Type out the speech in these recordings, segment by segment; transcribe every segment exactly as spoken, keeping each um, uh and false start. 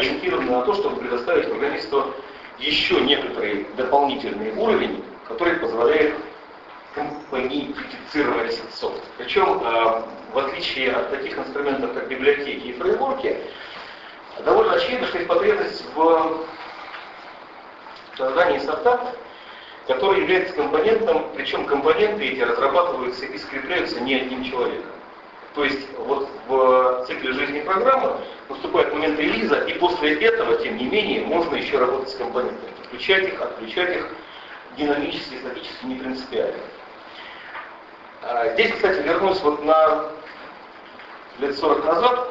ориентированы на то, чтобы предоставить программисту еще некоторый дополнительный уровень, который позволяет компонифицировать софт. Причем, в отличие от таких инструментов, как библиотеки и фреймворки, довольно очевидно, что есть потребность в создании софта, который является компонентом, причем компоненты эти разрабатываются и скрепляются не одним человеком. То есть вот в цикле жизни программы наступает момент релиза, и после этого, тем не менее, можно еще работать с компонентами, подключать их, отключать их динамически, статически, не принципиально. Здесь, кстати, вернусь вот на лет сорок назад.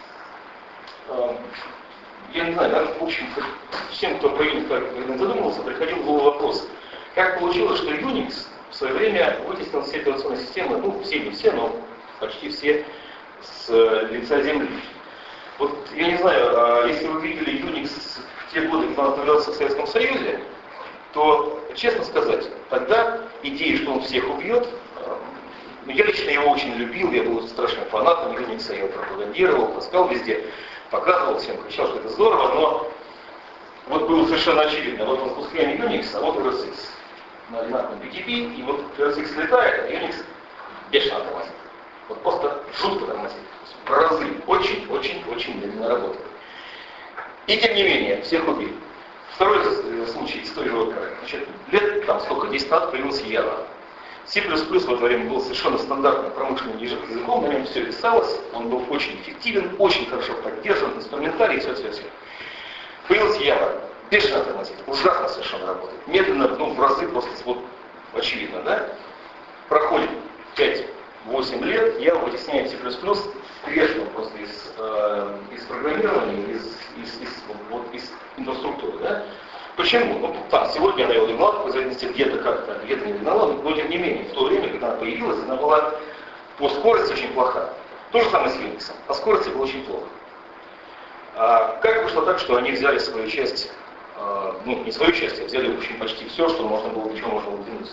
Я не знаю, да, в общем, всем, кто про Unix задумывался, приходил в голову вопрос, как получилось, что Unix в свое время вытеснил все операционные системы, ну, все не все, но почти все с лица земли. Вот, я не знаю, если вы видели Unix в те годы, когда он появился в Советском Союзе, то, честно сказать, тогда идея, что он всех убьет, я лично его очень любил, я был страшным фанатом Unix, я его пропагандировал, таскал везде, показывал всем, кричал, что это здорово, но вот было совершенно очевидно, вот он запускаем Unix, а вот эр эс икс на одинаковом пи ти пи, и вот эр эс икс летает, а Unix бешено тормозит. Вот просто жутко тормозит. В разы очень-очень-очень медленно работает. И тем не менее, всех убили. Второй случай из той же оперы. Значит, лет там сколько, десять назад появился Java. C++ в это время был совершенно стандартным промышленным языком, на нем все писалось, он был очень эффективен, очень хорошо поддержан, инструментарий, все-все-все. Появился Java, бешено тормозит, ужасно совершенно работает, медленно, ну, в разы просто, вот, очевидно, да? Проходит пять-восемь лет, Java вытесняет C++, трежно просто из, э, из программирования, из, из, из, вот, из инфраструктуры, да? Почему? Ну, там, сегодня она его догнала, по зависимости где-то как-то, где-то не догнала, но тем не менее, в то время, когда она появилась, она была по скорости очень плоха. То же самое с Unix, по скорости было очень плохо. А как вышло так, что они взяли свою часть, а, ну, не свою часть, а взяли, в общем, почти все, что можно было, до чего можно было двинуться.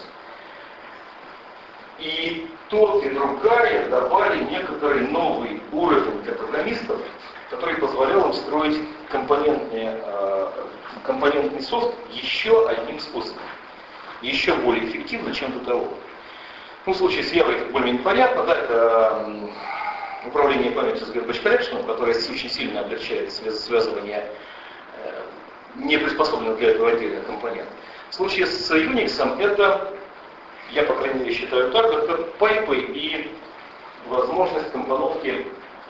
И тот, и другая давали некоторый новый уровень для программистов, который позволял им строить компонентные, э, компонентный софт еще одним способом. Еще более эффективно, чем до того. Ну, в случае с Java это более-менее понятно, да, это э, управление памятью с garbage collection, которое очень сильно облегчает связывание э, не приспособленных для этого отдельных компонентов. В случае с Unix это, я, по крайней мере, считаю так, это пайпы и возможность компоновки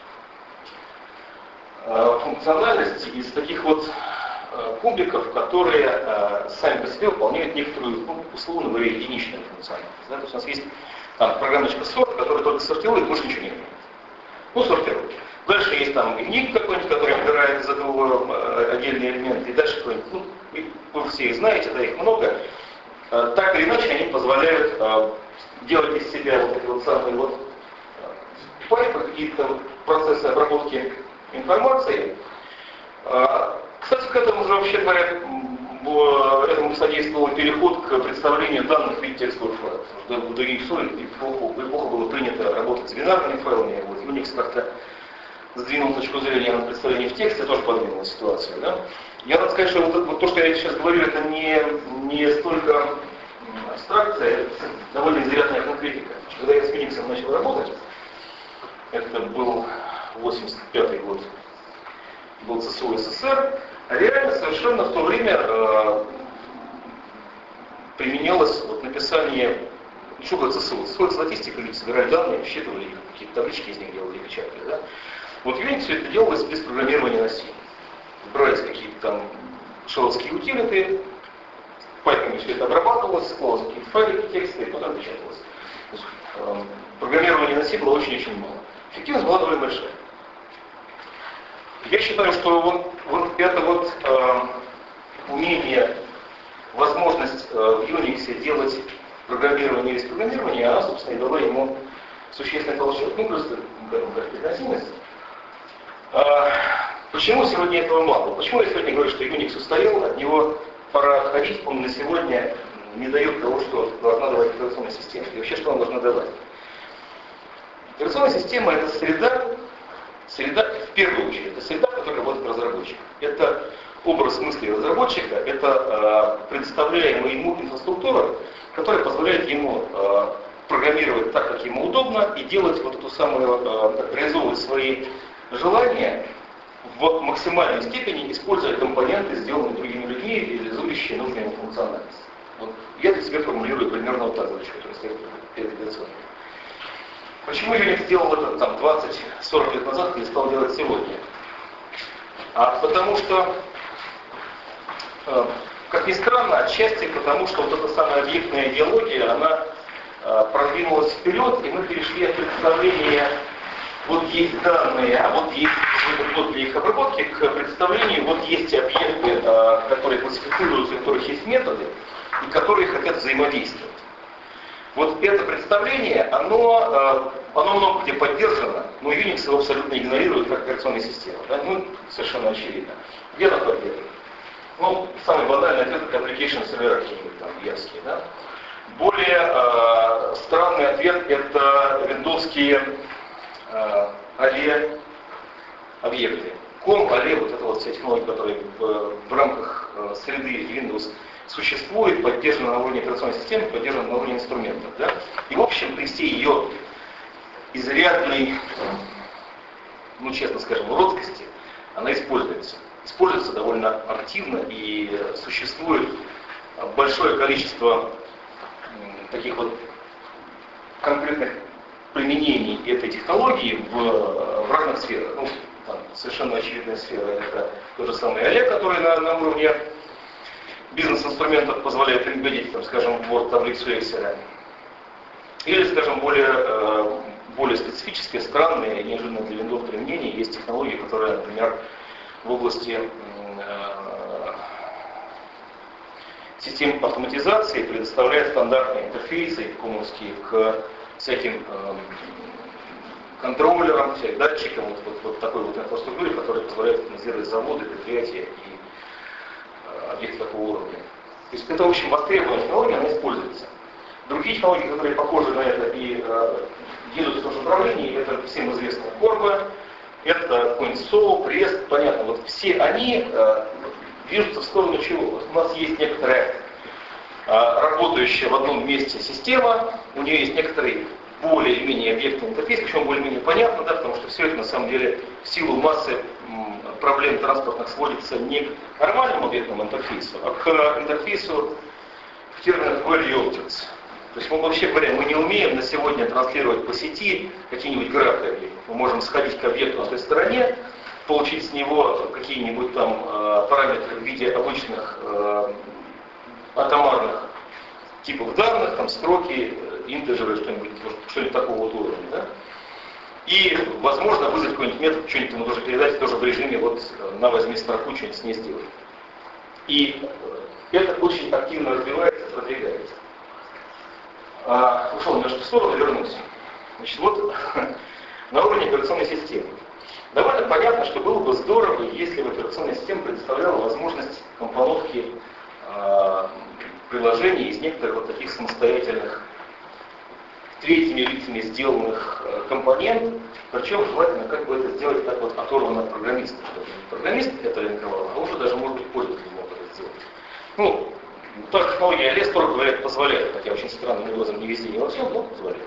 функциональности из таких вот э, кубиков, которые э, сами по себе выполняют некоторую, ну, условно говоря, единичную функциональность. Да? То есть у нас есть там программочка сорт, которая только сортирует, больше ничего не делает. Ну, сортирует. Дальше есть там ник какой-нибудь, который отбирает из этого э, отдельные элементы, и дальше какой-нибудь, ну, вы все их знаете, да, их много. Э, так или иначе они позволяют э, делать из себя вот эти вот самые вот э, пайпы, какие-то процессы обработки информации. Кстати, к этому уже, вообще говоря, этому содействовал переход к представлению данных в виде текстовых файлов. Потому что в Unix эпоху, эпоху было принято работать с бинарными файлами, вот Unix как-то сдвинул точку зрения на представление в тексте, тоже подвинул ситуацию. Да? Я надо сказать, что вот, вот то, что я сейчас говорю, это не, не столько абстракция, это довольно изрядная конкретика. Когда я с Unix начал работать, это был восемьдесят пятый год, был ЦСУ СССР, реально совершенно в то время э, применялось вот написание, что такое ЦСУ? ЦСУ это статистика, люди собирали данные, считывали, какие-то таблички из них делали, печатали. Да? Вот в Unix все это делалось без программирования на C. Брались какие-то там шелловские утилиты, пайпами все это обрабатывалось, складывалось какие-то файлики, тексты, и потом печаталось. То есть, э, программирования на C было очень-очень мало. Эффективность была довольно большая. Я считаю, что вот, вот это вот э, умение, возможность э, в Unix делать программирование из программирования, она, собственно, и дала ему существенный толчок. Ну, просто, скажем так, переносимость. А, почему сегодня этого мало? Почему я сегодня говорю, что Unix устарел, от него пора отходить, он на сегодня не дает того, что должна давать операционная система. И вообще, что он должна давать? Операционная система — это среда, Среда, в первую очередь, это среда, в которой работает разработчик. Это образ мысли разработчика, это э, предоставляемая ему инфраструктура, которая позволяет ему э, программировать так, как ему удобно, и делать вот эту самую, э, реализовывать свои желания в максимальной степени, используя компоненты, сделанные другими людьми, реализующие нужную ему функциональность. Вот. Я для себя формулирую примерно вот так задачу, которая стоит перед операционной. Почему Unix сделал это там двадцать-сорок лет назад и стал делать сегодня? А потому что, э, как ни странно, отчасти потому, что вот эта самая объектная идеология, она э, продвинулась вперед, и мы перешли от представления вот есть данные, а вот есть код для их обработки, к представлению, вот есть объекты, э, которые классифицируются, у которых есть методы, и которые хотят взаимодействовать. Вот это представление, оно, оно много где поддержано, но Unix его абсолютно игнорирует как операционная система. Да? Ну, совершенно очевидно. Где она поддерживает? Ну, самый банальный ответ — это application сервера какие-нибудь там явские. Да? Более э, странный ответ — это виндовские э, эй объекты. ком, эй, вот это вот вся технология, которая в, в рамках э, среды Windows существует, поддержана на уровне операционной системы, поддержана на уровне инструментов. Да? И в общем, при всей ее изрядной, ну честно скажем, уродскости, она используется. Используется довольно активно, и существует большое количество таких вот конкретных применений этой технологии в, в разных сферах. Ну, там, совершенно очевидная сфера — это тот же самый эй, который на, на уровне бизнес-инструментов позволяет embeddить, там, скажем, Word, таблицу Excel. Или, скажем, более, более специфические, странные, неожиданные для Windows применения. Есть технологии, которые, например, в области систем автоматизации предоставляют стандартные интерфейсы коммовские к всяким контроллерам, всяким датчикам, вот, вот, вот такой вот инфраструктуре, которая позволяет автоматизировать заводы, предприятия и объекты такого уровня. То есть это очень востребованная технология, она используется. Другие технологии, которые похожи на это и э, едут в том же направлении, это всем известная Корба, это какой-нибудь Соу, Прест, понятно, вот все они э, движутся в сторону чего? Вот у нас есть некоторая э, работающая в одном месте система, у нее есть некоторый более или менее объектный интерфейс, причем более-менее понятно, да, потому что все это на самом деле в силу массы м, проблем транспортных сводится не к нормальному объектному интерфейсу, а к интерфейсу в терминах value objects. То есть, мы, вообще говоря, мы не умеем на сегодня транслировать по сети какие-нибудь графы объектов. Мы можем сходить к объекту на той стороне, получить с него какие-нибудь там э, параметры в виде обычных э, атомарных типов данных, там строки, интеджеры, что-нибудь, что-нибудь такого вот уровня. Да? И, возможно, вызвать какой-нибудь метод, что-нибудь ему тоже передать, тоже в режиме вот на возьми строку, что-нибудь с ней сделай. И это очень активно развивается, продвигается. А, ушел немножко в сторону, вернулся. Значит, вот на уровне операционной системы. Довольно понятно, что было бы здорово, если бы операционная система предоставляла возможность компоновки э, приложений из некоторых вот таких самостоятельных третьими лицами сделанных э, компонентов, причем желательно как бы это сделать так вот оторванно от программиста, чтобы программист это линковал, а уже даже может быть пользователь мог это сделать. Ну, та технология эй эл, строго говоря, позволяет, хотя очень странным образом не везде, не во всем, но позволяет.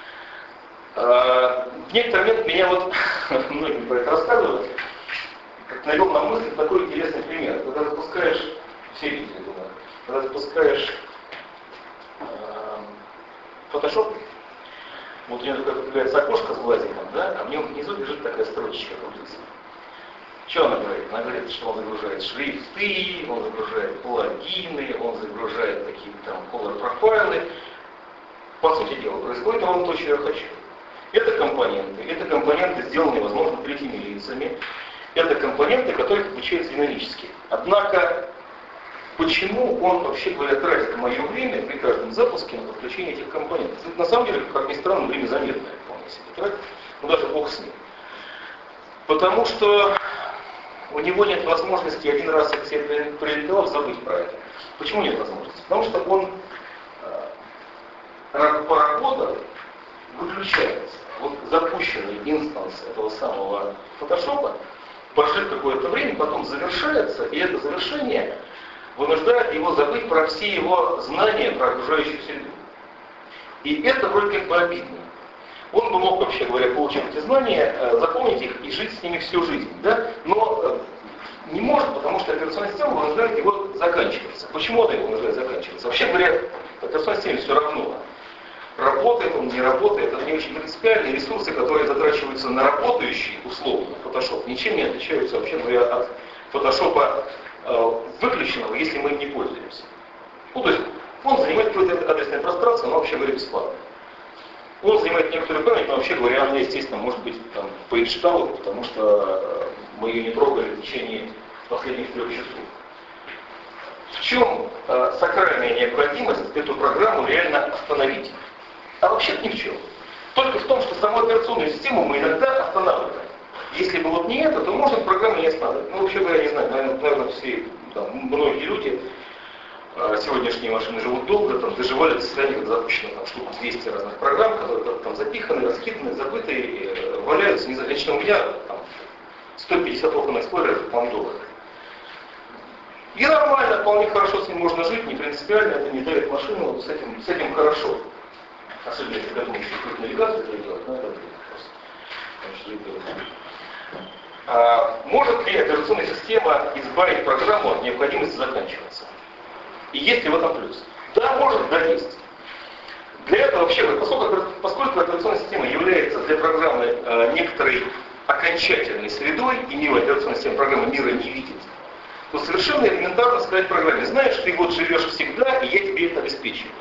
А, в некоторый момент меня вот многим про это рассказывают, как навел на мысль такой интересный пример. Когда запускаешь, все видели, думаю, когда запускаешь э, Photoshop, вот у него такое появляется окошко с глазиком, да, а в нем внизу лежит такая строчечка крутится. Что она говорит? Она говорит, что он загружает шрифты, он загружает плагины, он загружает какие-то там color профайлы. По сути дела, происходит ровно то, что я хочу. Это компоненты, это компоненты, сделанные, возможно, третьими лицами. Это компоненты, которые подключаются динамически. Однако, почему он, вообще говоря, тратит мое время при каждом запуске на подключение этих компонентов? Это, на самом деле, как ни странно, время заметное вполне себе тратит, ну даже бог с ним. Потому что у него нет возможности один раз к себе прилетело забыть про это. Почему нет возможности? Потому что он э, поработав выключается. вот запущенный инстанс этого самого фотошопа пожив какое-то время, потом завершается, и это завершение вынуждает его забыть про все его знания про окружающую среду. И это вроде как бы обидно. Он бы мог, вообще говоря, получить эти знания, запомнить их и жить с ними всю жизнь. Да? Но не может, потому что операционная система вынуждает его заканчиваться. Почему она его вынуждает заканчиваться? Вообще говоря, операционной системе все равно. Работает он, не работает, это не очень принципиальные ресурсы, которые затрачиваются на работающий, условно, Photoshop, ничем не отличаются, вообще говоря, от Photoshop э, выключенного, если мы им не пользуемся. Ну, то есть он занимает какое-то адресное пространство, но вообще говоря, бесплатно. Он занимает некоторую память, но вообще говоря, она, естественно, может быть там поиншталлована, потому что мы ее не трогали в течение последних трех часов. В чем э, сакральная необходимость эту программу реально остановить? А вообще-то ни в чем. Только в том, что саму операционную систему мы иногда останавливаем. Если бы вот не это, то можно программу не останавливать. Ну, вообще говоря, не знаю, наверное, наверное все, там, многие люди, э, сегодняшние машины живут долго, там, доживали до состояния, когда запущено там, штук двести разных программ, которые там запиханы, раскиданы, забыты, э, валяются. Не знаю, лично у меня там, сто пятьдесят окон Explorer, по-моему, долларов. И нормально, вполне хорошо с ним можно жить, не принципиально, это не давит машину, вот с этим, с этим хорошо. Особенно если к этому еще какую-то навигацию делать, но это вопрос. А, может ли операционная система избавить программу от необходимости заканчиваться? И есть ли в этом плюс? Да, может, да, есть. Для этого вообще, поскольку, поскольку операционная система является для программы э, некоторой окончательной средой, и мира операционная система программы мира не видит, то совершенно элементарно сказать программе: знаешь, ты вот живешь всегда, и я тебе это обеспечиваю.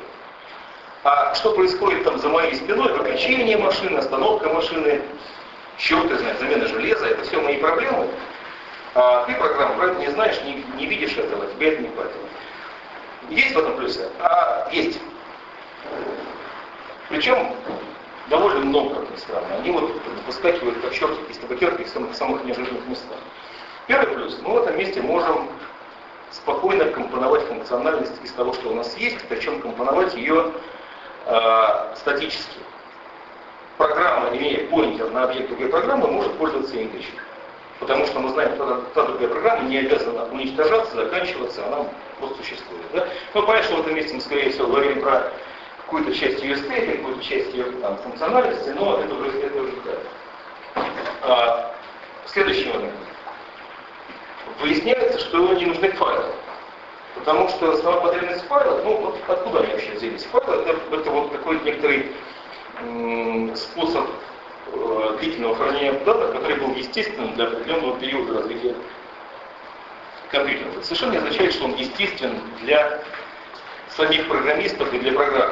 А что происходит там за моей спиной? Выключение машины, остановка машины, черт знает, замена железа, это все мои проблемы. А ты, программа, про это не знаешь, не, не видишь этого, тебе это не хватит. Есть в этом плюсы? А, есть. Причем довольно много, как ни странно. Они вот выскакивают как чертики из табакерки в самых, самых неожиданных местах. Первый плюс. Мы в этом месте можем спокойно компоновать функциональность из того, что у нас есть, причем компоновать ее э, статически. Программа, имея поинтер на объект другой программы, может пользоваться индексом. Потому что мы знаем, что та другая программа не обязана уничтожаться, заканчиваться, она просто существует. Да? Ну, понятно, что в этом месте мы, скорее всего, говорим про какую-то часть ее стейта, какую-то часть ее там, функциональности, но это уже, это уже так. А, следующий момент. Выясняется, что не нужны файлы. Потому что сама потребность файлов, ну вот откуда они вообще взялись? Файлы это, это вот такой некоторый м- способ э, длительного хранения данных, который был естественным для определенного периода развития компьютера. Это совершенно не означает, что он естествен для самих программистов и для программ.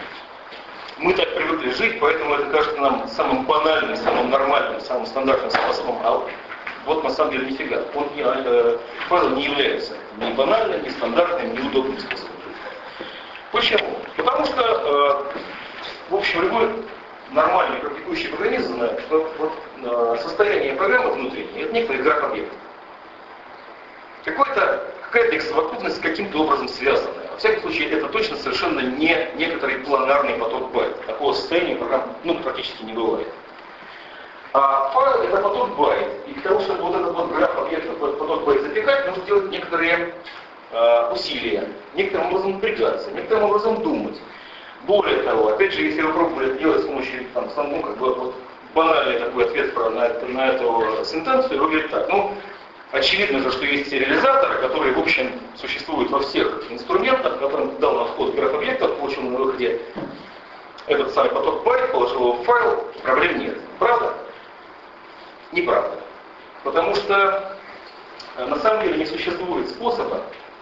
Мы так привыкли жить, поэтому это кажется нам самым банальным, самым нормальным, самым стандартным способом. А вот на самом деле нифига. Он не, э, файл не является ни банальным, ни стандартным, ни удобным способом жизни. Почему? Потому что, э, в общем, любой нормальный практикующий программист знает, что вот, э, состояние программы внутренней — это некоторый граф объектов. Какой-то, какая-то их совокупность каким-то образом связанная. Во всяком случае, это точно совершенно не некоторый планарный поток байт. Такого состояния программ ну, практически не бывает. А файл — это поток байт. И для того, чтобы вот этот вот граф объектов, поток байт запихать, нужно делать некоторые э, усилия, некоторым образом напрягаться, некоторым образом думать. Более того, опять же, если вы пробовали это делать с помощью там, ну, как бы, вот, банальный такой ответ про, на, на эту сентенцию, вы говорите так: ну, очевидно же, что есть сериализаторы, которые, в общем, существуют во всех инструментах, которым дал на вход граф объектов, получил на выходе этот самый поток байт, положил его в файл, проблем нет. Правда? Неправда. Потому что э, на самом деле не существует способа,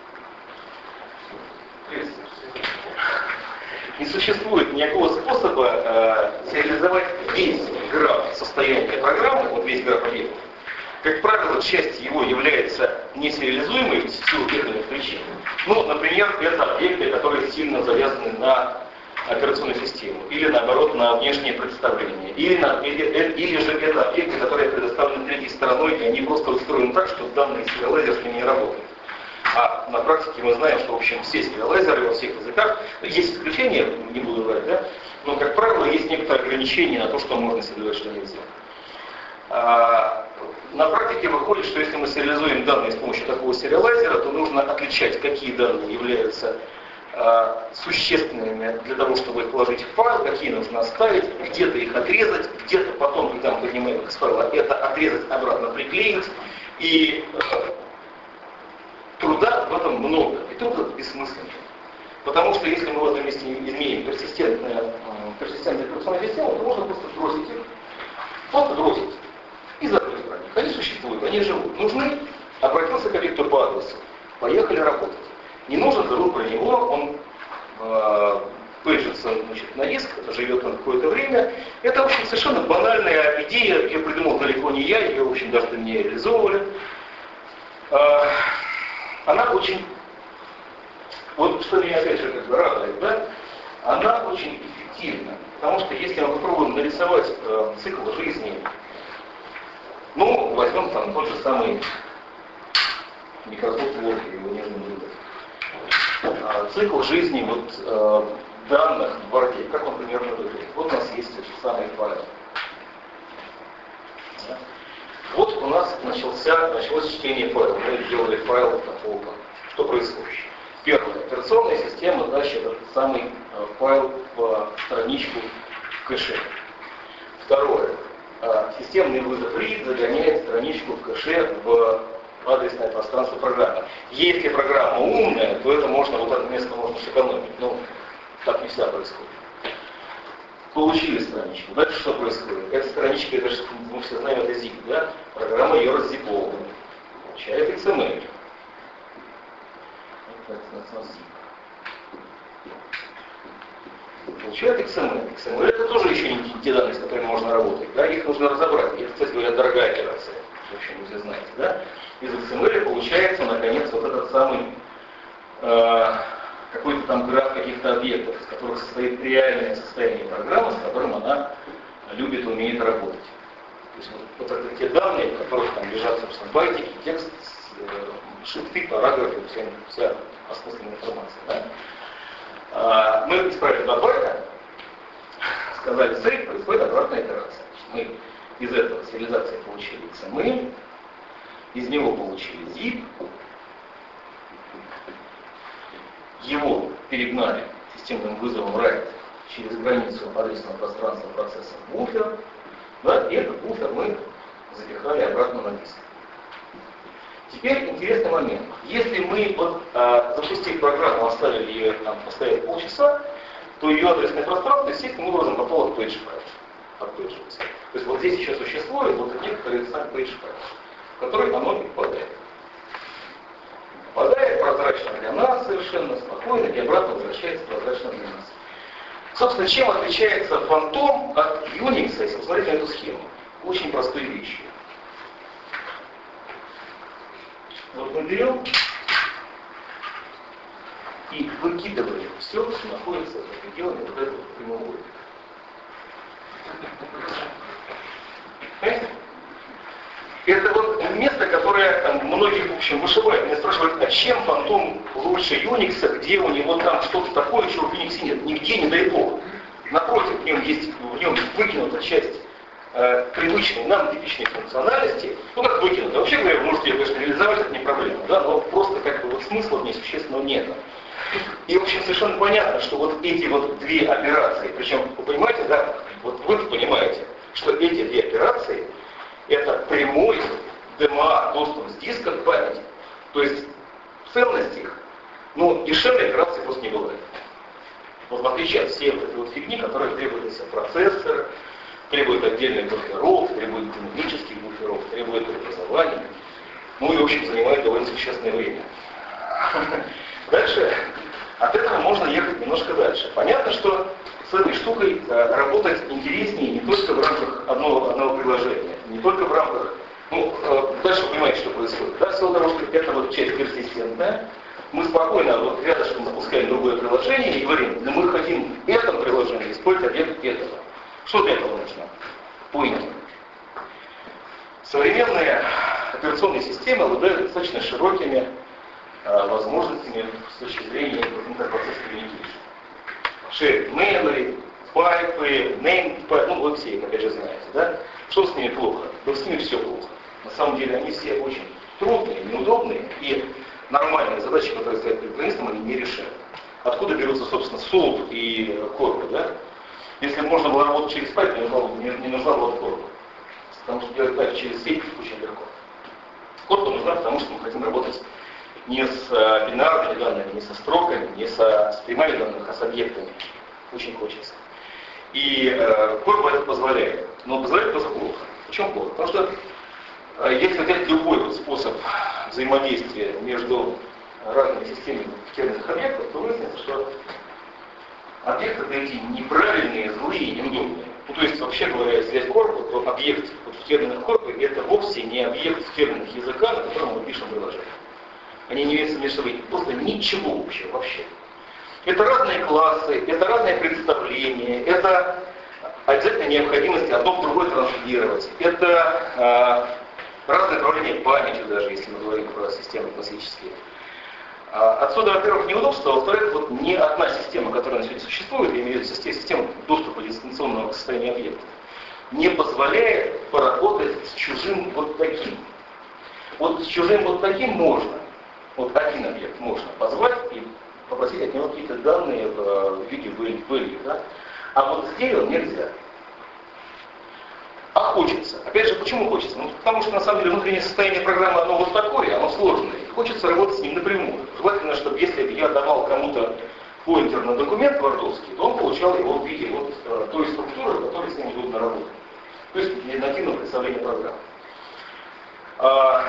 не существует никакого способа э, сериализовать весь граф состояния программы, вот весь граф объектов. Как правило, часть его является несериализуемой в силу тех или иных причин. Ну, например, это объекты, которые сильно завязаны на операционную систему, или наоборот на внешнее представление, или, на, или, или же это объекты, которые предоставлены третьей стороной, и они просто устроены так, что данный сериалайзер с ними не работает. А А на практике мы знаем, что в общем все сериалайзеры во всех языках, есть исключения, не буду говорить, да, но, как правило, есть некоторые ограничения на то, что можно сериализовать, что нельзя. А, на практике выходит, что если мы сериализуем данные с помощью такого сериалайзера, то нужно отличать, какие данные являются а, существенными для того, чтобы их вложить в файл, какие нужно оставить, где-то их отрезать, где-то потом, когда мы поднимаем их из файла, это отрезать, обратно приклеить. И э, труда в этом много, и труд это бессмысленно. Потому что если мы в этом месте имеем персистентную, э, персистентную операционную систему, то можно просто бросить их. Просто бросить. И забыть про них. Они существуют, они живут. Нужны, обратился к объекту по адресу. Поехали работать. Не нужен, забыл про него, он э, пейджится, значит, на диск, живет он какое-то время. Это, в общем, совершенно банальная идея, ее придумал далеко не я, ее, в общем, даже не реализовывали. Э, она очень, вот что меня опять же как бы радует, да, она очень эффективна. Потому что если мы попробуем нарисовать э, цикл жизни, ну, возьмем там тот же самый Microsoft Word, его нежный выбор. Э, цикл жизни вот, э, данных в Word, как он примерно выглядит. Вот у нас есть эти самые файлы. Да. Вот у нас начался, началось чтение файлов. Мы сделали файл такого. Что происходит? Первое. Операционная система тащит этот самый э, файл в страничку в кэше. Второе. Э, системный вызов read загоняет страничку в кэше в адресное пространство программы. Если программа умная, то это можно, вот это место можно сэкономить. Но так не всегда происходит. Получили страничку. Дальше что происходит? Эта страничка, это же, мы все знаем, это zip, да? Программа ее раззиповывает. Получает икс эм эль. Получает икс эм эль. икс эм эль это тоже еще не те данные, с которыми можно работать. Да? Их нужно разобрать. И это, кстати говоря, дорогая операция. В общем, вы все знаете. Да? Из икс эм эль получается, наконец, вот этот самый э, какой-то там граф каких-то объектов, из которых состоит реальное состояние программы, с которым она любит и умеет работать. То есть вот, вот это те данные, в которых там лежат, собственно, байтики, текст, э, шрифты, параграфы, вся, вся осмысленная информация. Да? А, мы исправили два байта, сказали сейв, происходит обратная операция. Мы из этого сериализации получили икс эм эль, из него получили zip, его перегнали системным вызовом write через границу адресного пространства процесса в буфер, да, и этот буфер мы запихали обратно на диск. Теперь интересный момент. Если мы, вот, а, запустив программу, оставили ее, там, поставили полчаса, то ее адресное пространство естественным образом попало в page file. То есть вот здесь еще существует вот некоторый сам page file, в который оно и попадает. Попадает прозрачно для нас совершенно спокойно и обратно возвращается прозрачно для нас. Собственно, чем отличается фантом от Unix, если посмотреть на эту схему? Очень простой вещью. Вот мы берем и выкидываем все, что находится за пределами вот этого прямоугольника. Понимаете? Это вот место, которое там, многих, в общем, вышивает. Меня спрашивают, а чем фантом лучше Unix, где у него там что-то такое, чего в Unix нет? Нигде, не дай бог. Напротив, в нем есть, в нем выкинута часть э, привычной нам типичной функциональности. Ну как выкинута? Вообще говоря, вы можете ее, конечно, реализовать, это не проблема, да? Но просто как бы вот смысла в ней существенного нет. И, в общем, совершенно понятно, что вот эти вот две операции, причем, вы понимаете, да, вот вы понимаете, что эти две операции это прямой ди эм эй доступ с диска к памяти. То есть ценность их, ну, дешевле операции просто не бывает. Вот в отличие от всей вот этой вот фигни, которая требует процессора, требует отдельных буферов, требует динамических буферов, требует преобразования. Ну и, в общем, занимает довольно существенное время. Дальше, от этого можно ехать немножко дальше. Понятно, что с этой штукой э, работать интереснее не только в рамках одного, одного приложения, не только в рамках, ну, э, дальше вы понимаете, что происходит. Да, всего того, что это вот часть персистентная, мы спокойно вот рядышком запускаем другое приложение и говорим, ну, мы хотим в этом приложении использовать объект этого. Что для этого нужно? Поинтер. Современные операционные системы обладают достаточно широкими э, возможностями с точки зрения интерпроцесс communication. Shared memory, пайпы, name, pipe, ну вот все их опять же знаете, да? Что с ними плохо? Да с ними все плохо. На самом деле они все очень трудные, неудобные, и нормальные задачи, которые стоят перед программистом, они не решают. Откуда берутся, собственно, солд и корпы, да? Если можно было работать через пайп, не, не нужна была корпа. Потому что делать пайп через сеть очень легко. Корпа нужна, потому что мы хотим работать не с а, бинарными данными, не со строками, не со стримами данных, а с объектами. Очень хочется. И э, корпа это позволяет. Но позволяет просто плохо. Почему плохо? Потому что э, если взять любой вот способ взаимодействия между разными системами терминных объектов, то выяснится, что объекты такие неправильные, злые, неудобные. Ну, то есть, вообще говоря, если взять корпус, то объект вот, в терминах корпа это вовсе не объект в терминах языка, на котором мы пишем приложение. Они не имеют между собой просто ничего общего вообще. Это разные классы, это разные представления, это обязательно необходимость одно в другое транслировать. Это э, разное направление памяти, даже если мы говорим про системы классические. Отсюда, во-первых, неудобство, а во-вторых, вот ни одна система, которая на сегодня существует, я имею в виду система доступа дистанционного к состоянию объекта, не позволяет поработать с чужим вот таким. Вот с чужим вот таким можно. Вот один объект можно позвать и попросить от него какие-то данные в виде value, да? А вот с деревом нельзя. А хочется. Опять же, почему хочется? Ну, потому что на самом деле внутреннее состояние программы, оно вот такое, оно сложное. И хочется работать с ним напрямую. Желательно, чтобы если я давал кому-то поинтер на документ вардовский, то он получал его в виде вот э, той структуры, в которой с ним удобно работать. То есть нативное представление программы. А,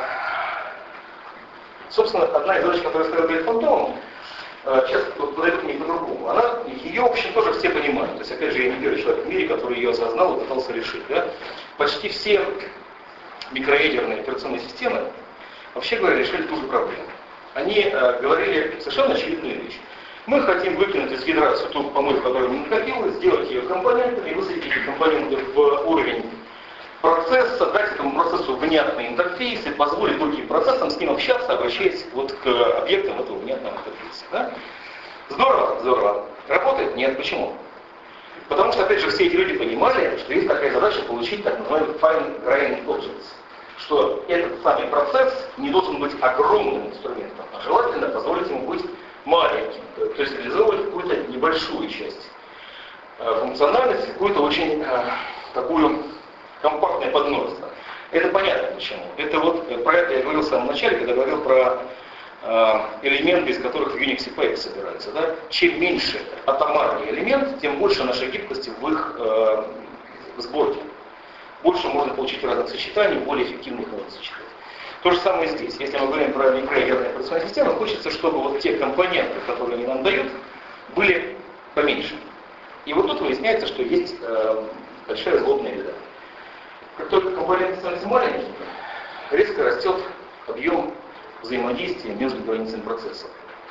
собственно, одна из задач, которая стоит перед фантомом, сейчас вот подойдет мне по-другому. Она, ее, в общем, тоже все понимают. То есть, опять же, я не первый человек в мире, который ее осознал и пытался решить. Да? Почти все микроядерные операционные системы, вообще говоря, решили ту же проблему. Они э, говорили совершенно очевидную вещь. Мы хотим выкинуть из ядра всю ту помойку, которую мы накопилось, сделать ее компонентами, высадить эти компоненты в уровень процесса, дать этому процессу внятный интерфейс и позволить другим процессам с ним общаться, обращаясь вот к объектам этого внятного интерфейса. Да? Здорово, здорово. Работает? Нет. Почему? Потому что, опять же, все эти люди понимали, что есть такая задача получить так называемый fine-grained objects. Что этот самый процесс не должен быть огромным инструментом, а желательно позволить ему быть маленьким. То есть реализовывать какую-то небольшую часть функциональности, какую-то очень э, такую компактное подмножество. Это понятно почему. Это вот про это я говорил в самом начале, когда говорил про э, элементы, из которых в Unix пайп собираются. Да? Чем меньше атомарный элемент, тем больше нашей гибкости в их э, сборке. Больше можно получить разных сочетаний, более эффективно их можно сочетать. То же самое здесь. Если мы говорим про микроядерные операционные системы, хочется, чтобы вот те компоненты, которые они нам дают, были поменьше. И вот тут выясняется, что есть э, большая злобная беда. Как только компоненты становятся маленькими, резко растет объем взаимодействия между границами процессов.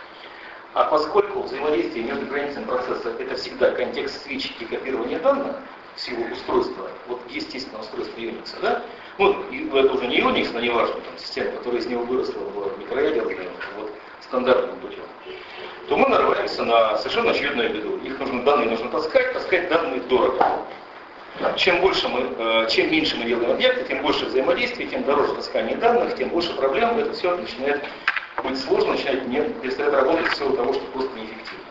А поскольку взаимодействие между границами процесса это всегда контекст свечки и копирования данных в силу устройства, вот естественного устройства Unix, да? Ну, это уже не Unix, но не важно, там, система, которая из него выросла в микроядерную, вот, стандартным путем, то мы нарываемся на совершенно очевидную беду. Их нужно, данные нужно таскать, таскать данные дорого. Чем больше мы, чем меньше мы делаем объекты, тем больше взаимодействия, тем дороже таскание данных, тем больше проблем. Это все начинает быть сложно, начинает не перестает работать в силу того, что просто неэффективно.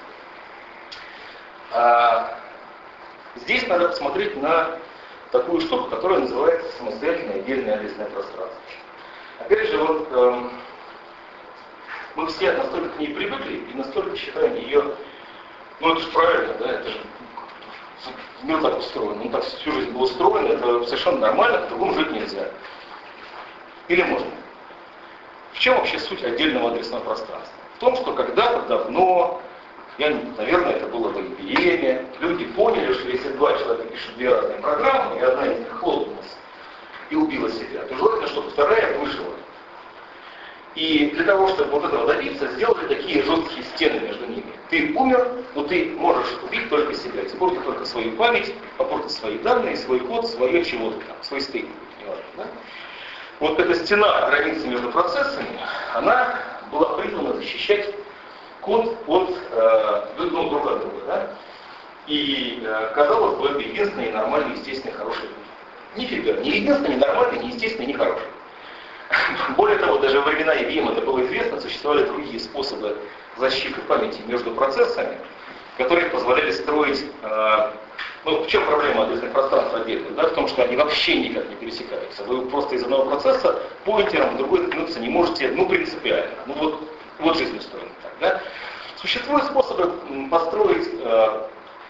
А здесь надо посмотреть на такую штуку, которая называется самостоятельное отдельное адресное пространство. Опять же, вот эм, мы все настолько к ней привыкли и настолько считаем ее, ну это же правильно, да, это же мир так устроен, ну так всю жизнь был устроен, это совершенно нормально, по-другому жить нельзя. Или можно? В чем вообще суть отдельного адресного пространства? В том, что когда-то давно, я, наверное, это было в ай би эм, люди поняли, что если два человека пишут две разные программы, и одна из них хлопнулась и убила себя, то желательно, чтобы вторая выжила. И для того, чтобы вот этого добиться, сделали такие жесткие стены между ними. Ты умер, но ты можешь убить только себя, испортить только свою память, попортить свои данные, свой код, свое чего-то там, свой стейк. Да? Вот эта стена границы между процессами, она была признана защищать код от э, ну, друг от друга. Да? И э, казалось бы, это единственный нормальный, естественный, хороший путь. Нифига, не единственный, нормальный, не естественный, не хороший. Более того, даже во времена ай би эм это было известно, существовали другие способы защиты памяти между процессами, которые позволяли строить... Э, ну, в чем проблема адресных пространств отдельных? Да, в том, что они вообще никак не пересекаются. Вы просто из одного процесса поинтером в другой ткнуться не можете, ну, принципиально. Ну, вот, вот жизнь устроена так. Да? Существуют способы построить э,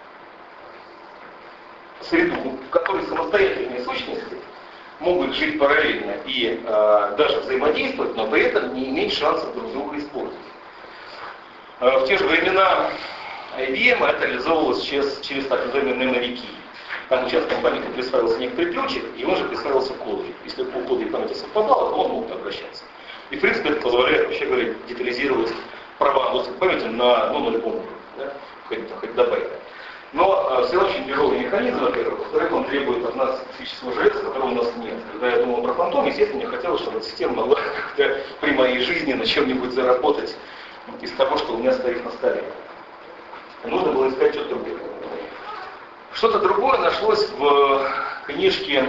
среду, в которой самостоятельные сущности могут жить параллельно и э, даже взаимодействовать, но при этом не иметь шансов друг друга использовать. Э, в те же времена ай би эм это реализовывалось через, через так называемые меморики. Там участком памяти присваивался некоторый ключик, и он же присваивался коду. Если по коду и памяти совпадало, то он мог обращаться. И в принципе это позволяет, вообще говоря, детализировать права на доступ к памяти на ну, на любом уровне, да? хоть, хоть до байта. Но э, все очень тяжелый механизм, во-первых, во-вторых, он требует от нас физического железа, которого у нас нет. Когда я думал про фантом, естественно, мне хотелось, чтобы эта система могла как-то при моей жизни на чем-нибудь заработать из того, что у меня стоит на столе. Нужно было искать что-то другое. Что-то другое нашлось в книжке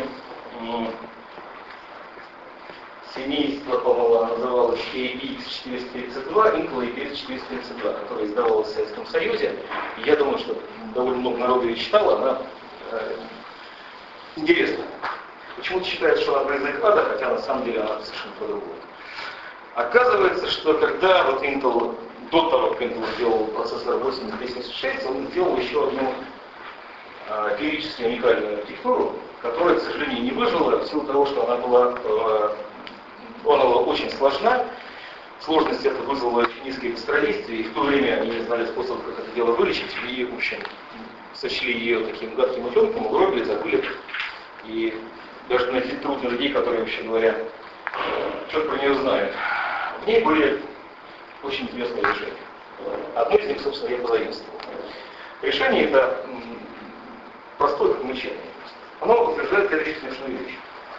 семейства, по-моему, она называлась эй пи икс четыреста тридцать два, Intel эй пи икс четыреста тридцать два, которая издавалась в Советском Союзе. И я думаю, что довольно много народу ее читало, она э, интересна. Почему-то считают, что она про язык ада, хотя на самом деле она совершенно по-другому. Оказывается, что когда вот Intel, до того, как Intel сделал процессор восемь тысяч двести шесть, он сделал еще одну э, феерически уникальную архитектуру, которая, к сожалению, не выжила в силу того, что она была, э, она была очень сложна. Сложность это вызвало очень низкое быстродействие, и в то время они не знали способ, как это дело вылечить, и, в общем, сочли ее таким гадким утенком, угробили, забыли. И даже найти трудно людей, которые, вообще говоря, что-то про нее знают. В ней были очень интересные решения. Одно из них, собственно, я позаимствовал. Решение это простое, как мычание. Оно утверждает следующую смешную вещь.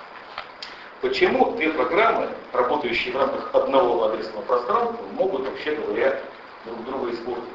Почему две программы, работающие в рамках одного адресного пространства, могут, вообще говоря, друг друга использовать?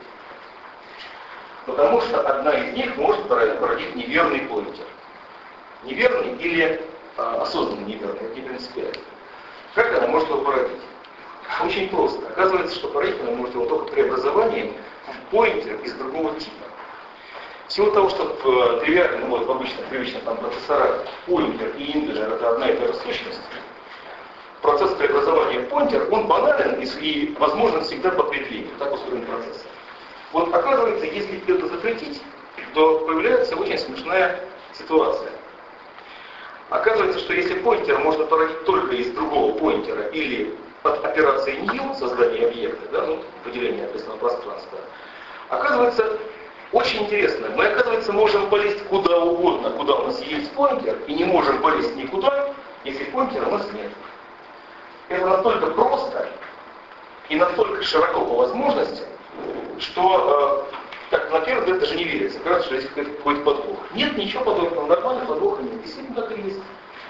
Потому что одна из них может породить неверный поинтер. Неверный или а, осознанно неверный, это не принципиально. Как она может его породить? Очень просто. Оказывается, что породить она может его только преобразованием в поинтер из другого типа. В силу того, что в тривиальном, ну, вот в обычных привычных там процессорах поинтер и интеджер это одна и та же сущность, процесс преобразования в поинтер, он банален и, и возможен всегда по определению. Так устроен процессор. Вот оказывается, если это запретить, то появляется очень смешная ситуация. Оказывается, что если поинтер можно породить только из другого поинтера или под операцией new, создания объекта, да, ну, выделения адресного пространства, оказывается, очень интересно. Мы, оказывается, можем полезть куда угодно, куда у нас есть поинтер, и не можем полезть никуда, если поинтера у нас нет. Это настолько просто и настолько широко по возможностям, что э, так, на первый взгляд даже не верится. Кажется, что есть какой-то подвох. Нет, ничего подобного, нормального подвоха нет. Действительно так и есть.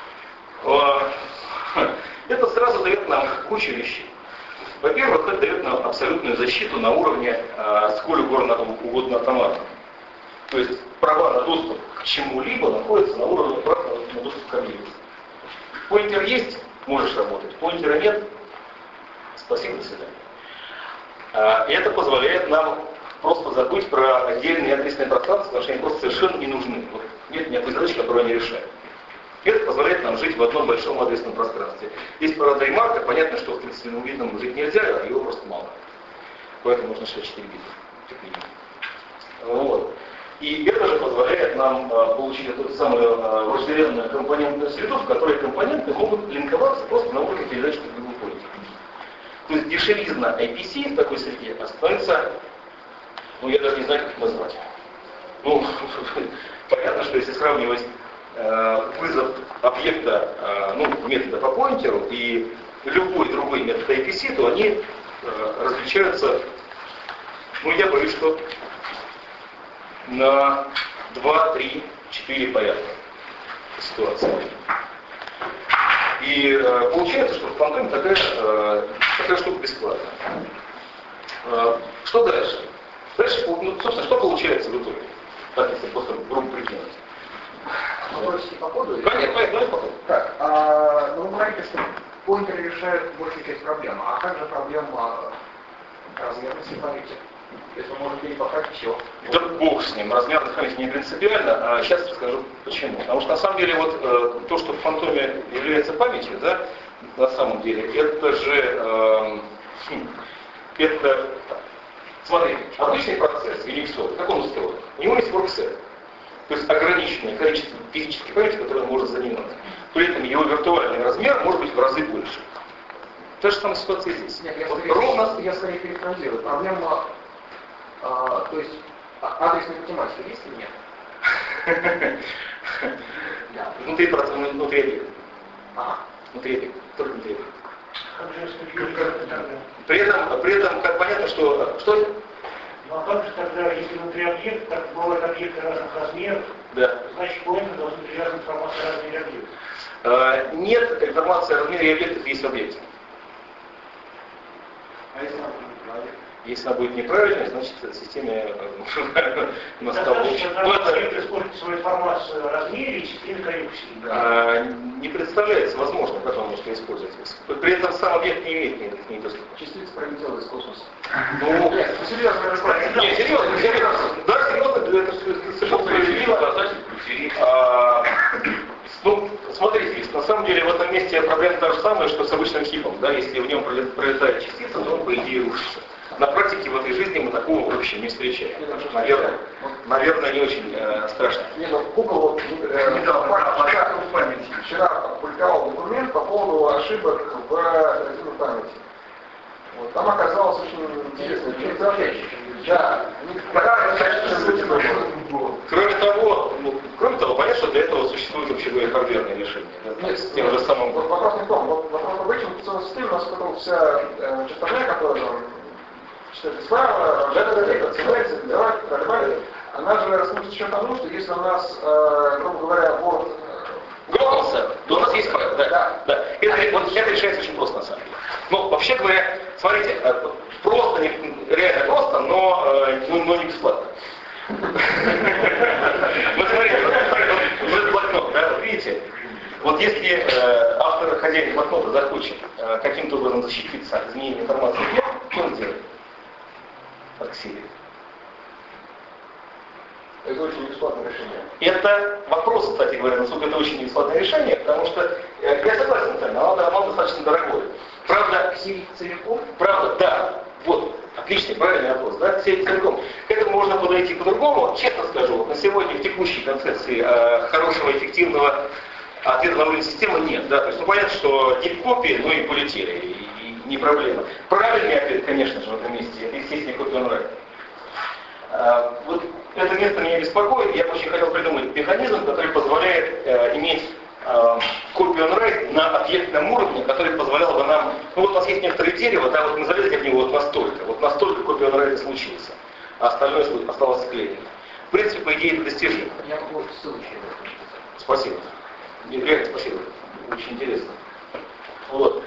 Это сразу дает нам кучу вещей. Во-первых, это дает нам абсолютную защиту на уровне э, сколь угодно, угодно автомата. То есть права на доступ к чему-либо находятся на уровне прав на доступ к объекту. Поинтер есть, можешь работать. Поинтера нет, спасибо, до свидания. Э, и это позволяет нам просто забыть про отдельные адресные пространства, потому что они просто совершенно не нужны. Вот нет никакой задачи, которую они решают. Это позволяет нам жить в одном большом адресном пространстве. Есть парада и марка, понятно, что в тридцатидюймовом видном жить нельзя, а его просто мало. Поэтому нужно шестьдесят четыре бита. Вот. И это же позволяет нам а, получить эту самую а, вожделенную компонентную среду, в которой компоненты могут линковаться просто на уровне передачи к другому полю. То есть дешевизна ай пи си в такой среде становится, ну я даже не знаю, как их назвать. Ну, понятно, что если сравнивать вызов объекта, ну, метода по поинтеру и любой другой метод ай пи си, то они различаются, ну, я боюсь, что на два, три, четыре порядка ситуации. И получается, что в фантоме такая, такая штука бесплатная. Что дальше? Дальше, ну, собственно, что получается в итоге? Так, если просто грубо прикинуть. Вопросики по коду? Понятно, понятно, по коду. Так, а, ну вы говорите, что поинтеры решают большую часть проблем. А как же проблема размерности памяти? То есть вы можете перепахать все. Да бог с ним, размерность памяти не принципиально, а сейчас расскажу почему. Потому что на самом деле вот э, то, что в фантоме является памятью, да, на самом деле, это же, э, хм, это, смотрите, обычный процесс, Unix, как он устроен? У него есть workset, то есть ограниченное количество физической памяти, которое он может занимать. При этом его виртуальный размер может быть в разы больше. Та же самая ситуация здесь. Нет, я, вот скорее, ровно... я скорее перефразирую. Проблема, а, то есть адресная математика есть или нет? Да. Внутри, внутри объекта. Ага. Внутри объекта. Только внутри объекта. При этом, при этом, как понятно, что... Что? Ну а как же тогда, если внутри объекта, так бывают объекты разных размеров, да. Значит, поинтер должен привязан к информации о размере объекта? А, нет, информация о размере объектов есть в объекте. А если она будет неправильной? Если она будет неправильной, значит в системе мостовой. Объект использует свою информацию о размере и системе коррекции. Не представляется возможным, как он может ее использовать. При этом сам объект не имеет никаких недоступов. Частица пролетела из космоса. Ну, нет, серьезно, нет, серьезно, серьезно. Да, серьезно, это совершенно справедливо. Ну, смотрите, на самом деле в этом месте проблема та же самая, что с обычным хипом. Да? Если в нем пролетает частица, то он, по идее, рушится. На практике в этой жизни мы такого вообще не встречаем. Наверное, наверное не очень э, страшно. Не, ну, Google вот, э, недавно, памяти. Вчера опубликовал документ по поводу ошибок в оперативной памяти. Вот, там оказалось очень интересно. Да, кроме того, ну, кроме того, понятно, что для этого существует вообще говоря хардверное решение. Нет, с тем же самым. Вот вопрос не в том. Вот, вопрос в обычном операционной системе, у нас потом вся э, частота, которая там читает справа, отсылается, передавать, проливает, она же рассматривается еще тому, что если у нас, э, грубо говоря, борт грохнулся, то у нас есть файл. Да, да. Да. Это, вот, это решается очень просто на самом деле. Ну, вообще говоря, смотрите, просто, не, реально просто, но, э, но, но не бесплатно. Вот смотрите, вот блокнот, да, вот видите, вот если э, автор, хозяин блокнота захочет э, каким-то образом защититься от изменения информации, что он делает? Отксилит. Это очень бесплатное решение. Это вопрос, кстати говоря, насколько это очень бесплатное решение, потому что э, я согласен с вами, оно, оно достаточно дорогое. Правда, целиком? Правда, да. Вот, отличный, правильный вопрос, да, целиком. К этому можно подойти по-другому. Честно скажу, вот на сегодня в текущей концепции э, хорошего, эффективного ответа на уровень системы нет, да. То есть, ну, понятно, что дип-копии, ну и полетели, и, и не проблема. Правильный ответ, конечно же, в этом месте, это естественно копия онлайн. Э, вот это место меня беспокоит, я бы очень хотел придумать механизм, который позволяет э, иметь копию онрайт на объектном уровне, который позволял бы нам, ну вот у нас есть некоторое дерево, да, вот мы залезли в него вот настолько, вот настолько копия онрайта случился, а остальное осталось склеено. В принципе, по идее, это достижимо. Я могу ссылочку. Спасибо. Реально спасибо. Очень интересно. Вот.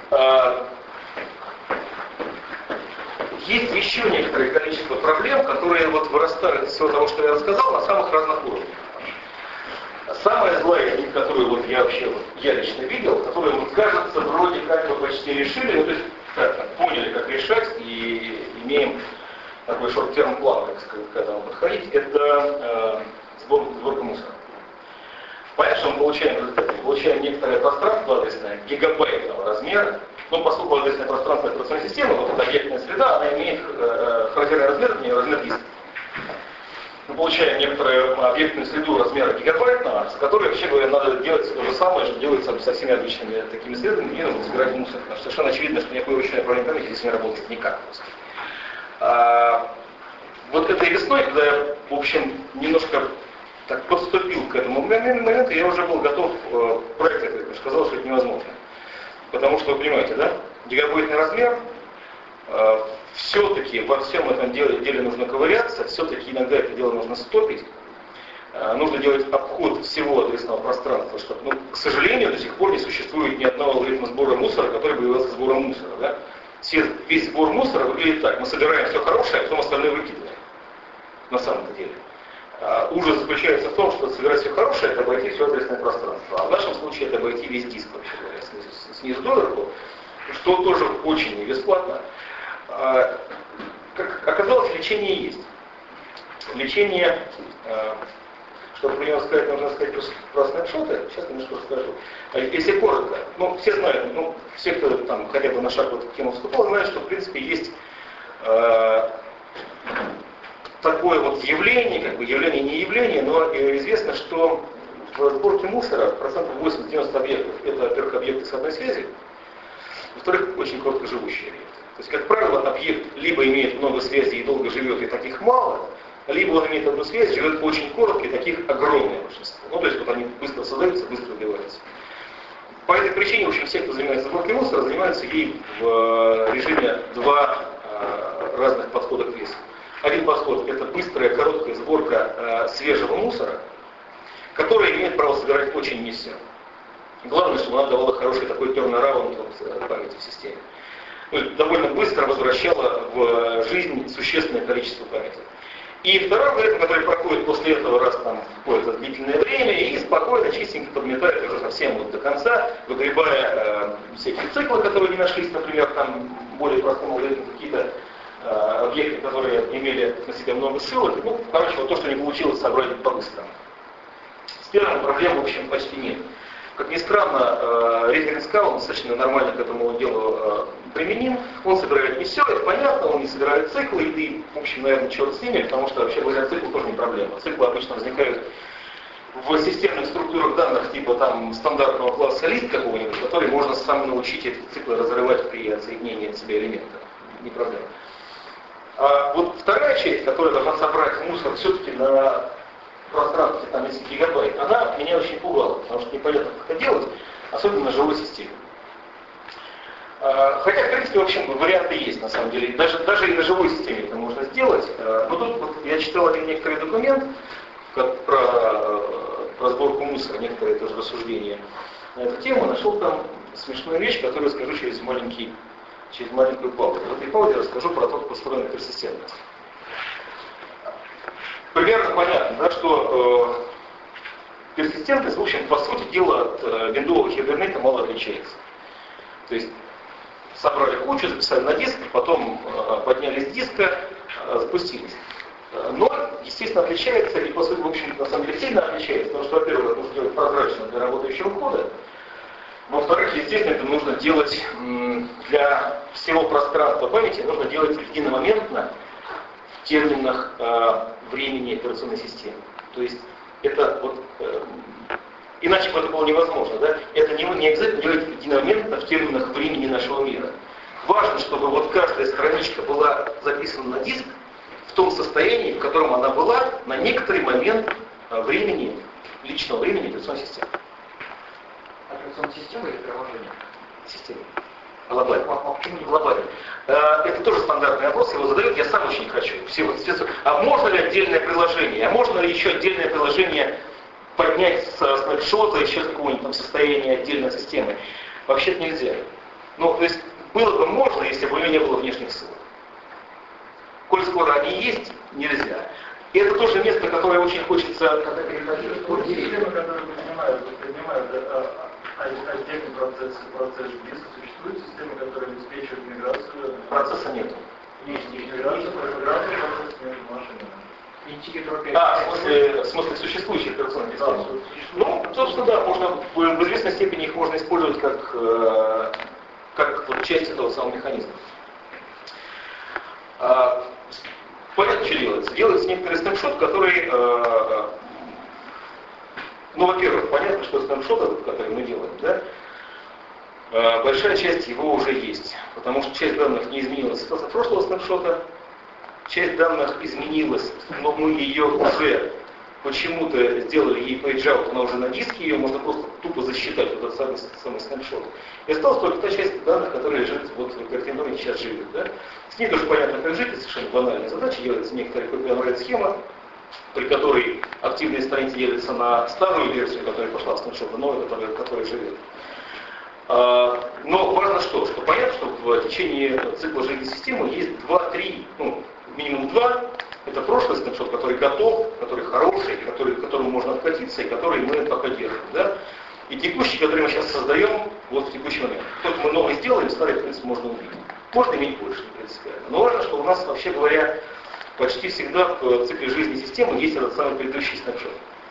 Есть еще некоторое количество проблем, которые вот вырастают из всего того, что я рассказал, на самых разных уровнях. Самая злая из них, которую вот я вообще, вот, я лично видел, которую, вот, кажется, вроде как мы почти решили, ну, то есть как, поняли, как решать, и имеем такой шорт-терм план, как сказать, к этому подходить, это э, сбор, сборка мусора. Понятно, что мы получаем результаты, получаем некоторое пространство адресное, гигабайтного размера, ну, поскольку адресное пространство операционной системы, вот эта объектная среда, она имеет э, характерный размер, у нее размер диска. Мы получаем некоторую объектную среду размера гигабайтного, с которой, вообще говоря, надо делать то же самое, что делается со всеми обычными такими средами, и надо собирать мусор. Потому что совершенно очевидно, что никакой ручной управление памяти здесь не работает никак просто. А, вот этой весной, когда я, в общем, немножко так подступил к этому моменту, я уже был готов э, проект этот, сказал, что это невозможно. Потому что, вы понимаете, да, гигабайтный размер, э, все-таки во всем этом деле, деле нужно ковыряться, все-таки иногда это дело нужно стопить, э, нужно делать обход всего адресного пространства, чтобы, ну, к сожалению, до сих пор не существует ни одного алгоритма сбора мусора, который бы являлся сбором мусора. Да? все, весь сбор мусора выглядит так. Мы собираем все хорошее, а потом остальное выкидываем. На самом деле. А, ужас заключается в том, что собирать все хорошее, это обойти все адресное пространство. А в нашем случае это обойти весь диск, вообще говоря, снизу, снизу доверху, что тоже очень не бесплатно. А, как оказалось, лечение есть. Лечение, а, чтобы про него сказать, нужно сказать про снапшоты. Сейчас немножко расскажу. Если коротко, ну, все знают, ну, все, кто там хотя бы на шаг в эту тему вступал, знают, что в принципе есть э, такое вот явление, как бы явление не явление, но э, известно, что в сборке мусора процентов восемьдесят-девяносто объектов это, во-первых, объекты с одной связью, во-вторых, очень короткоживущие объекты. То есть, как правило, объект либо имеет много связей и долго живет, и таких мало, либо он имеет одну связь, живет очень коротко, и таких огромное большинство. Ну, то есть, вот они быстро создаются, быстро убиваются. По этой причине, в общем, все, кто занимается сборкой мусора, занимаются ей в режиме два разных подхода к весу. Один подход – это быстрая, короткая сборка свежего мусора, которая имеет право собирать очень не все. Главное, чтобы она давала хороший такой turnaround от памяти в системе. Ну, довольно быстро возвращала в жизнь существенное количество памяти. И второй алгоритм, который проходит после этого раз там какое-то длительное время и спокойно, чистенько подметает уже совсем вот до конца, выгребая э, всякие циклы, которые не нашлись, например, там более простым алгоритмом какие-то э, объекты, которые имели на себе много ссылок. Ну, короче, вот то, что не получилось собрать по-быстрому. С первым проблем, в общем, почти нет. Как ни странно, референс каунт достаточно нормально к этому делу применим. Он собирает не все, это понятно, он не собирает циклы, и, в общем, наверное, черт с ними, потому что, вообще говоря, цикл тоже не проблема. Циклы обычно возникают в системных структурах данных, типа там стандартного класса лист какого-нибудь, который можно сам научить эти циклы разрывать при отсоединении от себя элемента. Не проблема. А вот вторая часть, которая должна собрать мусор все-таки на пространстве там десять гигабайт, она меня очень пугала, потому что непонятно, как это делать, особенно на живой системе. Хотя, в принципе, в общем, варианты есть, на самом деле. Даже, даже и на живой системе это можно сделать. Но тут вот, я читал один некоторый документ как про, про сборку мусора, некоторые тоже рассуждения на эту тему. Нашел там смешную вещь, которую скажу через, маленький, через маленькую паузу. В этой паузе расскажу про то, как устроена персистентность. Примерно понятно, да, что э, персистентность, в общем, по сути дела, от э, виндового хибернета мало отличается. То есть собрали кучу, записали на диск, потом э, подняли с диска, э, запустились. Но, естественно, отличается, и по сути, в общем, на самом деле сильно отличается, потому что, во-первых, это нужно делать прозрачно для работающего кода, во-вторых, естественно, это нужно делать м, для всего пространства памяти, нужно делать единомоментно в терминах э, времени операционной системы. То есть это вот, э, иначе бы это было невозможно, да? Это не, не обязательно делать единомоментно в терминах времени нашего мира. Важно, чтобы вот каждая страничка была записана на диск в том состоянии, в котором она была на некоторый момент э, времени, личного времени операционной системы. Операционной системы или приложения? Системы. Глобально. А почему не глобально? Это тоже стандартный вопрос, его задают, я сам очень хочу. Все вот, а можно ли отдельное приложение? А можно ли еще отдельное приложение поднять с снапшота, еще с какого-нибудь там состояния отдельной системы? Вообще-то нельзя. Ну, то есть, было бы можно, если бы у нее не было внешних ссылок. Коль скоро они есть, нельзя. И это тоже место, которое очень хочется... Когда переходишь в систему, которые принимают, принимают отдельный процесс, процесс диска, существуют системы, которые обеспечивают миграцию. Процесса нету. Есть миграция, миграция процесс между машинами. А, в смысле, в смысле существующих операционных систем? Да, ну, собственно, да, можно, в известной степени их можно использовать как, э, как вот часть этого самого механизма. А, понятно, что делается. Делается некоторый снапшот, который... Э, ну, во-первых, понятно, что снапшот, который мы делаем, да, э, большая часть его уже есть. Потому что часть данных не изменилась с прошлого снапшота. Часть данных изменилась, но мы ее уже почему-то сделали ей page-out, она уже на диске, ее можно просто тупо засчитать, вот этот самый, самый снапшот. И осталась только та часть данных, которая лежит вот в картиноме сейчас живет. Да? С ней тоже понятно, как жить, это совершенно банальная задача, делается некоторая copy-on-write схема, при которой активные страницы делятся на старую версию, которая пошла в снапшот, и новую, которая, которая живет. Но важно что? Что понятно, что в течение цикла жизни системы есть два-три, ну, минимум два. Это прошлый снапшот, который готов, который хороший, который, к которому можно откатиться и который мы пока держим. Да? И текущий, который мы сейчас создаем, вот в текущий момент. Только мы новый сделаем, старый, в принципе, можно убить. Можно иметь больше, в принципе. Но важно, что у нас, вообще говоря, почти всегда в цикле жизни системы есть этот самый предыдущий снапшот.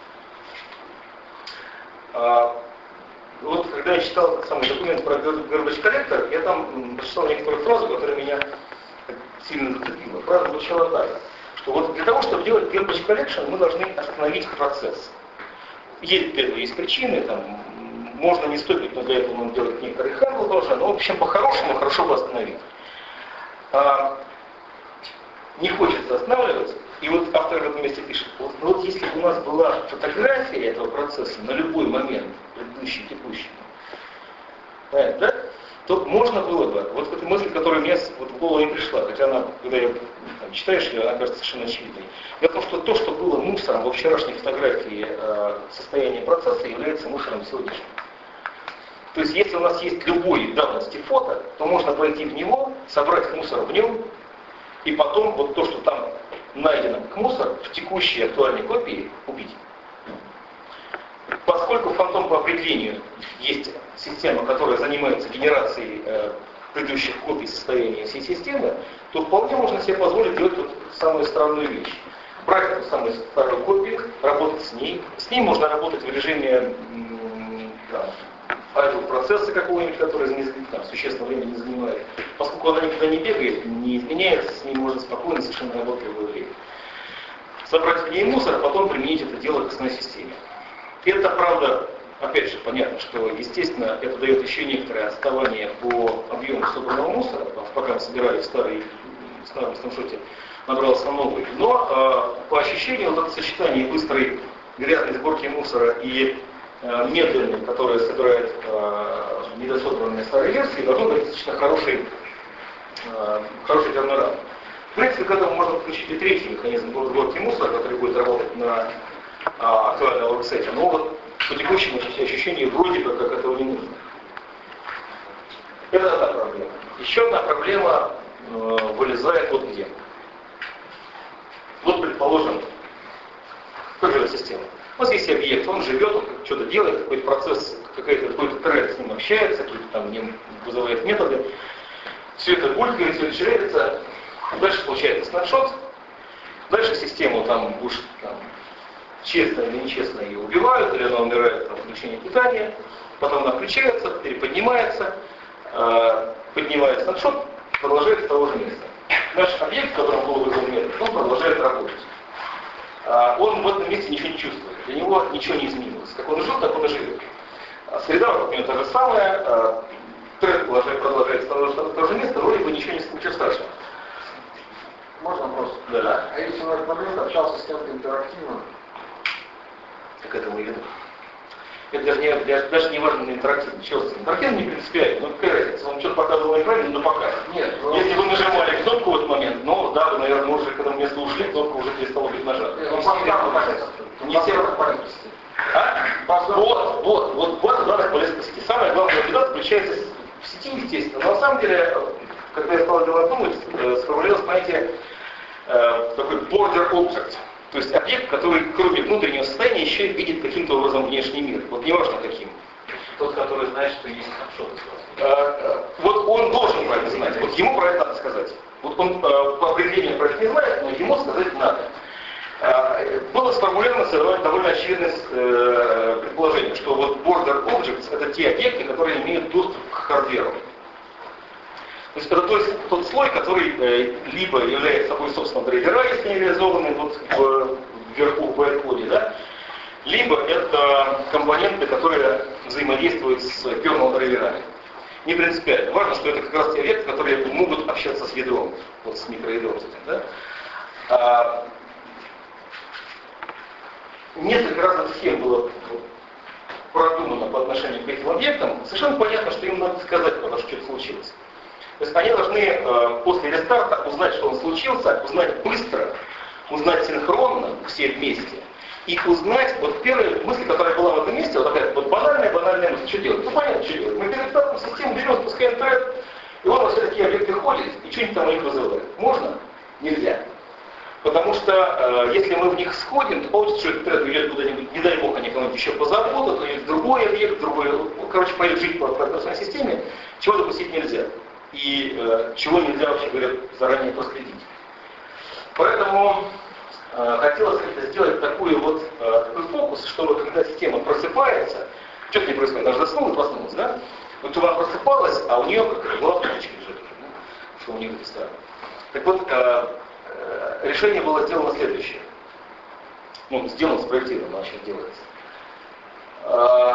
Вот когда я читал этот самый документ про Garbage Collector, я там прочитал некоторую фразу, которая меня сильно зацепила. Фраза звучала так, что вот для того, чтобы делать Garbage Collection, мы должны остановить процесс. Есть для этого есть причины, там, можно не стоит, но для этого нужно делать некоторые хэндлы тоже, но в общем по-хорошему хорошо бы остановить. А, не хочется останавливаться. И вот автор в этом месте пишет, вот, вот если бы у нас была фотография этого процесса на любой момент, предыдущий, текущий, понятно, да? То можно было бы, вот эта мысль, которая мне вот в голову не пришла, хотя она, когда я там, читаешь ее, она кажется совершенно очевидной. Дело в том, что то, что было мусором во вчерашней фотографии э, состояния процесса, является мусором сегодняшнего. То есть, если у нас есть любой давности фото, то можно пойти в него, собрать мусор в нем, и потом вот то, что там найдено как мусор, в текущей актуальной копии убить. Поскольку фантом по определению есть система, которая занимается генерацией э, предыдущих копий состояния всей системы, то вполне можно себе позволить делать вот самую странную вещь. Брать эту самую старую копию, работать с ней. С ней можно работать в режиме idle процесса какого-нибудь, который там, существенного времени не занимает. Поскольку она никуда не бегает, не изменяется, с ней можно спокойно совершенно работать в любое время. Собрать в ней мусор, а потом применить это дело к основной системе. Это, правда, опять же, понятно, что, естественно, это дает еще некоторое отставание по объему собранного мусора, пока мы собирали в старый, в старом снапшоте, набрался новый. Но э, по ощущению, вот это сочетание быстрой грязной сборки мусора и э, медленной, которая собирает э, недособранные старые версии, должно быть достаточно хороший, э, хороший тернораунд. В принципе, к этому можно подключить и третий механизм сборки мусора, который будет работать на а, актуальном веб-сайте. Но вот по текущему ощущению вроде бы как этого не нужно. Это одна проблема. Еще одна проблема э, вылезает вот где. Вот, предположим, как живет система. У нас есть объект, он живет, он что-то делает, какой-то процесс, какой-то, какой-то тред с ним общается, какие-то там в нем вызывает методы. Все это булькает, все это ширяется. Дальше получается снапшот. Дальше систему там уж там, честно или нечестно ее убивают, или она умирает от отключения питания. Потом она включается, переподнимается, э, поднимает снапшот, продолжает с того же места. Наш объект, в котором был вызван метод, он продолжает работать. Э, он в этом месте ничего не чувствует. Для него ничего не изменилось. Как он и жил, так он и живет. Среда вокруг него та же самая. Э, тред продолжает, продолжает с того же места, вроде бы ничего, не, ничего страшного. Можно вопрос? Да. А если в этот момент общался с кем-то интерактивно? К этому и веду. Это даже не, даже, даже не важно интерактивно. Чего интерактивно не принципиально. Ну какая разница? Он что-то показывал на экране, но показывает. Нет. Ну, если вы нажимали кнопку в этот момент, ну да, вы, наверное, уже к этому месту ушли, кнопка уже перестала быть нажата. Не все А? Вот, вот, вот, вот данных полезности. Самое главное беда заключается в сети, естественно. Но на самом деле, когда я стал делать думать, сформулировалось понятие э, такой border object. То есть объект, который кроме внутреннего состояния еще и видит каким-то образом внешний мир. Вот неважно каким. Тот, который знает, что есть снапшот. Э, вот он должен про это знать. Вот ему про это надо сказать. Вот он э, по определению про это не знает, но ему сказать надо. Э, было сформулировано довольно очевидное э, предположение, что вот border objects это те объекты, которые имеют доступ к хардверу. То есть это тот, тот слой, который э, либо является собой собственно драйвера, если не реализованы вот в, вверху в байткоде, да, либо это компоненты, которые взаимодействуют с kernel драйверами. Не принципиально. Важно, что это как раз те объекты, которые могут общаться с ядром, вот с микроядром. Да? А, несколько разных схем было продумано по отношению к этим объектам. Совершенно понятно, что им надо сказать, потому что что-то случилось. То есть они должны э, после рестарта узнать, что он случился, узнать быстро, узнать синхронно, все вместе, и узнать, вот первая мысль, которая была в этом месте, вот такая вот банальная, банальная мысль, что делать? Ну понятно, что делать. Мы перестали стандартную систему, берем, спускаем тред, и он во все такие объекты ходит, и что-нибудь там у них вызывает. Можно? Нельзя. Потому что э, если мы в них сходим, то получится, что этот тред ведет куда-нибудь, не дай бог, они кому-нибудь еще позаботят, то есть другой объект, другой, короче, поедет жить по операционной системе, чего допустить нельзя. И э, чего нельзя, вообще говоря, заранее проследить. Поэтому э, хотелось как-то сделать такой вот э, такой фокус, чтобы когда система просыпается, что-то не происходит, она же заснула и проснулась, да? Вот она просыпалась, а у нее как голова в лежит, да? Что у нее это странно. Так вот, э, э, решение было сделано следующее. Ну, сделано, спроектировано, оно сейчас делается. Э,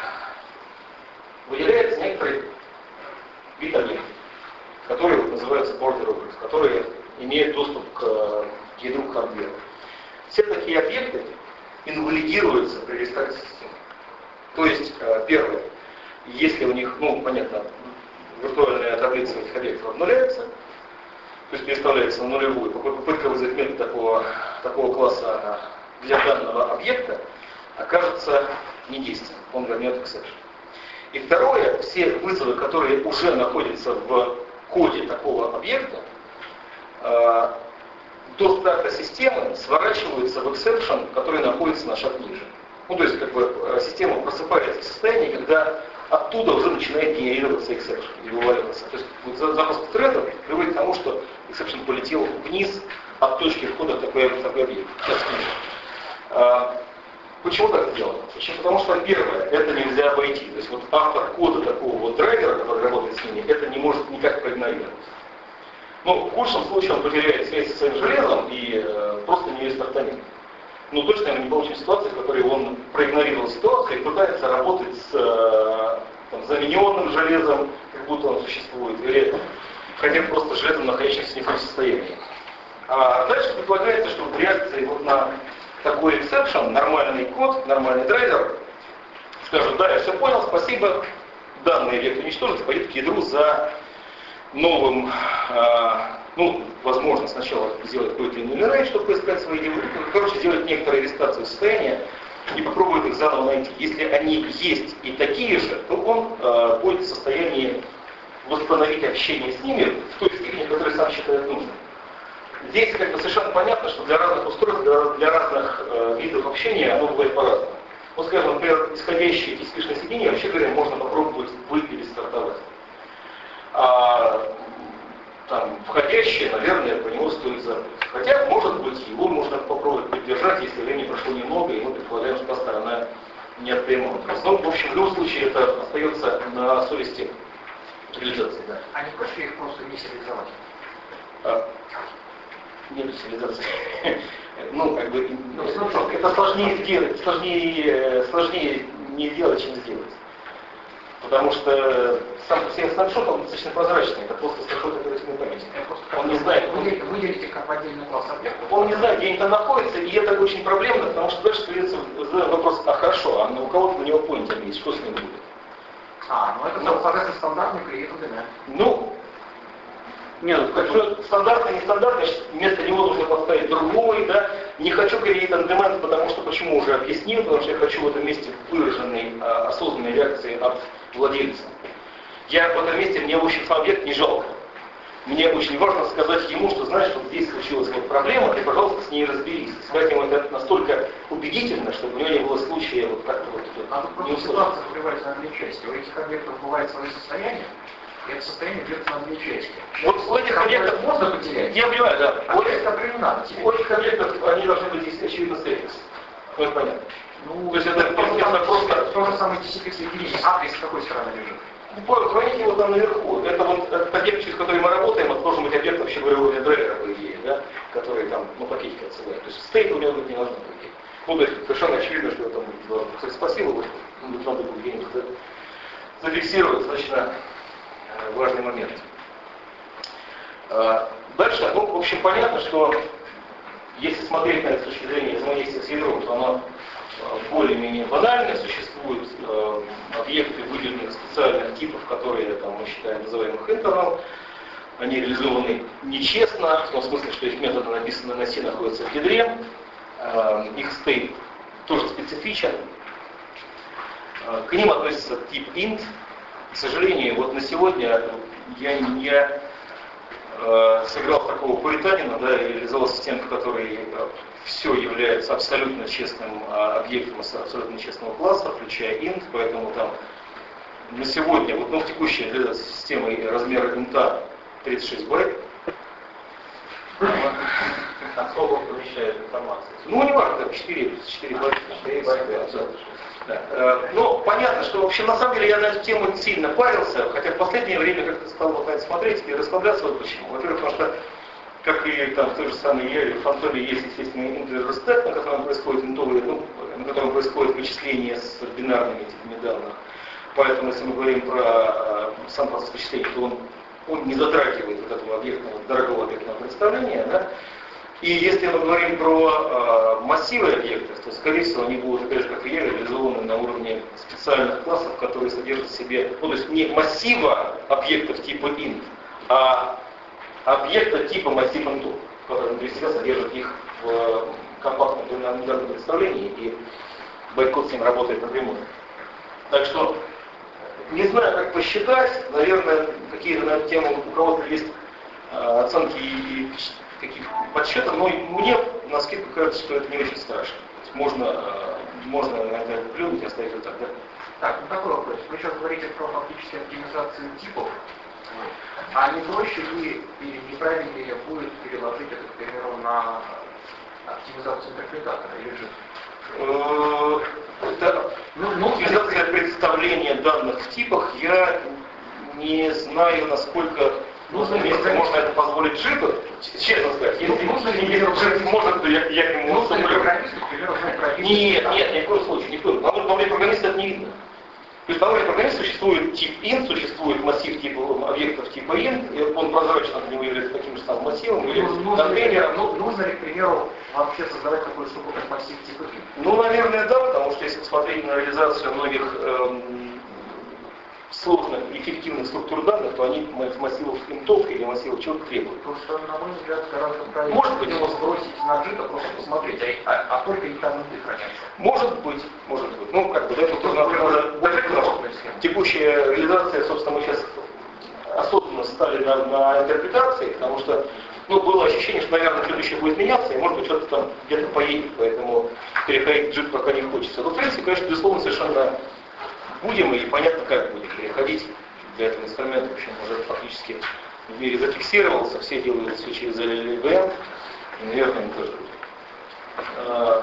выделяется некоторый вид объектов, которые вот называются border objects, которые имеют доступ к, к ядру хардвера. Все такие объекты инвалидируются при рестарте системы. То есть, первое, если у них, ну, понятно, виртуальная таблица этих объектов обнуляется, то есть переставляется на нулевую, попытка вызвать метод такого, такого класса для данного объекта окажется недейственным, он вернет exception. И второе, все вызовы, которые уже находятся в коде такого объекта, э, до старта системы сворачиваются в exception, который находится на шаг ниже. Ну, то есть, как бы, система просыпается в состоянии, когда оттуда уже начинает генерироваться exception и вываливаться. То есть, вот запуск трендов приводит к тому, что exception полетел вниз от точки входа в такой, в такой объект. Сейчас э, Почему так сделано? Почему? Потому что, первое, это нельзя обойти. То есть вот автор кода такого вот драйвера, который работает с ними, это не может никак проигнорировать. Ну, в худшем случае он потеряет связь со своим железом и э, просто не стартанет. Ну, точно, наверное, не получим ситуации, в которой он проигнорировал ситуацию и пытается работать с э, там, замененным железом, как будто он существует, или хотя бы просто железом, находящимся не в том состоянии. А дальше предполагается, что в реакции вот на такой exception, нормальный код, нормальный драйвер, скажет, да, я все понял, спасибо, данный объект уничтожится, пойдет к ядру за новым, э, ну, возможно, сначала сделать какой-то enumerate, чтобы поискать свои девы, короче, сделать некоторые рестарцию состояния и попробует их заново найти. Если они есть и такие же, то он э, будет в состоянии восстановить общение с ними в той степени, которую сам считает нужным. Здесь как бы совершенно понятно, что для разных устройств, для, для разных э, видов общения оно бывает по-разному. Вот, скажем, например, исходящие из фишных соединений, вообще говоря, можно попробовать вы перестартовать. А там, входящие, наверное, по нему стоит забыть. Хотя, может быть, его можно попробовать поддержать, если времени прошло немного, и мы предполагаем, что та сторона не отремонтировалась. Но, в общем, в любом случае, это остается на совести реализации. Да. А не проще их просто не сериализовать? А, нет сериализации. Ну, как бы, ну, это сложнее сделать, сложнее, сложнее не сделать, чем сделать. Потому что сам по себе снапшот, он достаточно прозрачный, это просто снапшот оперативной памяти. Он не знает, выделите, выделите как отдельный класс объектов. Он не знает, где они там находятся, и это очень проблемно, потому что дальше появится вопрос, а хорошо, а у кого-то на него поинтер есть, что с ним будет? А, ну это, ну, соответственно, стандартный клиент ди эн эй. Ну, нет, ну, стандартный, нестандартный, вместо него нужно поставить другой, да. Не хочу create on demand, потому что, почему уже объяснил, потому что я хочу в этом месте выраженной, а, осознанной реакции от владельца. Я в этом месте, мне, в общем, объект не жалко. Мне очень важно сказать ему, что, знаешь, вот здесь случилась вот проблема, и, пожалуйста, с ней разберись. Сказать ему это настолько убедительно, чтобы у него не было случая вот как-то вот... А тут просто ситуация разбивается на две части. У этих объектов бывает свое состояние, и это состояние делится на две части. Вот у этих объектов можно потерять. Я понимаю, да. А у этих, например, не надо терять. У этих объектов они должны быть здесь очевидно стейтлес. Ну, это понятно. Ну, то есть это просто... просто то же самое ти си пи соединение. Адрес с какой стороны лежит? Храните его там наверху. Это вот этот объект, через который мы работаем, это должен быть объект, вообще говоря, уровня драйвера, по идее, да, который там, ну, пакетики отсылает. То есть стейт у него быть не должно быть. Ну, то есть совершенно очевидно, что там будет. Кстати, спасибо, вот, надо будет где-нибудь зафиксировать, достаточно важный момент. Дальше, ну, в общем, понятно, что если смотреть на это с точки зрения взаимодействия с ядром, то оно более-менее банально. Существуют э, объекты выделенных специальных типов, которые там, мы считаем называемых internal. Они реализованы нечестно, в том смысле, что их методы, написанные на C, находятся в ядре. Э, их стейт тоже специфичен. Э, к ним относится тип int. К сожалению, вот на сегодня я, я э, сыграл такого пуританина, да, и реализовал систему, в которой э, все является абсолютно честным э, объектом абсолютно честного класса, включая int, поэтому там на сегодня, вот, ну, в текущей реализации системы размер инта тридцать шесть байт. А сколько он помещает информацию? Ну, не важно, там четыре, четыре байта, четыре байта. Да. Ну, понятно, что, в общем, на самом деле я на эту тему сильно парился, хотя в последнее время как-то стал вот на это смотреть и расслабляться. Вот почему. Во-первых, потому что, как и там в той же самой Яве, в Фантоме есть, естественно, интеграл стек, на котором происходит интовые, ну, на котором происходит вычисление с бинарными типами данных. Поэтому, если мы говорим про э, сам процесс вычисления, то он, он не затрагивает вот этого объектного, дорогого объектного представления, да? И если мы говорим про э, массивы объектов, то, скорее всего, они будут, опять же, как и я, реализованы на уровне специальных классов, которые содержат в себе, ну, то есть не массива объектов типа int, а объекта типа массив int, который внутри себя содержит их в компактном бинарном представлении, и байткод с ним работает напрямую. Так что, не знаю, как посчитать, наверное, какие-то на эту тему у кого-то есть э, оценки и каких-то подсчетов, но мне на скидку кажется, что это не очень страшно. То есть можно, можно на это плюнуть и оставить вот так, да? Так, ну такой вопрос. Вы сейчас говорите про фактически оптимизацию типов. А не проще ли или неправильнее будет переложить это, к примеру, на оптимизацию интерпретатора? Или же... Это, ну, ну, оптимизация представления данных в типах, я не знаю, насколько нужно, если можно это позволить джипу, честно сказать, если нужно ли джип может, то я, я к нему нужно ли программисту, к примеру, Нет, нет, ни в коем случае, ни в коем. Потому что программиста это не видно. То есть, по программиста существует тип int, существует массив типа объектов типа int, и он прозрачно для него является таким же самым массивом, или контейнером. Ну, нужно ли, к примеру, вообще создавать такую штуку, как массив типа int? Ну, наверное, да, потому что если посмотреть на реализацию многих эм, сложных и эффективных структур данных, то они массивов интов или массивов чего-то требуют. Потому что, на мой взгляд, гораздо правильнее может быть его сбросить на джита, просто посмотреть, а, а, а только и там инты хранятся. Может быть, может быть. Ну, как бы, да, тут нужно уже текущая реализация, собственно, мы сейчас осознанно стали на, на интерпретации, потому что, ну, было ощущение, что, наверное, следующее будет меняться, и, может быть, что-то там где-то поедет, поэтому переходить в джит пока не хочется. Но, в принципе, конечно, безусловно, совершенно будем, и понятно, как будем переходить. Для этого инструмента, в общем, уже фактически в мире зафиксировался, все делают все через эл эл ви эм, и, наверное, мы тоже будем. А,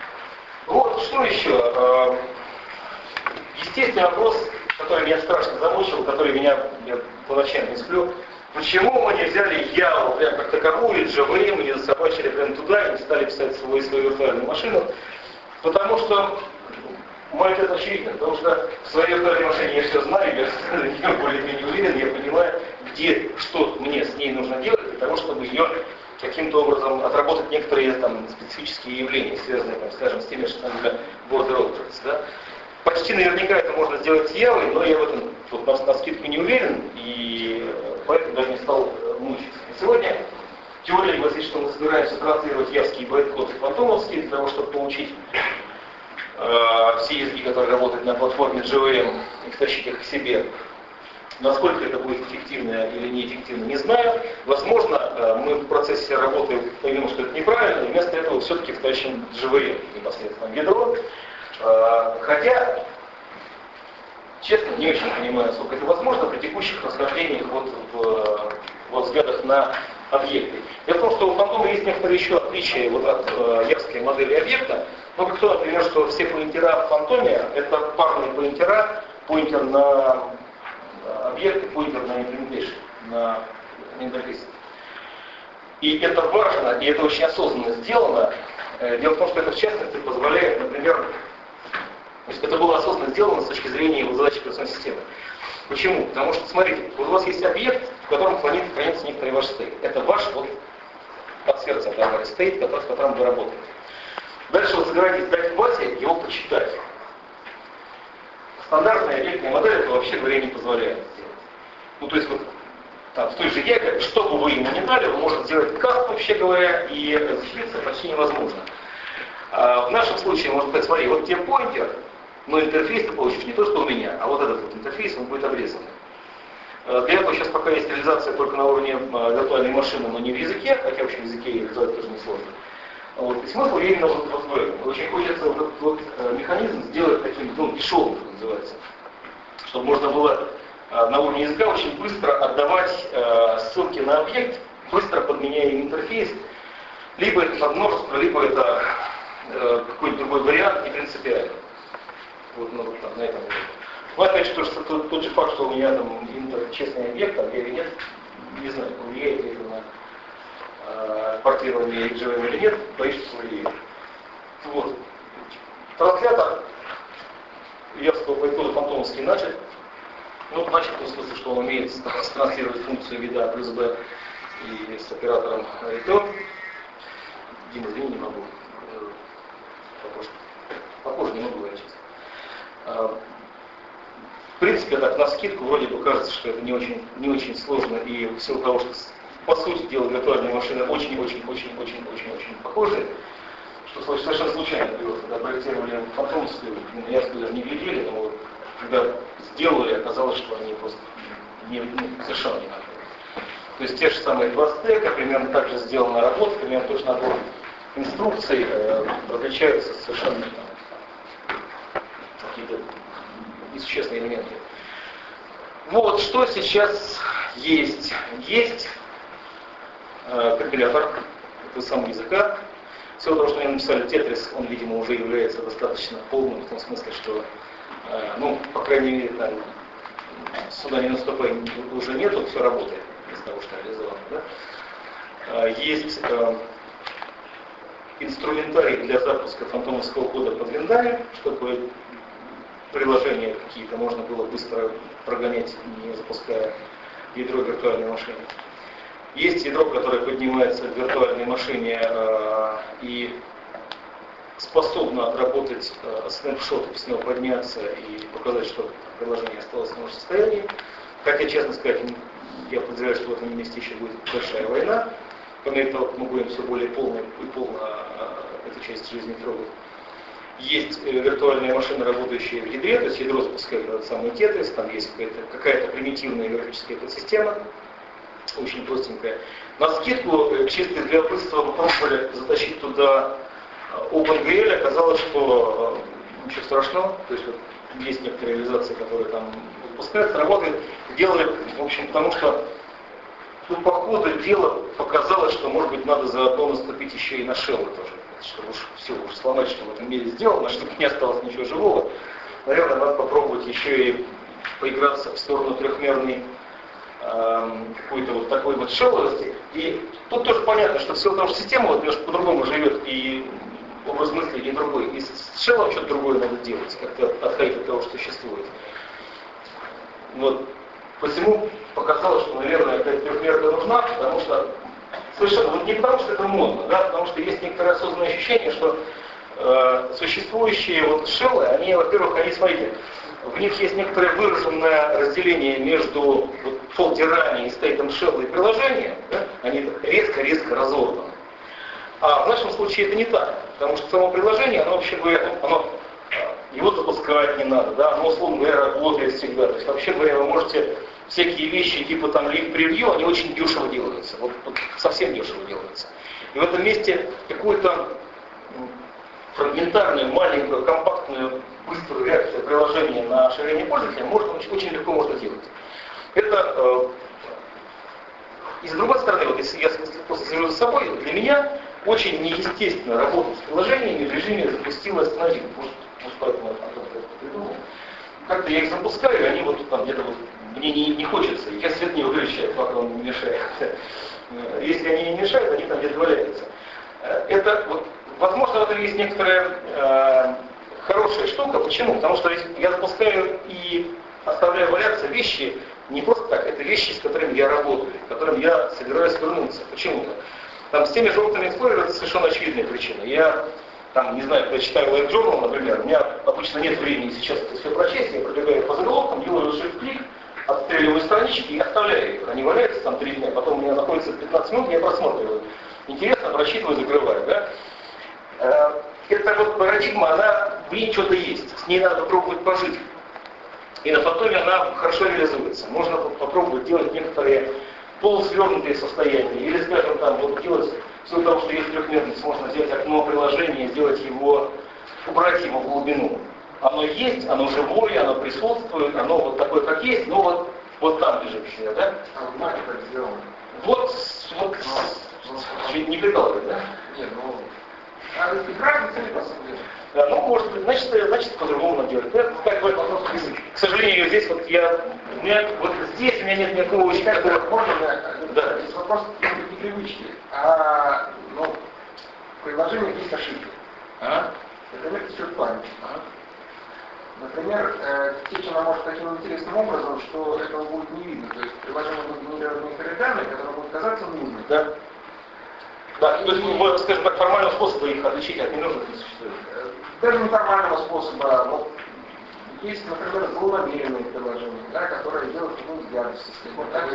вот, что еще? Естественный вопрос, который меня страшно замучил, который меня, я по ночам не сплю. Почему мы не взяли Яву прям как таковую, или джей ви эм, и не засобачили прям туда, и не стали писать свою, свою виртуальную машину? Потому что мой ответ очевиден, потому что в своей виртуальной машине я все знаю, я более-менее уверен, я понимаю, где, что мне с ней нужно делать для того, чтобы ее каким-то образом отработать некоторые там специфические явления, связанные, там, скажем, с теми, что там border objects, да. Почти наверняка это можно сделать с Явой, но я в этом вот, на, на скидку не уверен, и поэтому даже не стал мучиться. И сегодня теория гласит, что мы собираемся транслировать явский байткод в фантомовский для того, чтобы получить э, все языки, которые работают на платформе джей ви эм, и втащить их к себе. Насколько это будет эффективно или неэффективно, не знаю. Возможно, мы в процессе работы поймем, что это неправильно, и вместо этого все-таки втащим джей ви эм непосредственно в ядро. Хотя, честно, не очень понимаю, насколько это возможно при текущих расхождениях вот в, во взглядах на объекты. Дело в том, что у фантома есть некоторые еще отличия вот от э, явской модели объекта. Ну, как то, например, что все поинтера в фантоме — это парные поинтера, поинтер на объекты, поинтер на implementation, на интерфейс. И это важно, и это очень осознанно сделано. Дело в том, что это в частности позволяет, например, то есть это было осознанно сделано с точки зрения его задачи операционной системы. Почему? Потому что, смотрите, вот у вас есть объект, в котором хранится, хранится некоторый ваш стейт. Это ваш вот от сердца оторвали стейт, в котором вы работаете. Дальше вы собираетесь дать Васе его почитать. Стандартная объектная модель это вообще говоря не позволяет сделать. Ну то есть вот там, в той же Яве, что бы вы ему не дали, вы можете сделать каст, вообще говоря, и защититься почти невозможно. А в нашем случае, можно сказать, смотри, вот тебе поинтер, Но интерфейс ты получишь не то, что у меня, а вот этот вот интерфейс, он будет обрезан. Для этого сейчас пока есть реализация только на уровне виртуальной машины, но не в языке, хотя вообще в языке реализовать тоже несложно. Вот. И смысл именно вот, вот в этом. Очень хочется вот этот вот механизм сделать таким, ну, дешевым, что называется. Чтобы можно было на уровне языка очень быстро отдавать ссылки на объект, быстро подменяя интерфейс. Либо это подмножество, либо это какой-нибудь другой вариант, не принципиально. Вот, ну, вот там, на этом уровне. Ну, опять же, тот, тот, тот же факт, что у меня там интер честный объект, там я или нет, не знаю, влияет ли это на э, портирование икс джи эм или нет, боюсь, что влияет. Вот. Транслятор Явского Python фантомский начат. Ну, начат в том смысле, что он умеет транслировать функцию вида плюс b и с оператором return. Дима, извини, не могу. Похоже, похоже не могу говорить. В принципе, так навскидку вроде бы кажется, что это не очень, не очень сложно, и в силу того, что по сути дела виртуальные машины очень-очень-очень-очень-очень-очень похожи, что совершенно случайно было, когда проектировали фантомскую, я даже не глядели, но вот, когда сделали, оказалось, что они просто не, ну, совершенно не надо. То есть те же самые два стека, примерно так же сделана работа, примерно точно набор инструкций э, различаются совершенно там, какие-то несущественные элементы. Вот что сейчас есть. Есть э, компилятор этого самого языка. Все того, что мне написали Тетрис, он, видимо, уже является достаточно полным, в том смысле, что, э, ну, по крайней мере, там, сюда не наступай уже нету, все работает из того, что реализовано. Да? Э, есть э, инструментарий для запуска фантомовского кода под виндами, чтобы приложения какие-то можно было быстро прогонять, не запуская ядро виртуальной машины. Есть ядро, которое поднимается в виртуальной машине э, и способно отработать э, снапшот, с него подняться и показать, что приложение осталось в том же состоянии. Хотя, честно сказать, я подозреваю, что в этом месте еще будет большая война. По мере того, как мы будем все более полно и полно э, эту часть жизни трогать. Есть э, виртуальная машина, работающая в ядре, то есть ядро запускает этот самый Тетрис, там есть какая-то, какая-то примитивная графическая подсистема, очень простенькая. На скидку, э, чисто из любопытства, мы пробовали затащить туда OpenGL, оказалось, что э, ничего страшного, то есть вот, есть некоторые реализации, которые там выпускаются, работают, делали, в общем, потому что ну, по ходу дела показалось, что, может быть, надо заодно наступить еще и на шеллы тоже. Чтобы уж все уж сломать, что в этом мире сделано, чтобы не осталось ничего живого. Наверное, надо попробовать еще и поиграться в сторону трехмерной э, какой-то вот такой вот шелловости. И тут тоже понятно, что в силу того, что система вот немножко по-другому живет, и образ мысли не другой. И с шеллом что-то другое надо делать, как-то отходить от того, что существует. Вот. Посему показалось, что, наверное, эта трехмерка нужна, потому что совершенно, вот не потому, что это модно, да, потому что есть некоторое осознанное ощущение, что э, существующие вот шеллы, они, во-первых, они, смотрите, в них есть некоторое выраженное разделение между вот, фолдерами и стейтом шелла и приложения, да, они резко-резко разорваны. А в нашем случае это не так, потому что само приложение, оно вообще говоря, оно, его запускать не надо, да, оно, условно говоря, работает всегда. То есть, вообще говоря, вы можете всякие вещи типа там лив-превью, они очень дешево делаются, вот, вот совсем дешево делаются. И в этом месте какую-то фрагментарную, маленькую, компактную, быструю реакцию приложения на ширение пользователя можно, очень легко можно делать. Это, э, и с другой стороны, вот если я просто свяжу за собой, для меня очень неестественно работать с приложениями в режиме «запустил и остановил». Может, может поэтому я это придумал. Как-то я их запускаю, и они вот там где-то вот мне не, не хочется, я свет не выключаю, пока он не мешает. Если они не мешают, они там где-то валяются. Это, вот, возможно, в этом есть некоторая э, хорошая штука. Почему? Потому что я запускаю и оставляю валяться вещи не просто так, это вещи, с которыми я работаю, к которым я собираюсь вернуться. Почему-то. Там с теми желтыми эксплорерами это совершенно очевидная причина. Я там, не знаю, когда читаю Live Journal, например, у меня обычно нет времени сейчас это все прочесть, я пробегаю по заголовкам, делаю shift-клик, отстреливаю странички и оставляю их. Они валяются там три дня, потом у меня находится пятнадцать минут, я просматриваю. Интересно, прочитываю, закрываю. Да? Это вот парадигма, она в ней что-то есть, с ней надо попробовать пожить. И на фантоме она хорошо реализуется. Можно попробовать делать некоторые полусвернутые состояния. Или, скажем, там, вот делать, в силу того, что есть трехмерность, можно сделать окно приложения, сделать его, убрать его в глубину. Оно есть, оно живое, оно присутствует, оно вот такое, как есть, но вот, вот там лежащее, да? А в Маке так сделано. Вот, вот, чуть не прикалывает, да? Нет, ну... А это правильно, цели по самом деле. Да, ну, может быть, значит, значит по-другому надо делать. Да? Как бы, к сожалению, здесь вот я, у меня, вот здесь у меня нет никакого очень такого... Можно, да. Здесь вопрос непривычки. А, ну, в приложениях есть ошибки. А? Например, течет память. А? Например, э, течь она может таким интересным образом, что этого будет не видно. То есть приложение будет генерировать некоторые данные, которые будут казаться нужными. Да. Да, то есть, ну, скажем так, формального способа их отличить от ненужных не существует. Даже неформального способа. Вот, есть, например, злонамеренные приложения, да, которые делают ну, взгляд в систему. Да,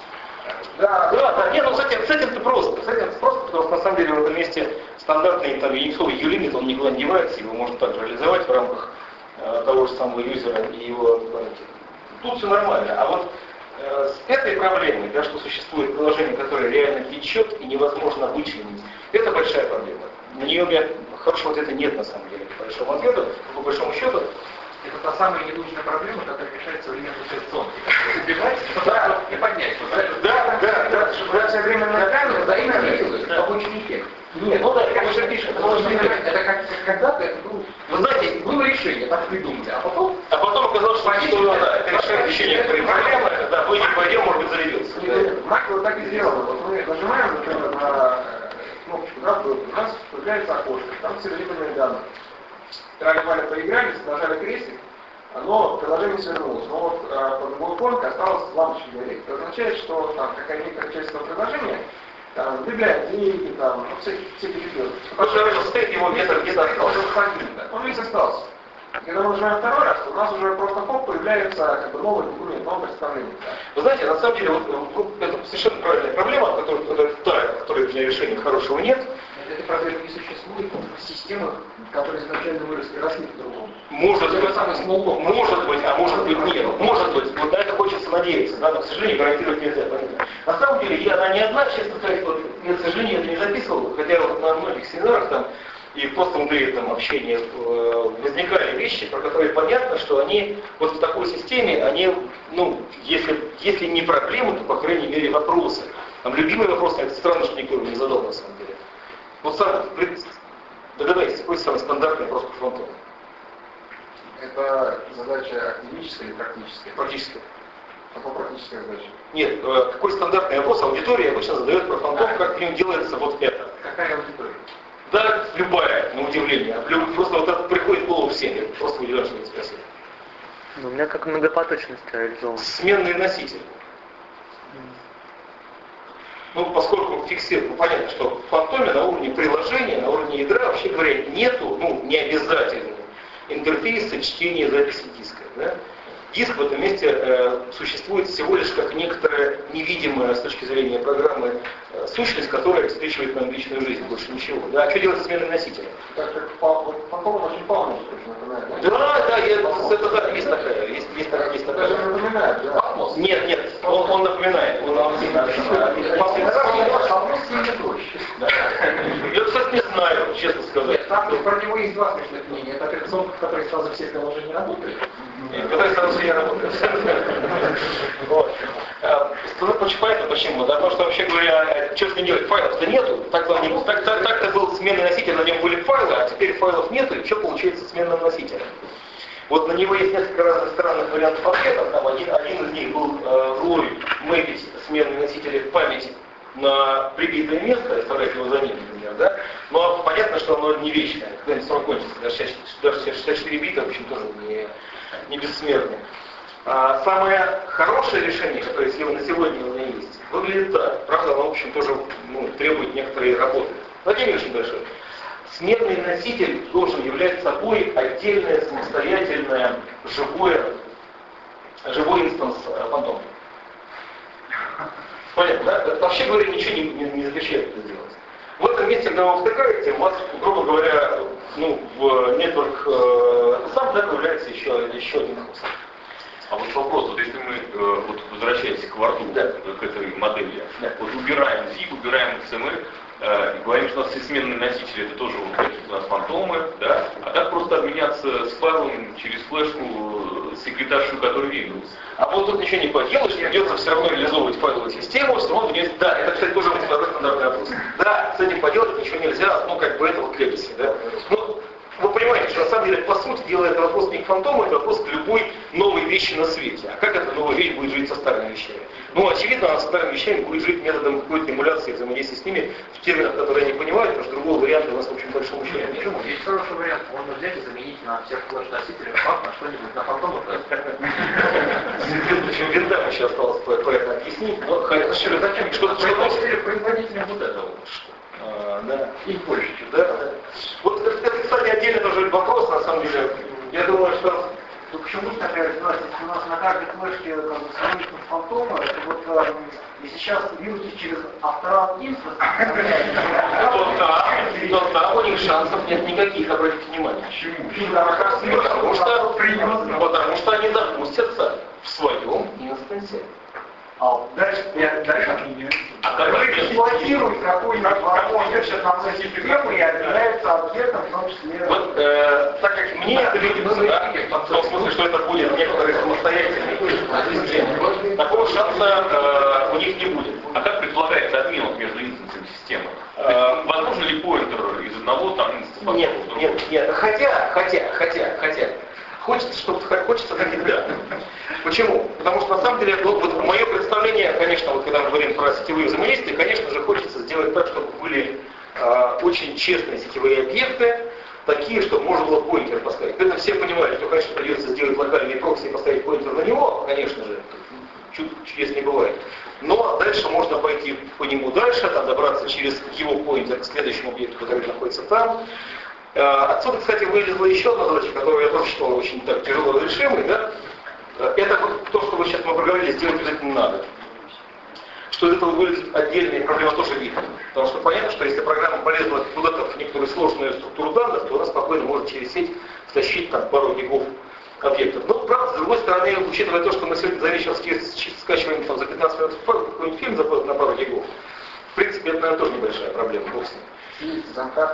да, да, да. Нет, ну с этим, с этим-то просто. С этим просто, потому что на самом деле в этом месте стандартный там юниксовый юлимит, он никуда не девается, его можно также реализовать в рамках э, того же самого юзера и его памяти. Тут все нормально. А вот э, с этой проблемой, да, что существует приложение, которое реально течет и невозможно вычленить, это большая проблема. На нее у меня хорошего ответа нет на самом деле, по большому ответу, по большому счету. Это та самая ненужная проблема, которая решает современные операционки. Забивать и поднять. Да, да, да. Чтобы все время ногами, да, и навесилось. Побочный эффект. Нет, ну да, как вы же пишете, это как когда-то, ну, вы знаете, было решение, так придумали, а потом... А потом оказалось, что да, это решение решение некоторые проблемы, да, вы не пойдем, может быть, зарядился. Мак вот так и сделано. Вот мы нажимаем, например, на кнопочку, да, у нас появляется окошко, там все либо данные. Трали-вали поиграли, нажали крестик, оно приложение свернулось. Но вот а, под другой иконкой осталась лампочка гореть. Это означает, что там какая-то некоторая часть этого приложения, там, библиотеки, там, ну, всякие, всякие ребята. Потому что стоит его где-то где-то остался. Он весь остался. Когда мы нажимаем второй раз, у нас уже просто хоп, появляется как бы новый документ, новое представление. Вы знаете, на самом деле, вот, вот это совершенно правильная проблема, которая, которая, та, которой для решения хорошего нет. Этой проблемы не существует в системах, которые изначально выросли, росли по-другому. Может быть, самый смоллок. Может быть, а может быть нет. Может быть, вот на это хочется надеяться, да, но, к сожалению, гарантировать нельзя. Понятно? На самом деле, я на не одна, честно сказать, вот, я, к сожалению, это не записывал, хотя вот на многих семинарах там и в постмодерном там общении э, возникали вещи, про которые понятно, что они вот в такой системе, они, ну, если, если не проблемы, то, по крайней мере, вопросы. Там любимый вопрос, это странно, что никто его не задал, на самом деле. Вот сам, догадайтесь, какой самый стандартный вопрос по фронту? Это задача академическая или практическая? Практическая. Какая практическая задача? Нет, какой стандартный вопрос аудитория обычно задает про фантом, как к ним делается вот это. Какая аудитория? Да, любая, на удивление. Просто вот это приходит в голову всем. Я просто удивляюсь, что вы спросили. Ну, у меня как многопоточность реализована. Сменный носитель. Ну, поскольку фиксируем, ну, понятно, что в фантоме на уровне приложения, на уровне ядра, вообще говоря, нету, ну, не обязательно интерфейса чтения записи диска. Да? Диск в этом месте э, существует всего лишь как некоторая невидимая с точки зрения программы э, сущность, которая обеспечивает нам личную жизнь, больше ничего. Да? А что делать с сменой носителя? Так как фантом очень полный, напоминает, да? Да, да, я, это да, есть такая, есть, есть, такая, есть такая. Даже напоминает, да? Нет, нет, он, он напоминает, он нам сильно напоминает. Я, кстати, не знаю, честно сказать. Там про него есть два смешных мнения. Это операционка, в которой сразу все приложения работают. Которая сразу все работает. Вот. Поэтому почему? Да, потому что, вообще говоря, что с ним делать? Файлов-то нету. Так-то так, так, так был сменный носитель, на нем были файлы, а теперь файлов нету, и что получается сменным носителем? Вот на него есть несколько разных странных вариантов ответов. Там один, один из них был э, роль мэпить сменные носители памяти на прибитое место, оставлять его за ним, например, да? Но понятно, что оно не вечное, когда-нибудь срок кончится. Даже шестьдесят четыре бита, в общем, тоже не, не бессмертное. А самое хорошее решение, которое на сегодня у меня есть, выглядит так. Правда, оно, в общем, тоже ну, требует некоторой работы. Но не очень большой. Сменный носитель должен являть собой отдельное, самостоятельное, живое, живой инстанс фантома. Понятно, да? Вообще говоря, ничего не, не, не запрещает это делать. В этом месте, когда вы втыкаете, у вас, грубо говоря, ну, в network э, сам да, появляется еще, еще один хост. А вот вопрос, вот если мы, э, вот возвращаясь к варту, да. к этой модели, да. вот убираем зип, убираем икс эм эль, э, говорим, что у нас все сменные носители, это тоже вот какие-то у нас фантомы, да, а так просто обменяться с файлом через флешку с секретаршей, который Windows. А вот тут ничего не поделаешь, придется все равно реализовывать файловую систему, все равно есть, да, это, кстати, тоже второй стандартный вопрос. Да, с этим поделать ничего нельзя, ну, как бы это вот legacy, да. Ну, вы понимаете, что на самом деле, по сути дела, это вопрос не к фантому, это вопрос к любой новой вещи на свете. А как эта новая вещь будет жить со старыми вещами? Ну, очевидно, она со старыми вещами будет жить методом какой-то эмуляции, взаимодействия с ними в терминах, которые они понимают, потому что другого варианта у нас, в общем, большому счету нет. Почему? Есть хороший вариант. Можно взять и заменить на всех флеш-носителях факт на что-нибудь, на фантомах. Причем винда еще осталось поэтому объяснить, но зачем? Что-то производителям вот этого. А, да. И больше, чем да, да. Вот это, это, кстати, отдельный тоже вопрос, на самом деле. Я думаю, что... Ну почему такая ситуация, если у нас на каждой флешке как бы сравнительно фантома, это вот э, если сейчас вирусы через автора инстанс, то там, то там у них шансов нет никаких, обратите внимание. Почему? Потому что, потому что они запустятся в своем инстансе. А дальше, дальше объединяются. А как эксплуатируют какую-нибудь возможность основной системы и объявляется объектом, в том числе... Вот, э, так как мне это видится, да, в том смысле, что это будет некоторые самостоятельные системы, такого шанса э, у них не будет. А как предполагается обмен между инстансами системы? Э, возможно ли поинтер из одного там инстанса? Нет, нет, нет. Хотя, хотя, хотя, хотя. Хочется, чтобы хочется так да. Почему? Потому что на самом деле, вот, вот мое представление, конечно, вот когда мы говорим про сетевые взаимодействия, конечно же, хочется сделать так, чтобы были э, очень честные сетевые объекты, такие, чтобы можно было поинтер поставить. Это все понимают, что, конечно, придется сделать локальный прокси и поставить поинтер на него, конечно же, чудес не бывает. Но дальше можно пойти по нему дальше, там добраться через его поинтер к следующему объекту, который находится там. Отсюда, кстати, вылезла еще одна задача, которую я тоже считал очень так тяжело разрешимой, да? Это вот то, что вы сейчас мы проговорили, сделать обязательно надо. Что из этого вылезет отдельная проблема, тоже видно. Потому что понятно, что если программа полезла куда-то в некоторую сложную структуру данных, то она спокойно может через сеть втащить там пару гигов объектов. Но, правда, с другой стороны, учитывая то, что мы сегодня за вечер скачиваем там, за пятнадцать минут какой-нибудь фильм заходит на пару гигов, в принципе, это, наверное, тоже небольшая проблема. Бог с ним. Замка,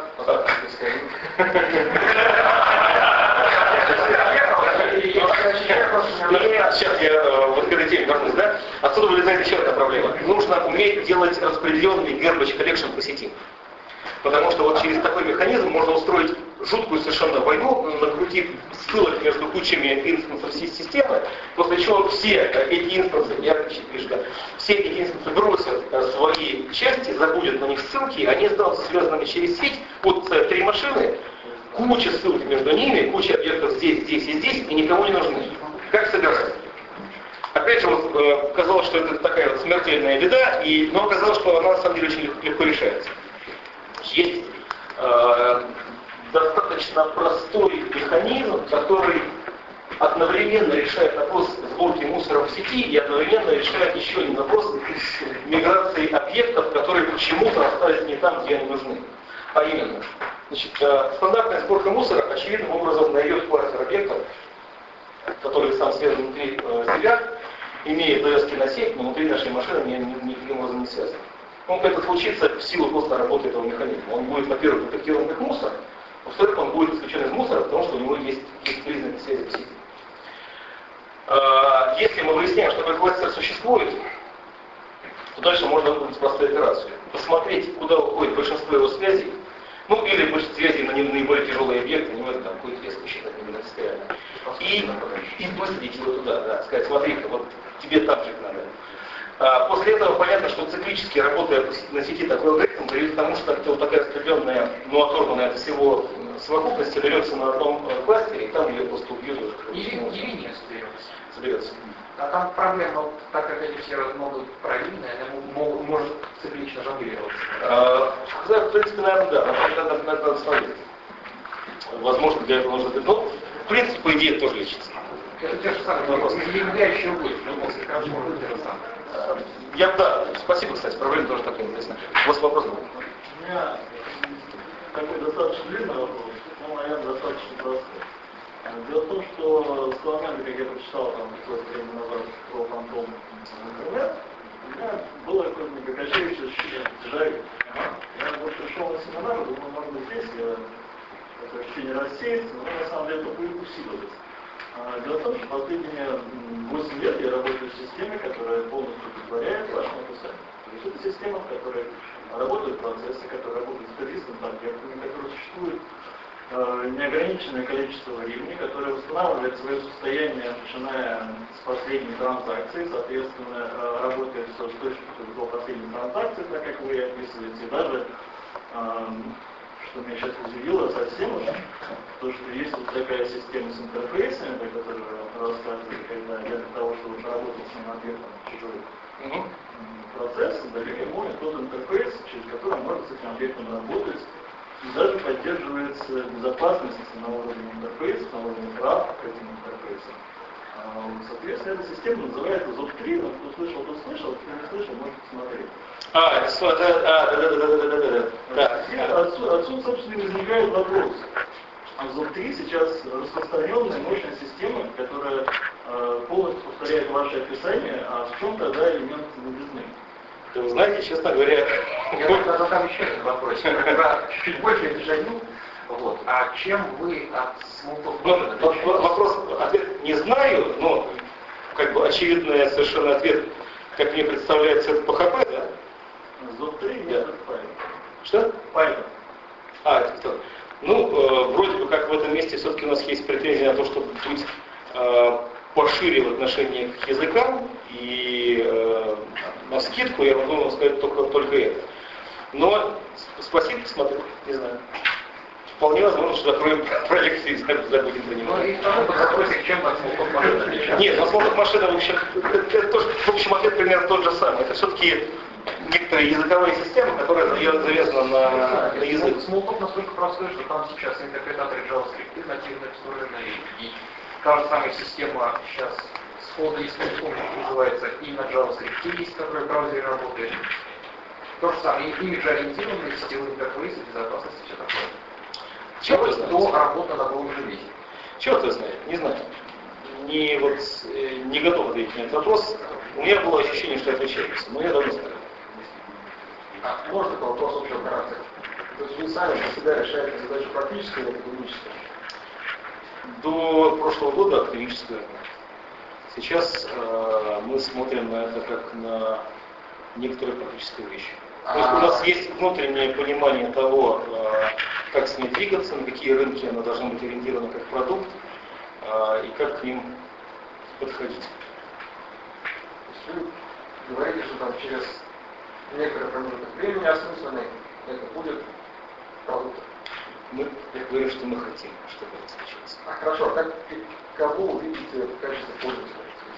Сейчас я вот к этой теме вернусь, да? Отсюда вылезает еще одна проблема. Нужно уметь делать распределенный garbage collection по сети. Потому что вот через такой механизм можно устроить жуткую совершенно войну, накрутив ссылок между кучами инстансов системы, после чего все эти инстансы, я пишу, да, все эти инстансы бросят свои части, забудут на них ссылки, они останутся связанными через сеть, вот три машины, куча ссылок между ними, куча объектов здесь, здесь и здесь, и никому не нужны. Как собирать? Опять же, вот, э, казалось, что это такая вот смертельная беда, и, но оказалось, что она на самом деле очень легко, легко решается. Есть э, достаточно простой механизм, который одновременно решает вопрос сборки мусора в сети и одновременно решает еще один вопрос миграции объектов, которые почему-то остались не там, где они нужны. А именно, значит, э, стандартная сборка мусора очевидным образом найдет кластер объектов, которые сам связан внутри э, себя, имеет завязки на сеть, но внутри нашей машины никаким образом не связан. Он это случится в силу просто работы этого механизма. Он будет, во-первых, детектирован как мусор, во-вторых, он будет исключен из мусора, потому что у него есть, есть признаки связи в сети. Э, если мы выясняем, что такой кластер существует, то дальше можно выполнить простую операцию. Посмотреть, куда уходит большинство его связей, ну или большинство связей на наиболее тяжелые объекты, не это там какой-то резко считать неиндустриально. И, и высадить его туда, да, сказать, смотри-ка, вот тебе там жить надо. А после этого понятно, что циклически работая на сети такой алгоритм приведет к тому, что вот такая распределенная, ну оторванная от всего совокупность соберется на одном кластере, и там ее просто убьют. Не линия соберется. Соберется. А там проблема, вот, так как эти все могут параллельные, они могут, может циклично жонглироваться. А, в принципе, наверное, да, надо, надо, надо смотреть. Возможно, для этого нужно... Ну, в принципе, по идее, тоже лечится. Это те же самые вопросы. Не являющие угодь, в любом случае, хорошо, это те же самые. Я, да, спасибо, кстати, проблема тоже такая интересная. У вас вопрос был? У меня такой достаточно длинный вопрос, но, наверное, достаточно простой. Дело в том, что с того момента, как я прочитал там какое-то время назад про фантом в интернет, у меня было какое-то непрекращающее ощущение дежавю. Я вот пришел на семинар, думаю, может быть, здесь я это ощущение рассеется, но на самом деле только усиливается. Дело в том, что последние восемь лет я работаю в системе, которая полностью удовлетворяет вашему описанию. То есть это система, в которой работают процессы, которые работают с количеством объектами, которые существуют э, неограниченное количество времени, которое восстанавливает свое состояние, начиная с последней транзакции, соответственно, э, работает с точностью до последней транзакции, так как вы описываете, и даже э, что меня сейчас удивило совсем уже, то, что есть вот такая система с интерфейсами, про которую вы рассказывали, когда я для того, чтобы работать с ним объектом чужой mm-hmm. процесс, дали ему тот интерфейс, через который можно с этим объектом работать, и даже поддерживается безопасность на уровне интерфейса, на уровне прав к этим интерфейсам. Соответственно, эта система называется зоп три, но кто слышал, тот слышал, кто не слышал, может посмотреть. А, это, а, да, да, да, да, да, да, да. да. Отсюда, отсюда, собственно, возникает вопрос. зоп три сейчас распространенная мощная система, которая э, полностью повторяет ваше описание, а в чем тогда элемент новизны? Вы знаете, честно говоря... Я тогда задам еще один вопрос. Чуть больше дежавю. Вот. А чем вы от смолтока... Вопрос, ответ не знаю, но как бы очевидный совершенно ответ, как мне представляется, это пэ хэ пэ, да? зоп три да. Это Python. Что? Python. А, это кто? Ну, э, вроде бы как в этом месте все-таки у нас есть претензия на то, чтобы быть э, пошире в отношении к языкам, и э, на скидку я могу вам сказать только, только это. Но спасибо, посмотрю, не знаю. Вполне возможно, что закроем проект и забудем про него. Ну и второй вопрос, чем от смолток машина отличается? Нет, но смолток машина, в общем, это, это тоже, в общем, ответ примерно тот же самый. Это все-таки некоторые языковые системы, которые завязаны на, на язык. Смолток настолько простой, что там сейчас интерпретаторы JavaScript нативно встроены, и та же самая система сейчас схода и смолтком называется и на JavaScript есть, который в браузере работает. То же самое, имиджоориентированные сетевые интерфейсы, безопасность и все такое. Черт его знает. До работы на новом железе. Черт его знает, не знаю. Не, вот, э, не готов ответить на этот вопрос. У меня было ощущение, что отвечается, но я давно знаю. А можно такой вопрос общего характера? То есть вы сами для себя решаете задачу практическую или академическую? До прошлого года академическую. Сейчас э, мы смотрим на это как на некоторые практические вещи. То есть у нас есть внутреннее понимание того, как с ней двигаться, на какие рынки она должна быть ориентирована как продукт, и как к ним подходить. То есть вы говорите, что там через некоторый промежуток времени осмысленный это будет продукт. Мы говорим, что мы хотим, чтобы это случилось. А хорошо, как, кого вы видите в качестве пользователя?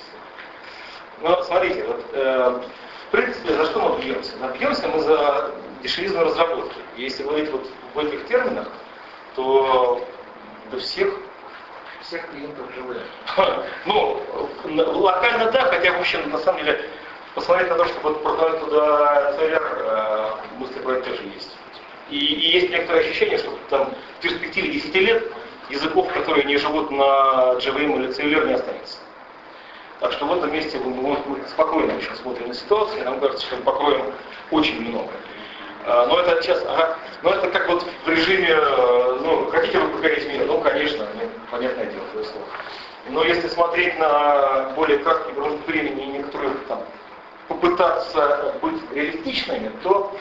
Ну, смотрите, вот, э, в принципе, за что мы бьемся? Мы бьемся мы за дешевизну разработки. Если говорить вот в этих терминах, то до всех... Всех клиентов живые. Ну, локально да, хотя, в общем, на самом деле, посмотреть на то, чтобы вот продавать туда си эл ар, э, мысли про это тоже есть. И, и есть некоторое ощущение, что там в перспективе десяти лет языков, которые не живут на джей ви эм или си эл ар, не останется. Так что в этом месте мы, мы, мы спокойно очень смотрим на ситуацию, нам кажется, что мы покроем очень много. А, но это сейчас, ага, но это как вот в режиме, ну, хотите вы покорить мир? Ну, конечно, ну, понятное дело, слово. Но если смотреть на более краткий промежуток времени и некоторых там попытаться быть реалистичными, то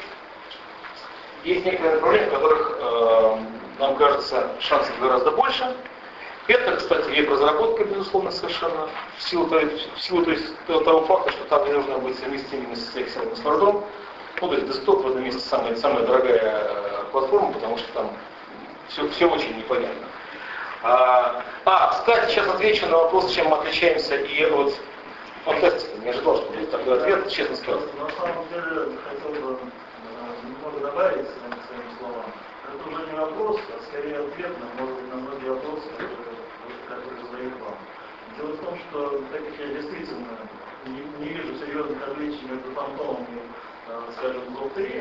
есть некоторые направления, в которых э, нам кажется шансов гораздо больше. Это, кстати, веб-разработка, безусловно, совершенно, в силу, в силу то есть, того факта, что там не нужно быть совместимым с Excel и с Word. Ну, то есть десктоп в этом месте самая, самая дорогая платформа, потому что там все, все очень непонятно. А, а, кстати, сейчас отвечу на вопрос, чем мы отличаемся и от фантастики. Не ожидал, что будет такой ответ, честно скажу. На самом деле, хотел бы немного добавить к своим словам. Это уже не вопрос, а скорее ответ на, может быть, на многие вопросы, которые, которые задают вам. Дело в том, что так как я действительно не, не вижу серьезных отличий между фантомами, скажем, зо три,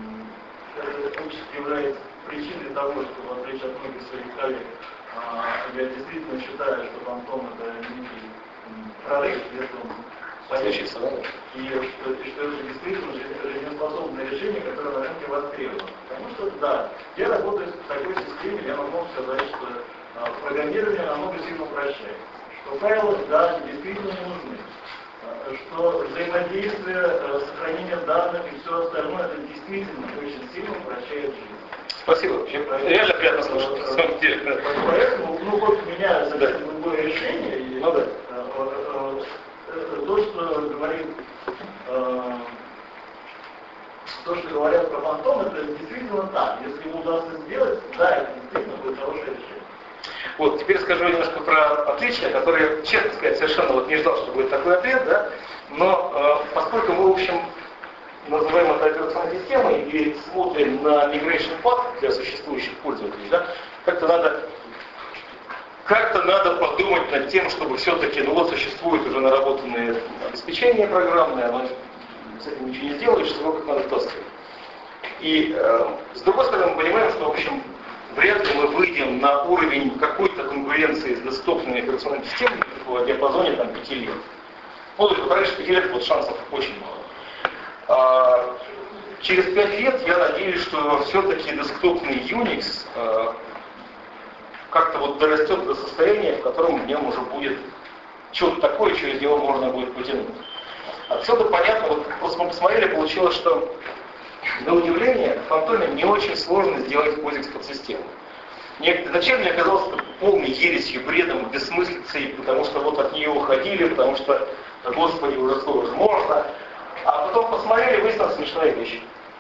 это является причиной того, что, в отличие от многих своих коллег, я действительно считаю, что фантом это некий прорыв, если он Случится, да? И что, и что это действительно жизнеспособное решение, которое на рынке востребовано. Потому что, да, я работаю в такой системе, я могу сказать, что а, программирование намного сильно упрощает. Что файлы, да, действительно не нужны. А, что взаимодействие, а, сохранение данных и все остальное, это действительно очень сильно упрощает жизнь. Спасибо. Реально приятно слушать. На самом деле. Поэтому, ну, вот меняется да. любое решение. И, ну, да. а, а, То, что говорит, э, то, что говорят про фантом, это действительно так. Если ему удастся сделать, да, это действительно будет хорошее решение. Вот, теперь скажу немножко про отличия, которые, честно сказать, совершенно вот не ждал, что будет такой ответ, да, но э, поскольку мы, в общем, называем это операционной системой и смотрим на migration path для существующих пользователей, да, как-то надо Как-то надо подумать над тем, чтобы все-таки, ну вот существует уже наработанное обеспечение программное, но с этим ничего не сделаешь, его как надо втаскивать. И э, с другой стороны мы понимаем, что в общем вряд ли мы выйдем на уровень какой-то конкуренции с десктопными операционными системами в диапазоне там, пяти лет. Ну, то есть, раньше пяти лет вот, шансов очень мало. А, через пять лет я надеюсь, что все-таки десктопный Unix э, как-то вот дорастет до состояния, в котором в нем уже будет что-то такое, что из него можно будет потянуть. Отсюда понятно, вот просто мы посмотрели, получилось, что на удивление в фантоме не очень сложно сделать POSIX под систему. Зачем мне казалось это полной ересью, бредом, бессмыслицей, потому что вот от нее уходили, потому что, господи, уже скоро же можно. А потом посмотрели, выяснилась смешная вещь.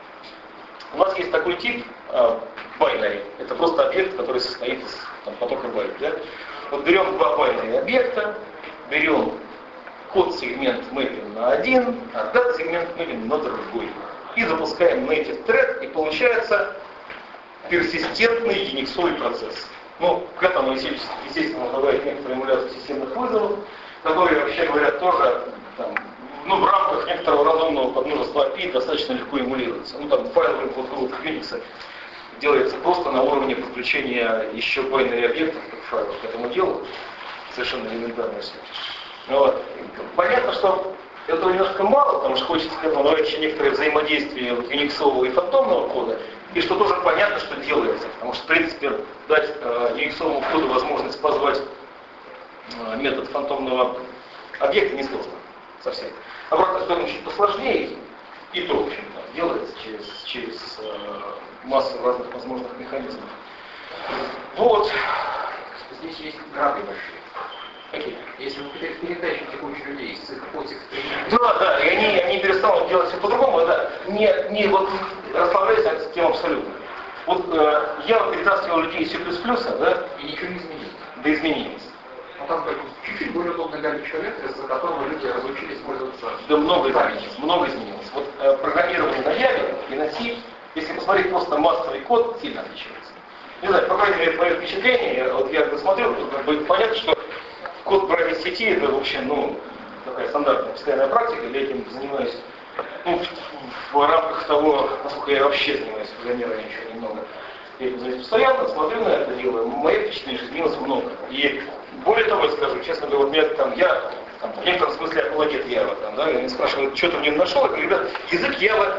У нас есть такой тип binary. Это просто объект, который состоит из там, потока байт. Да? Вот берем два байнери объекта, берем код-сегмент мэппинг на один, а дат-сегмент мэппинг на другой. И запускаем native thread, и получается персистентный юниксовый процесс. Ну, к этому, естественно, добавить некоторые эмуляции системных вызовов, которые, вообще говоря, тоже там, ну, в рамках некоторого разумного подмножества эй пи ай достаточно легко эмулируется. Ну, там файловый подход Unix делается просто на уровне подключения еще binary объектов как файлов к этому делу. Совершенно элементарно все. Вот. Понятно, что этого немножко мало, потому что хочется к этому добавить еще некоторые взаимодействия вот, юниксового и фантомного кода, и что тоже понятно, что делается. Потому что, в принципе, дать э, юниксовому коду возможность позвать э, метод фантомного объекта несложно совсем. Обратно, что он чуть посложнее, и то, в общем-то, делается через, через э, массу разных возможных механизмов. Вот. Здесь есть грады большие. Какие? Если вы перетащите кучу людей с их POSIX, да, да, и они, они перестанут делать все по-другому, да, не, не вот расслабляясь от тем абсолютно. Вот э, я перетаскивал людей из C++, да, и ничего не изменилось. Да изменилось. Ну там чуть-чуть более удобный галечный вектор, из-за которого люди разучились пользоваться. Да много изменилось, много изменилось. Вот э, программирование на Java и на C, если посмотреть просто массовый код, сильно отличается. Не знаю, по крайней мере, мое впечатление, вот я досмотрел, будет понятно, что код править сети это, в общем, ну, такая стандартная постоянная практика, я этим занимаюсь, ну, в, в рамках того, насколько я вообще занимаюсь программированием еще немного. Я этим занимаюсь постоянно, смотрю на это дело, мое впечатление, что изменилось много. И более того, я скажу, честно говоря, вот меня там, я там, в некотором смысле апологет Java, там, да, и они спрашивают, что ты в нем нашел, я говорю, ребят, язык Java,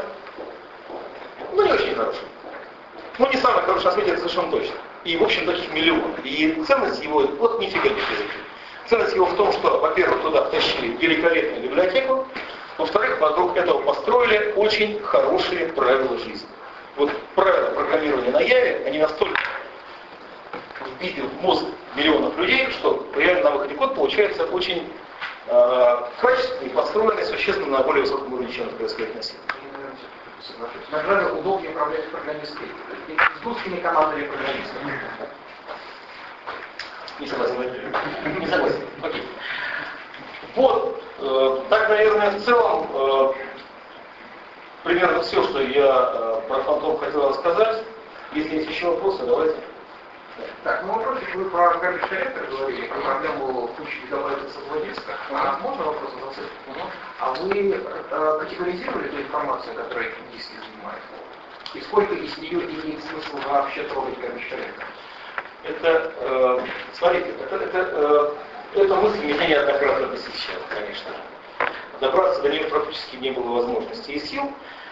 ну, не очень хороший. Ну, не самый хороший на свете, это совершенно точно. И, в общем, таких миллионов. И ценность его, вот нифига не язык. Ценность его в том, что, во-первых, туда втащили великолепную библиотеку, во-вторых, вокруг этого построили очень хорошие правила жизни. Вот правила программирования на Яве, они настолько вбиты в мозг миллионов людей, что реально на выходе код получается очень э, качественный, построенный существенно на более высоком уровне, чем это происходит на сеть. Иногда удобнее управлять программисткой. С русскими командами программистов. Не согласен. Не согласен. Окей. Вот. Э, так, наверное, в целом э, примерно все, что я э, про фантом хотел рассказать. Если есть еще вопросы, давайте. Так, ну вопросик, вы про garbage collector говорили, про проблему кучи гигабайтов со владельца. А можно вопрос на зацепку? Угу. А вы э, категоризировали ту информацию, которая диски занимает? И сколько из нее имеет смысл вообще трогать garbage collector? Это, э, смотрите, это, это, э, эта мысль меня неоднократно посещала, конечно. Добраться до нее практически не было возможности и сил.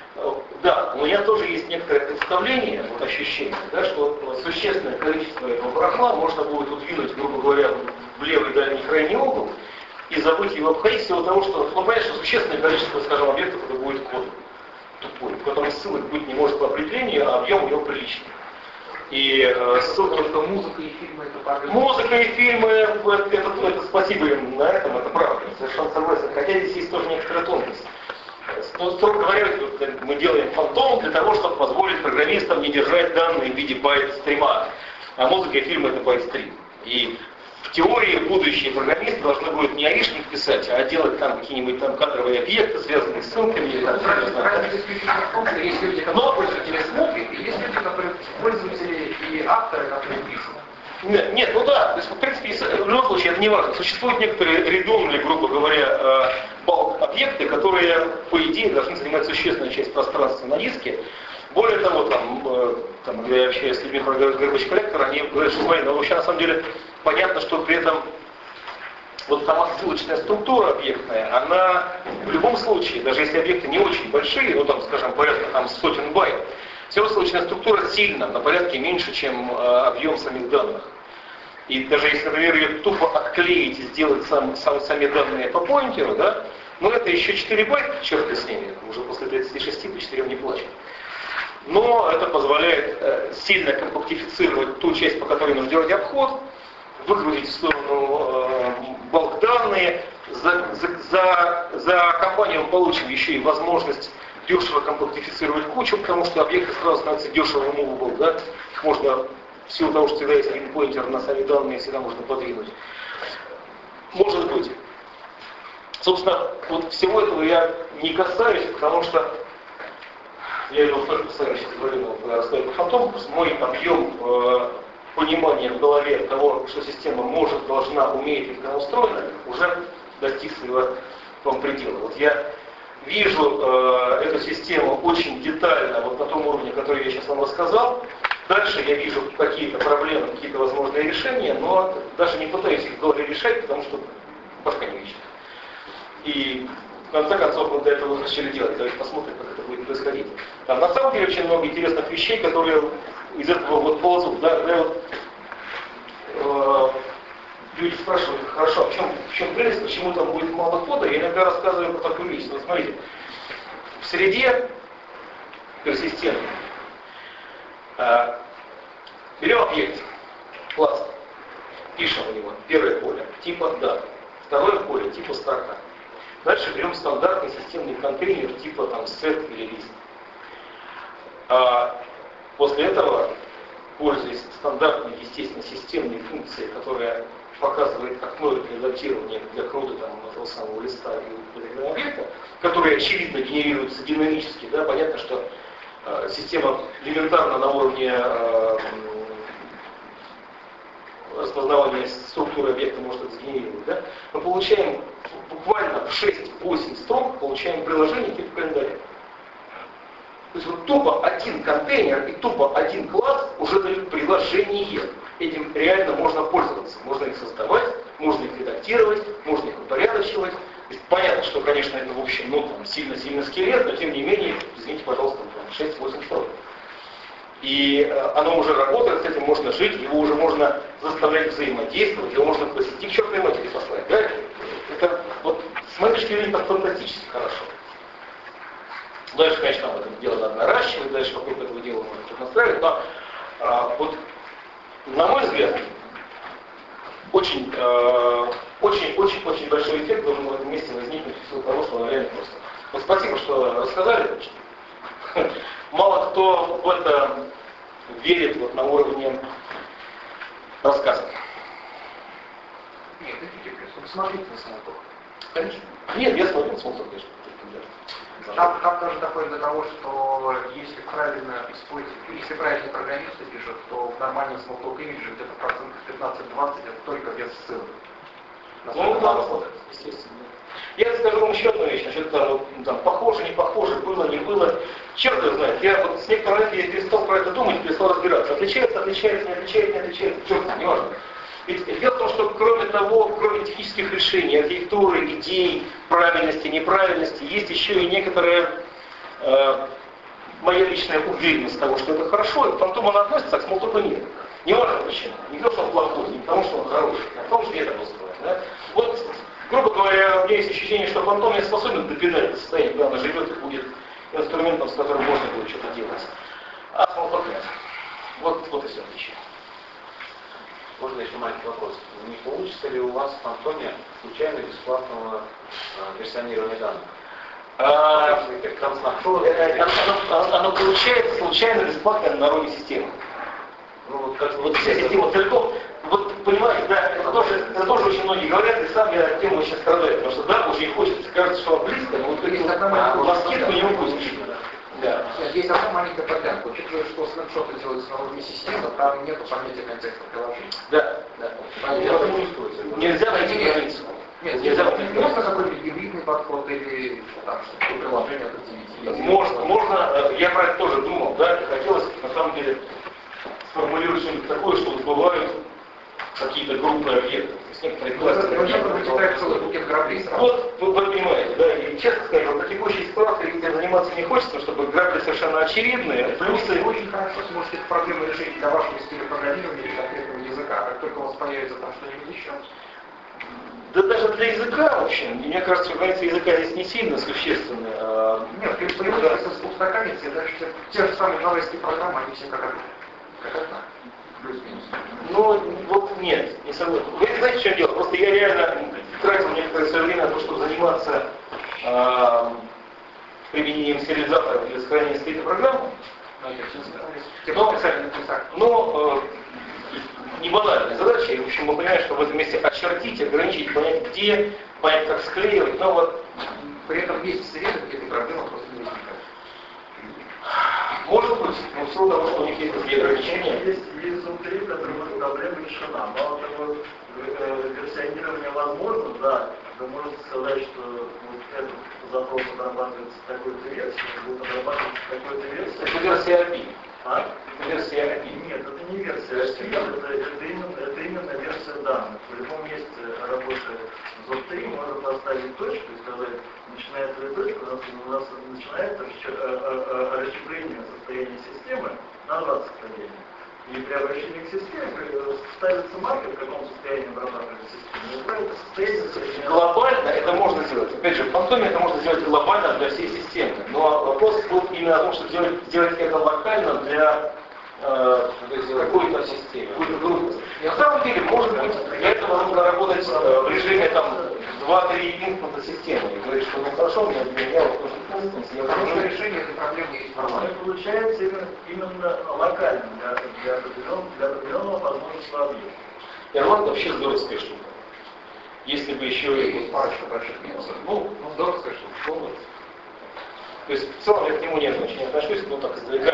Да, у меня тоже есть некоторое представление, вот ощущение, да, что существенное количество этого барахла можно будет удвинуть, грубо говоря, в левый дальний крайний угол и забыть его обходить всего того, что, ну, понятно, что существенное количество, скажем, объектов это будет код тупой, в котором ссылок быть не может по определению, а объем у него приличный. И э, ссылка, что музыка и фильмы это правда. Музыка и фильмы, это, это, это спасибо им на этом, это правда, совершенно согласен. Хотя здесь есть тоже некоторая тонкость. Ну, строго говоря, мы делаем фантом для того, чтобы позволить программистам не держать данные в виде байт-стрима. А музыка и фильмы это байт-стрим. И в теории будущие программисты должны будут не аишник писать, а делать там какие-нибудь там кадровые объекты, связанные с ссылками. Или, там, разница исключительно в том, что есть люди, которые пользователи смотрят, и есть люди, которые пользователи и авторы, которые пишут. Нет, нет, ну да, то есть, в принципе, в любом случае это не важно. Существуют некоторые редомные, грубо говоря, балк-объекты, которые, по идее, должны занимать существенную часть пространства на диске. Более того, там, там я общаюсь с людьми про garbage collector, они говорят, что смотри, но вообще на самом деле понятно, что при этом вот сама ссылочная структура объектная, она в любом случае, даже если объекты не очень большие, ну там, скажем, порядка там сотен байт, все равно ссылочная структура сильно, на порядке меньше, чем э, объем самих данных. И даже если, например, ее тупо отклеить и сделать сам, сам, сами данные по поинтеру, да, ну это еще четыре байта, черт с ними, уже после тридцати шести по четырем не плачет. Но это позволяет э, сильно компактифицировать ту часть, по которой нужно делать обход, выгрузить в сторону э, балк данные. За, за, за, за компанию мы получим еще и возможность дешево компактифицировать кучу, потому что объекты сразу становятся дешево movable, да? Их можно, в силу того, что всегда есть один поинтер на сами данные, всегда можно подвинуть. Может быть. Собственно, вот всего этого я не касаюсь, потому что я его тоже постоянно сейчас говорю, когда рассказываю про фантом, потому что мой объем э, понимания в голове того, что система может, должна, умеет и как устроена, уже достиг своего вам предела. Вот я вижу э, эту систему очень детально, вот на том уровне, который я сейчас вам рассказал. Дальше я вижу какие-то проблемы, какие-то возможные решения, но даже не пытаюсь их в голове решать, потому что башка не лечит. И в конце концов мы до этого начали делать. Давайте посмотрим, как это будет происходить. Там, на самом деле очень много интересных вещей, которые из этого вот ползут. Да, да, вот, э, люди спрашивают, хорошо, а в чем, в чем прелесть, почему там будет мало кода? Я иногда рассказываю про такую вещь. Вот смотрите, в среде персистентной э, берем объект, класс, пишем в него первое поле, типа дата, второе поле, типа строка. Дальше берем стандартный системный контейнер типа там set или list. А после этого, пользуясь стандартной, естественно, системной функцией, которая показывает окно для датирования для крода там, этого самого листа и этого объекта, которые очевидно генерируются динамически, да, понятно, что э, система элементарно на уровне э, распознавания структуры объекта может это сгенерировать, да, мы получаем буквально в шесть-восемь строк получаем приложение типа календаря. То есть вот тупо один контейнер и тупо один класс уже дают приложение. Этим реально можно пользоваться. Можно их создавать, можно их редактировать, можно их упорядочивать. То есть понятно, что, конечно, это в общем, ну, там, сильно-сильно скелет, но тем не менее, извините, пожалуйста, шесть-восемь строк. И э, оно уже работает, с этим можно жить, его уже можно заставлять взаимодействовать, его можно посетить к чертовой матери послать. Да? Это вот с моей точки зрения это фантастически хорошо. Дальше, конечно, там это дело надо наращивать, дальше вокруг этого дела можно что-то настраивать, но а, вот, на мой взгляд, очень, э, очень, очень, очень большой эффект должен в этом месте возникнуть в силу того, что он реально просто. Вот спасибо, что рассказали. Мало кто в это верит вот на уровне рассказа. Нет, это смотрите на самоток. Конечно. Нет, я смотрю на самоток, конечно. Там, там даже доходит до того, что если правильно использовать, если правильные программисты пишут, то в нормальном smalltalk имидже где-то процентов пятнадцать-двадцать это только без ссылок. Ну, да, естественно. Я скажу вам еще одну вещь, насчет там, вот, там, похоже, не похоже, было, не было. Черт его знает, я вот с некоторых лет я перестал про это думать, перестал разбираться. Отличается, отличается, не отличается, не отличается, черт, не важно. Ведь дело в том, что кроме того, кроме технических решений, архитектуры, идей, правильности, неправильности, есть еще и некоторая э, моя личная уверенность того, что это хорошо, и к фантому она относится, а к смолтоку нет. Не важно почему. Не потому, что он плохой, не потому, что он хороший, а потому, что я так устроен. Да? Вот, грубо говоря, у меня есть ощущение, что фантом не способен допинать это состояние, когда он живет и будет инструментом, с которым можно будет что-то делать. А смолток нет. Вот, вот и все отличие. Можно еще маленький вопрос. Не получится ли у вас в фантоме случайно бесплатного э, версионирования данных? А, как э, оно, оно получается случайно бесплатно на уровне системы. Ну, вот, как вот вся система целиком. Вот понимаете, да, это тоже, это тоже очень многие говорят, и сам я тему очень страдаю, потому что да, очень хочется, кажется, что он близко, но вот какие-то маскетку не выпустишь. Да. Есть одна маленькая подтянка. Учитывая, что снапшоты делаются на уровне системы, там нет понятия контекста приложения. Да, да. Нельзя найти границу. Нет, нельзя найти. Можно какой-нибудь гибридный подход или там что-то приложение определить? Можно, можно. Я про это тоже думал, да, и хотелось на самом деле сформулировать что-нибудь такое, что бывают какие-то группы объектов. Некоторые классы. Вот, вы, вы понимаете, да, и честно сказать, вот по текущей ситуации этим заниматься не хочется, чтобы грабли совершенно очевидные. Плюсы очень хорошо сможете эту проблему решить для вашего стиля программирования или конкретного языка, как только у вас появится там что-нибудь еще. Да даже для языка, в общем, мне кажется, что граница языка здесь не сильно существенная. А... Нет, при появляется устаканиться, дальше те же самые жавайские программы, они все как одна. Как одна. Плюс-минус. Ну, вот нет, не согласен. Вы знаете, в чем дело? Просто я реально тратил некоторое свое время на то, чтобы заниматься э, применением сериализатора для сохранения стейта программы. Но, но э, не банальная задача, и в общем мы понимаем, что в этом месте очертить, ограничить, понять где, понять как склеивать, но вот при этом есть среды, где этой проблемы просто не возникает. Может быть, но в силу того, что у них есть такие ограничения. Есть, есть зум три, в котором эта проблема решена. Мало того, версионирование возможно, да, вы можете сказать, что вот этот запрос обрабатывается в такой-то версии, будет обрабатываться в такой-то версии. Это версия эй пи ай. А? Версия эй пи ай. Нет, это не версия эй пи ай, это, это, именно, это именно версия данных. В любом месте работы зум три можно поставить точку и сказать, начиная с этой точки, у нас, у нас начинается расщепление состояния системы на два состояния. И при обращении к системе ставится маркер, в каком состоянии обрабатывается система. И правильно состояние... Глобально это можно сделать. Опять же, в фантоме это можно сделать глобально для всей системы. Но вопрос был именно о том, чтобы сделать, сделать это локально для э, какой-то системы, какой-то группы. И на самом деле, может быть, для этого нужно работать э, в режиме там два-три инстанса системы. И говорить, что ну хорошо, у меня для меня вот тоже инстанс, я потому что решение этой проблемы есть нормально. Получается именно, именно локально для, для, определенного, для определенного возможного объекта. Ирланд вообще здоровская штука. Если бы еще и... Вот парочка больших минусов. Ну, ну здоровская штука. Ну, то есть в целом я к нему не очень отношусь, но так издалека.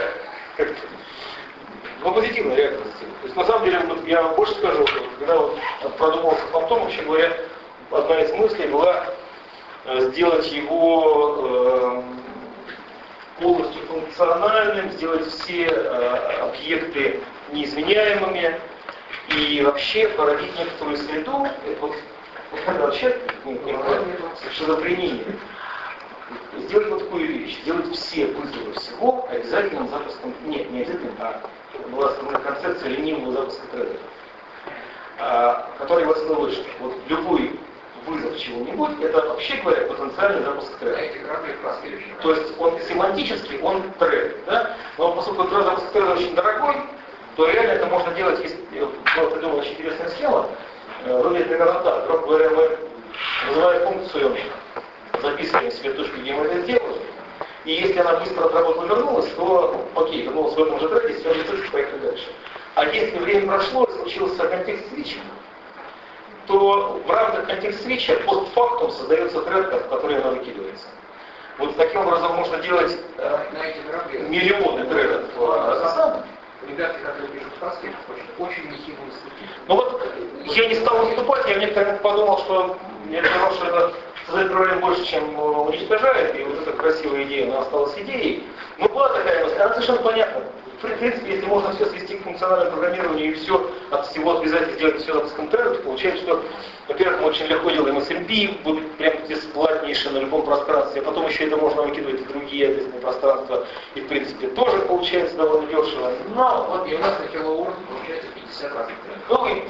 Ну, позитивно, реально позитивно. То есть на самом деле, вот, я больше скажу, что, когда вот продумывался фантом, вообще говоря, одна из мыслей была э, сделать его э, полностью функциональным, сделать все э, объекты неизменяемыми и вообще породить некоторую среду, это вот, это вообще шизофрения. Сделать вот такую вещь, сделать все вызовы всего обязательным запуском, нет, не обязательным, а была основная концепция ленивого запуска трейдеров, а, который вас слышит. Вот любой вызов чего-нибудь, это вообще говоря потенциальный запуск трейдера. То есть он семантически, он трейдер, да? Но поскольку запуск трейдера очень дорогой, то реально это можно делать, если была придумана очень интересная схема, выглядит примерно так. Грубо говоря, мы вызываем функцию, записываем себе точку, где мы это сделали, и если она быстро отработала, вернулась, то окей, вернулась в этом же трейде, все же точку, поехали дальше. А если время прошло и случился контекст свитча, то в рамках контекст свитча постфактум создается тред, в который она выкидывается. Вот таким образом можно делать э, На эти грабли миллионы трейдов. Э, ребята, которые пишут сказки, очень нехитрые статьи. ну вот я не стал выступать, я в некоторый момент подумал, что я понял, что это создает проблем больше, чем уничтожает, и вот эта красивая идея, она осталась идеей. Но была такая мысль, она совершенно понятна. В принципе, если можно все свести к функциональному программированию и все от всего обязательно сделать все на пуском трейде, то получается, что, во-первых, мы очень легко делаем эс эм пи, будет прям бесплатнейше на любом пространстве, а потом еще это можно выкидывать в другие ответственные пространства, и в принципе тоже получается довольно дешево. Но Вот и у нас на килоурн получается пятьдесят разных трендов. ну и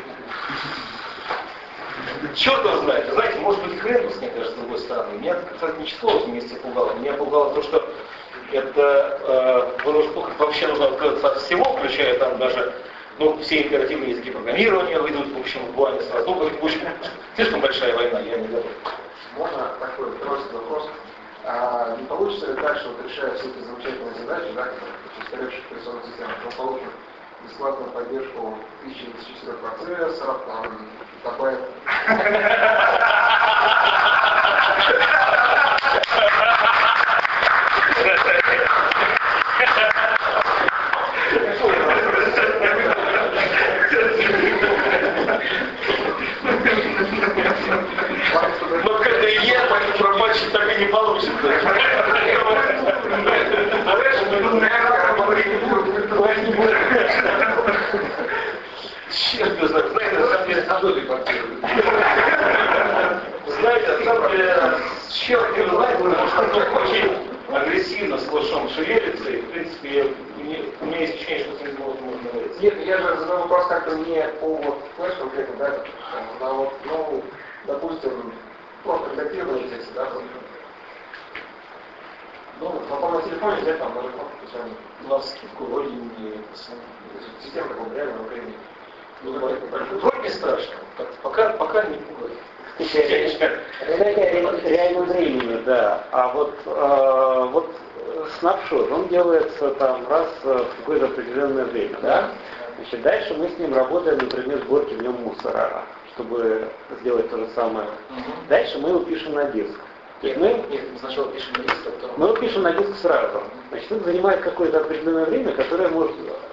черт его знает. Знаете, может быть, хрен с ней даже с другой стороны. Меня, кстати, не число в этом месте пугало. Меня пугало то, что это э, вообще нужно отказаться от всего, включая там даже ну, все императивные языки программирования выйдут в общем плане сразу. Ну, в общем, слишком большая война, я не готов. Можно такой просто вопрос. А не получится ли так, что вот решая все эти замечательные задачи, да, устаревших операционных систем, мы получим бесплатную поддержку тысячи четырех процессоров, там, добавим... Но как и я, промочить так и не получится. Черт его знает. Знаете, на самом деле, Адоби портирует. Знаете, на самом деле, черт его знает, потому что он очень агрессивно с флешом шевелится, и, в принципе, я, мне, у меня есть ощущение, что с ним можно говорить. Нет, я же задал вопрос как-то не по вот флеш конкретно, да, а вот, ну, допустим, просто редактирование текста, да, вот. Ну, потом на телефоне взять там даже просто писание. На скидку вроде не Система такого реального времени. Ну, вроде не страшно. Пока, пока не пугает. Реальном времени, да. А вот, э, вот снапшот, он делается там раз в какое-то определенное время, да? Значит, дальше мы с ним работаем, например, сборки в нем мусора, чтобы сделать то же самое. Дальше мы его пишем на диск. Нет, мы, нет, мы сначала пишем на диск, а потом... мы его пишем на диск сразу. Значит, это занимает какое-то определенное время, которое может...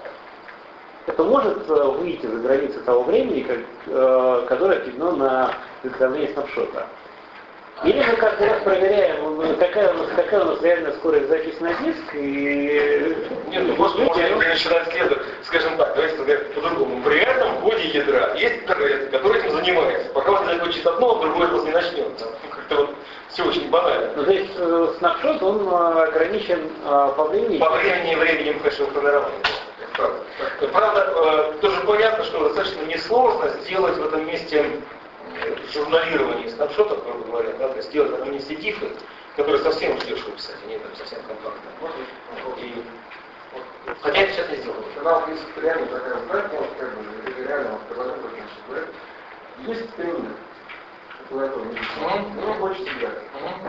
Это может выйти за границы того времени, как, э, которое отведено на изготовление снапшота. Или мы каждый раз проверяем, какая у нас, какая у нас реальная скорость записи на диск, и... Нет, ну просто можно начинать следовать, скажем так, давайте сказать по-другому. При этом в коде ядра есть тред, который этим занимается. Пока он не закончит одно, другой просто не начнет. Как-то вот все очень банально. Ну, то есть э, снапшот, он э, ограничен э, по времени. По времени и временем хэшевого формирования. Правда. Правда, э, тоже понятно, что достаточно несложно сделать в этом месте журналирование снапшотов, грубо говоря, да, то есть делать в этом месте дифы, которые совсем уж дешево писать, они там совсем компактные. И... Хотя я сейчас не сделал. Когда вот есть реально такая задача, вот как бы реально вот приложение очень есть периоды, клавиатуры, ну, хочется играть.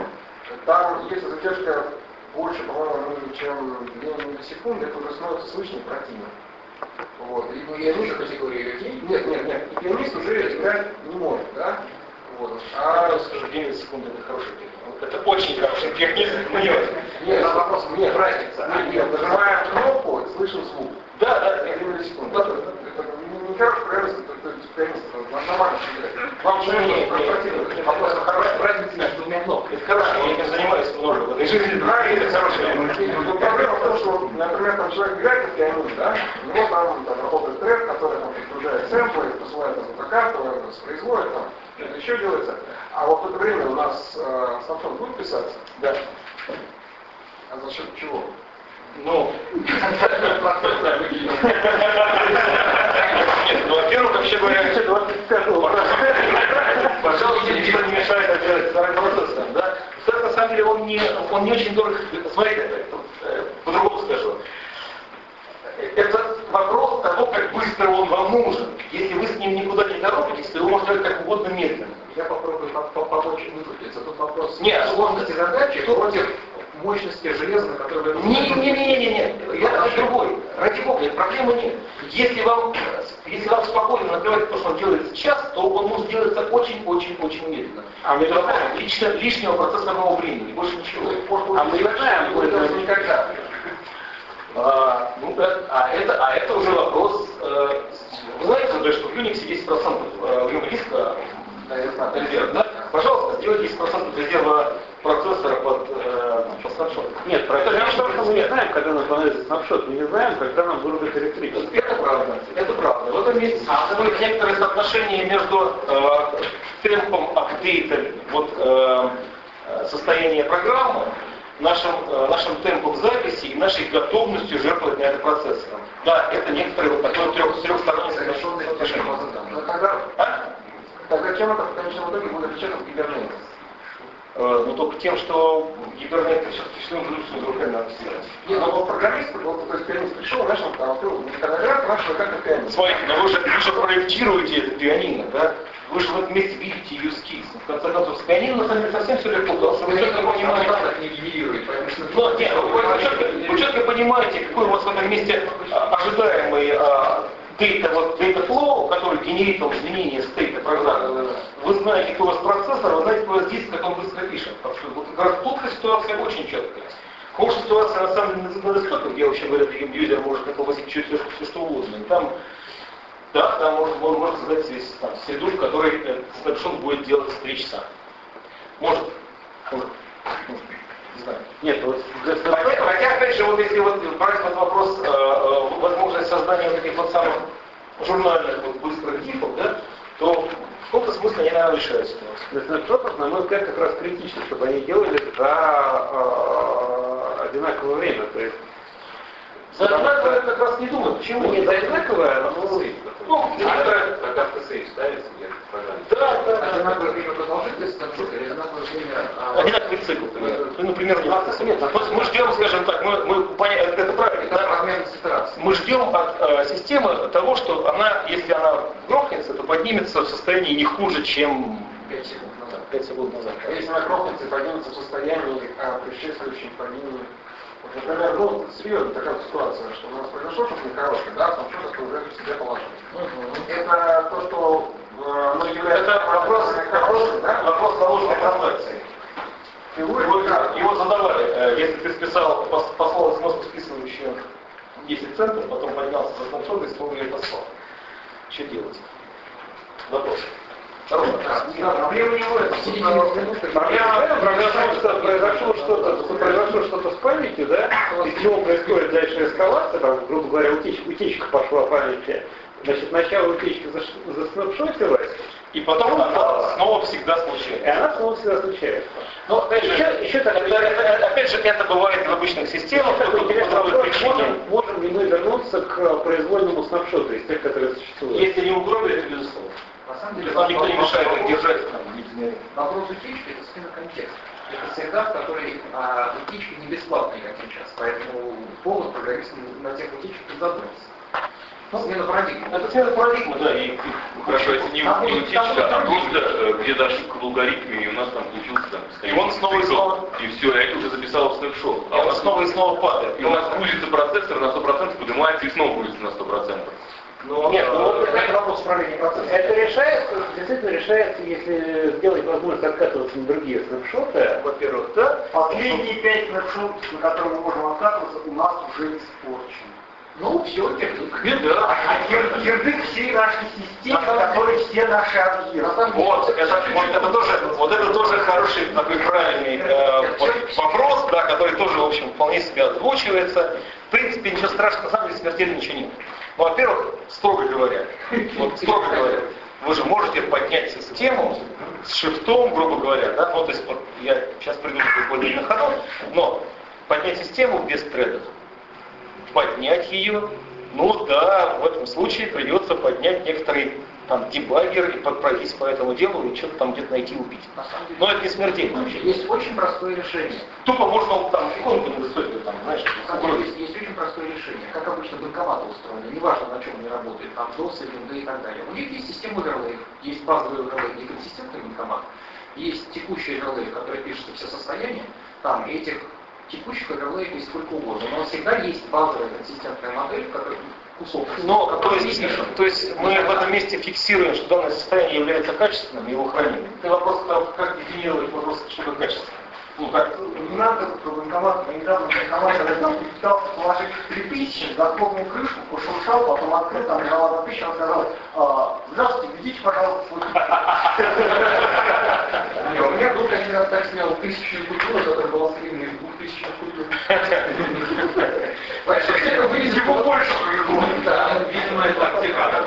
Там есть задержка больше, по-моему, чем две миллисекунды, это уже становится слышно противно. Вот. И, ну, я ниже категории людей. Нет, нет, нет. И пианист уже играть не может, да? Вот. А я скажу, девять секунд это хороший пианист. Это очень хороший пианист, понимаете? Нет, на вопрос, нет, разница. Нет, нажимаем кнопку, слышим звук. Да, да, две миллисекунды. Да, это не хороший пианист, это пианист, это нормально играть. Вам же не противно. Вопрос, хорошая разница между двумя кнопками. это хорошо, я этим занимаюсь много в этой жизни. Правильно, это хорошо. Но проблема в том, что, например, там человек играет на пианино, да, у него там, там работает трек, который там подгружает сэмплы, посылает там на карту, воспроизводит там, это еще делается. А вот в это время у нас э, снапшот будет писаться? Да. А за счет чего? Ну, нет, ну, во-первых, вообще говоря, пожалуйста, никто не мешает это делать второй процесс, да? Кстати, на самом деле, он не, он не очень дорог. Смотрите, по-другому скажу. Это вопрос того, как быстро он вам нужен. Если вы с ним никуда не торопитесь, то его можно делать как угодно медленно. Я попробую помочь выкрутиться. Тут вопрос Нет, сложности задачи против мощности железа, которые... Не-не-не-не-не, я о другой. Ради бога, проблемы нет. Если вам, если вам спокойно накрывать то, что он делает сейчас, то он может делаться очень-очень-очень медленно. А мы это знаем. лично, лишнего процессорного времени, больше ничего. А мы не знаем, что это никогда. А, ну, а, это, а это уже вопрос. Э, вы знаете, да, что в Unix десять процентов время диска, наверное, резерв, да? Пожалуйста, сделайте десять процентов резерва процессора под, э, под снапшот. Нет, про это мы не знаем, когда нам понадобится снапшот, мы не знаем, когда нам вырубит электричество. Это правда, это правда. В этом месте существует некоторое соотношение между э, темпом апдейта вот, э, состояния программы, нашим, э, нашим темпом записи и нашей готовностью жертвовать на это процессором. Да, это некоторое вот такое трех, трехстороннее соотношение. Тогда, А? тогда чем это в конечном итоге будет отличаться от кибернетики? Э, ну только тем, что гибернетика все-таки что инструкцию руками надо сделать. Нет, ну вот программист, вот, то есть пианист пришел, начал там открыл механограф, начал как пианист. Смотрите, но вы же, вы же проектируете это пианино, да? Вы же в этом месте видите ее скиз. В конце концов, с пианино на самом деле совсем все легко, потому что вы четко понимаете... не генерирует, поэтому что... Но, нет, вы, вы, четко, вы четко понимаете, какой у вас в этом месте а, ожидаемый а, data, вот, data flow, который генерит там, изменения стейта программы. Вы знаете, какой у вас процессор, вы знаете, какой у вас диск, как он быстро пишет. Потому что вот, как раз тут ситуация очень четкая. Хуже ситуация на самом деле на десктопе, где вообще говорят, юзер может возить чуть все, все что угодно. И там, да, там можно, можно создать здесь там, среду, в которой э, снапшот будет делать три часа. Может, может, может, не знаю. Нет, вот... Хотя, хотя, опять же, вот если вот брать вот вопрос, э, э, возможность создания вот этих вот самых журнальных вот, быстрых гифов, да, то в каком-то смысле они, наверное, решают ситуацию. Для снапшотов, на мой взгляд, как раз критично, чтобы они делали за э, одинаковое время. То есть, за одинаковое я как раз не думаю. Почему? Не за одинаковое, но... Ну, некоторые... Когда в ТС ставится где-то в программе. Да, да, да. Одинаковое время продолжительности снапшота или одинаковое время... Одинаковый цикл, например. Ну, например, двадцать лет. То есть мы ждем, скажем так, мы, мы поня... это правильно, да? Размерность операции. Мы ждем от э, системы того, что она, если она грохнется, то поднимется в состоянии не хуже, чем пять секунд назад. пять секунд назад. А если она грохнется и поднимется в состоянии, а, предшествующем падению, вот, например, ну, серьезно такая ситуация, что у нас произошло что-то нехорошее, да, там что-то уже в себе положили. Uh-huh. Это то, что э, ну, является... Это вопрос, вопрос, да? вопрос наложенной транзакции. Его, его задавали, э, если ты списал, послал смс, списывающую десять центов, потом поднялся за снапшот и снова ее послал. Что делать? Вопрос. Проблема не в этом. Произошло что-то, произошло что-то с памятью, да? Из чего происходит дальше эскалация, там, грубо говоря, утечка, утечка пошла памяти. Значит, начало утечки заснапшотилось, и потом она снова всегда и случается. она снова всегда случается. Но опять же, Еще, еще так, это, это, опять же, это бывает в обычных системах, такой интересный вопрос, причины. можем, можем ли мы вернуться к произвольному снапшоту из тех, которые существуют? Если не угробили, то безусловно. На самом деле, Вам никто не мешает их держать. вопрос утечки – это смена контекста. Это среда, в которой а, утечки не бесплатные, как сейчас. Поэтому повод программист на тех утечек не задумался. Ну, смена парадигмы. Это смена парадигмы, да. И, и, Хорошо, это не, не утечка, а просто э, где-то ошибка в алгоритме, и у нас там случился там И он снова и снова. И все, а это уже записал в снапшот. а он снова и снова падает. И у нас грузится процессор на сто процентов, поднимается и снова грузится на сто процентов. Ну, Нет, ну это вопрос управления процессом. Это решается, действительно решается, если сделать возможность откатываться на другие снапшоты. во-первых, да. Последние пять снапшотов, на которые мы можем откатываться, у нас уже испорчены. Ну, все, кирдык. Беда. А кир- кирдык всей нашей системы, которые все наши архивы. Вот, это, вот, это тоже, вот это тоже хороший такой правильный э, вот вопрос, да, который тоже, в общем, вполне себе озвучивается. В принципе, ничего страшного, на самом деле смертельно ничего нет. Ну, во-первых, строго говоря, вот строго говоря, вы же можете поднять систему с шифтом, грубо говоря, да, вот, то есть, вот, я сейчас приду к более на ходу, но поднять систему без тредов, поднять ее, ну да, в этом случае придется поднять некоторый там дебаггер и пройтись по этому делу и что-то там где-то найти и убить. Но это не смертельно вообще. Есть очень простое решение. Тупо можно там иконку на десктопе, там, знаешь, На самом деле, есть, есть очень простое решение. Как обычно банкоматы устроены, неважно на чем они работают, там дос, винды и так далее. У них есть система оверлей, есть базовый оверлей, неконсистентный банкомат, есть текущий оверлей, который пишется все состояния, там этих текущих игровых есть сколько угодно, но всегда есть базовая консистентная модель, в которой кусок. Но, то есть, то есть мы в этом месте фиксируем, что данное состояние является качественным и его храним. И вопрос, как дефинировать вопрос, что такое качественно. Ну, как? Не надо, что банкомат, недавно банкомат, когда там пытался положить три тысячи, захлопнул крышку, пошуршал, потом открыл, там лежала одна тысяча, он сказал, а, здравствуйте, введите, пожалуйста, свой Не, у меня друг один раз так снял тысячу купюр, которая была слимной из двух тысяч купюр. Это вывезли его больше. Да, видимо, это аптека.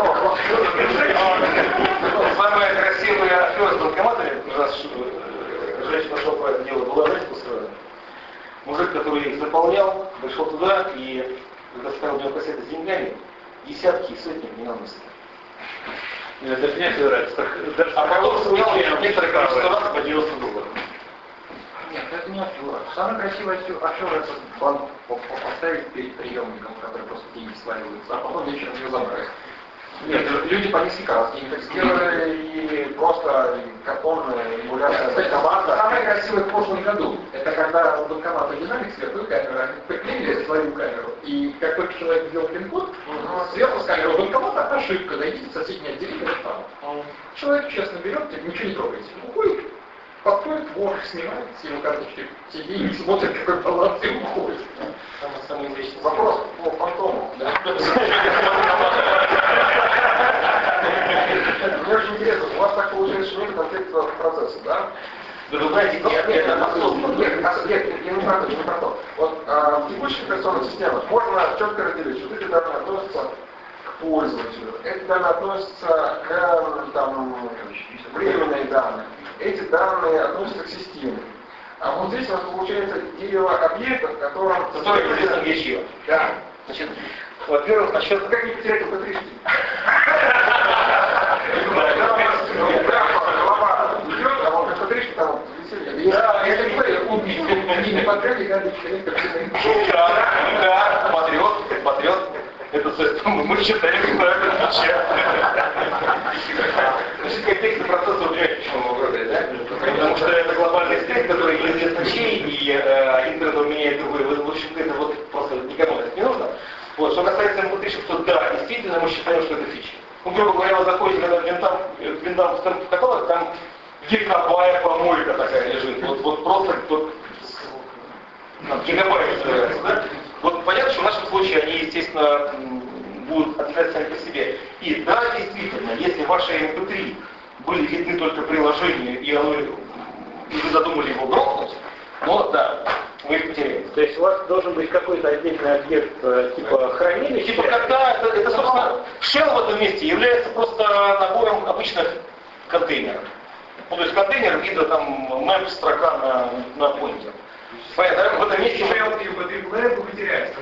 Самая красивая афера с банкоматами, раз женщина шла по это дело, была, знаете, устроена. Мужик, который их заполнял, пришел туда и, когда ставил у него кассеты с деньгами, десятки и сотни внимательности. Даже не нравится. А потом снял некоторое количество раз по девяносто долларов. Нет, это не афера. Самая красивая афера это банк поставить перед приемником, который просто деньги сваливаются, а потом вечером ее забрать. Нет, люди по несколько раз деньги так сделали, и просто картонная регуляция банкомата. Самое красивое в прошлом году, это когда от банкомата Динамик сверху камеру, они приклеили свою камеру, и как только человек ввел пин-код, сверху с камеры банкомата ошибка, зайдите в соседнее отделение, там. Человек честно берет, ничего не трогайте, уходит, подходит, вор, снимает с его карточки все деньги, смотрит, какой баланс, и уходит. Самый известный Вопрос по фантому. Мне очень интересно, у вас так получается, что нет конфликта процесса, да? Да вы знаете, нет, Нет, это осознанно. нет, нет, я не про то, не про то. Вот а, в текущих операционных системах можно четко разделить, что эти данные относятся к пользователю, эти данные относятся к там, временные данные, эти данные относятся к системе. А вот здесь у нас получается дерево объектов, в котором... Который известен вещью. Да. Значит, во-первых, насчет... Как не потерять эм пэ три? Да, это не не потребли, каждый человек как Да, да, патриот, патриот. Это мы считаем, что это отличие. Значит, контекст процесса уже почему мы выбрали, да? Потому что это глобальный стресс, который неизвестно чей, и э, один кто-то меняет другой. В общем-то, это вот просто никому это не нужно. Вот, что касается эм пэ три, то да, действительно мы считаем, что это фича. Ну, грубо говоря, вы заходите, когда в винтам, в винтам в каталог, там гигабайт помойка такая лежит. Вот, вот просто вот, там, гигабайт называется, да? Вот понятно, что в нашем случае они, естественно, будут отвечать сами по себе. И да, действительно, если ваши эм пэ три были видны только приложению, и, оно, и вы задумали его грохнуть, но да, вы их потеряете. То есть у вас должен быть какой-то отдельный объект типа хранилища? Типа когда, это, это собственно, shell в этом месте является просто набором обычных контейнеров. Ну, то есть контейнер вида там map строка на, на поинте. Понятно, в этом месте shell и эм пэ три вы потеряете.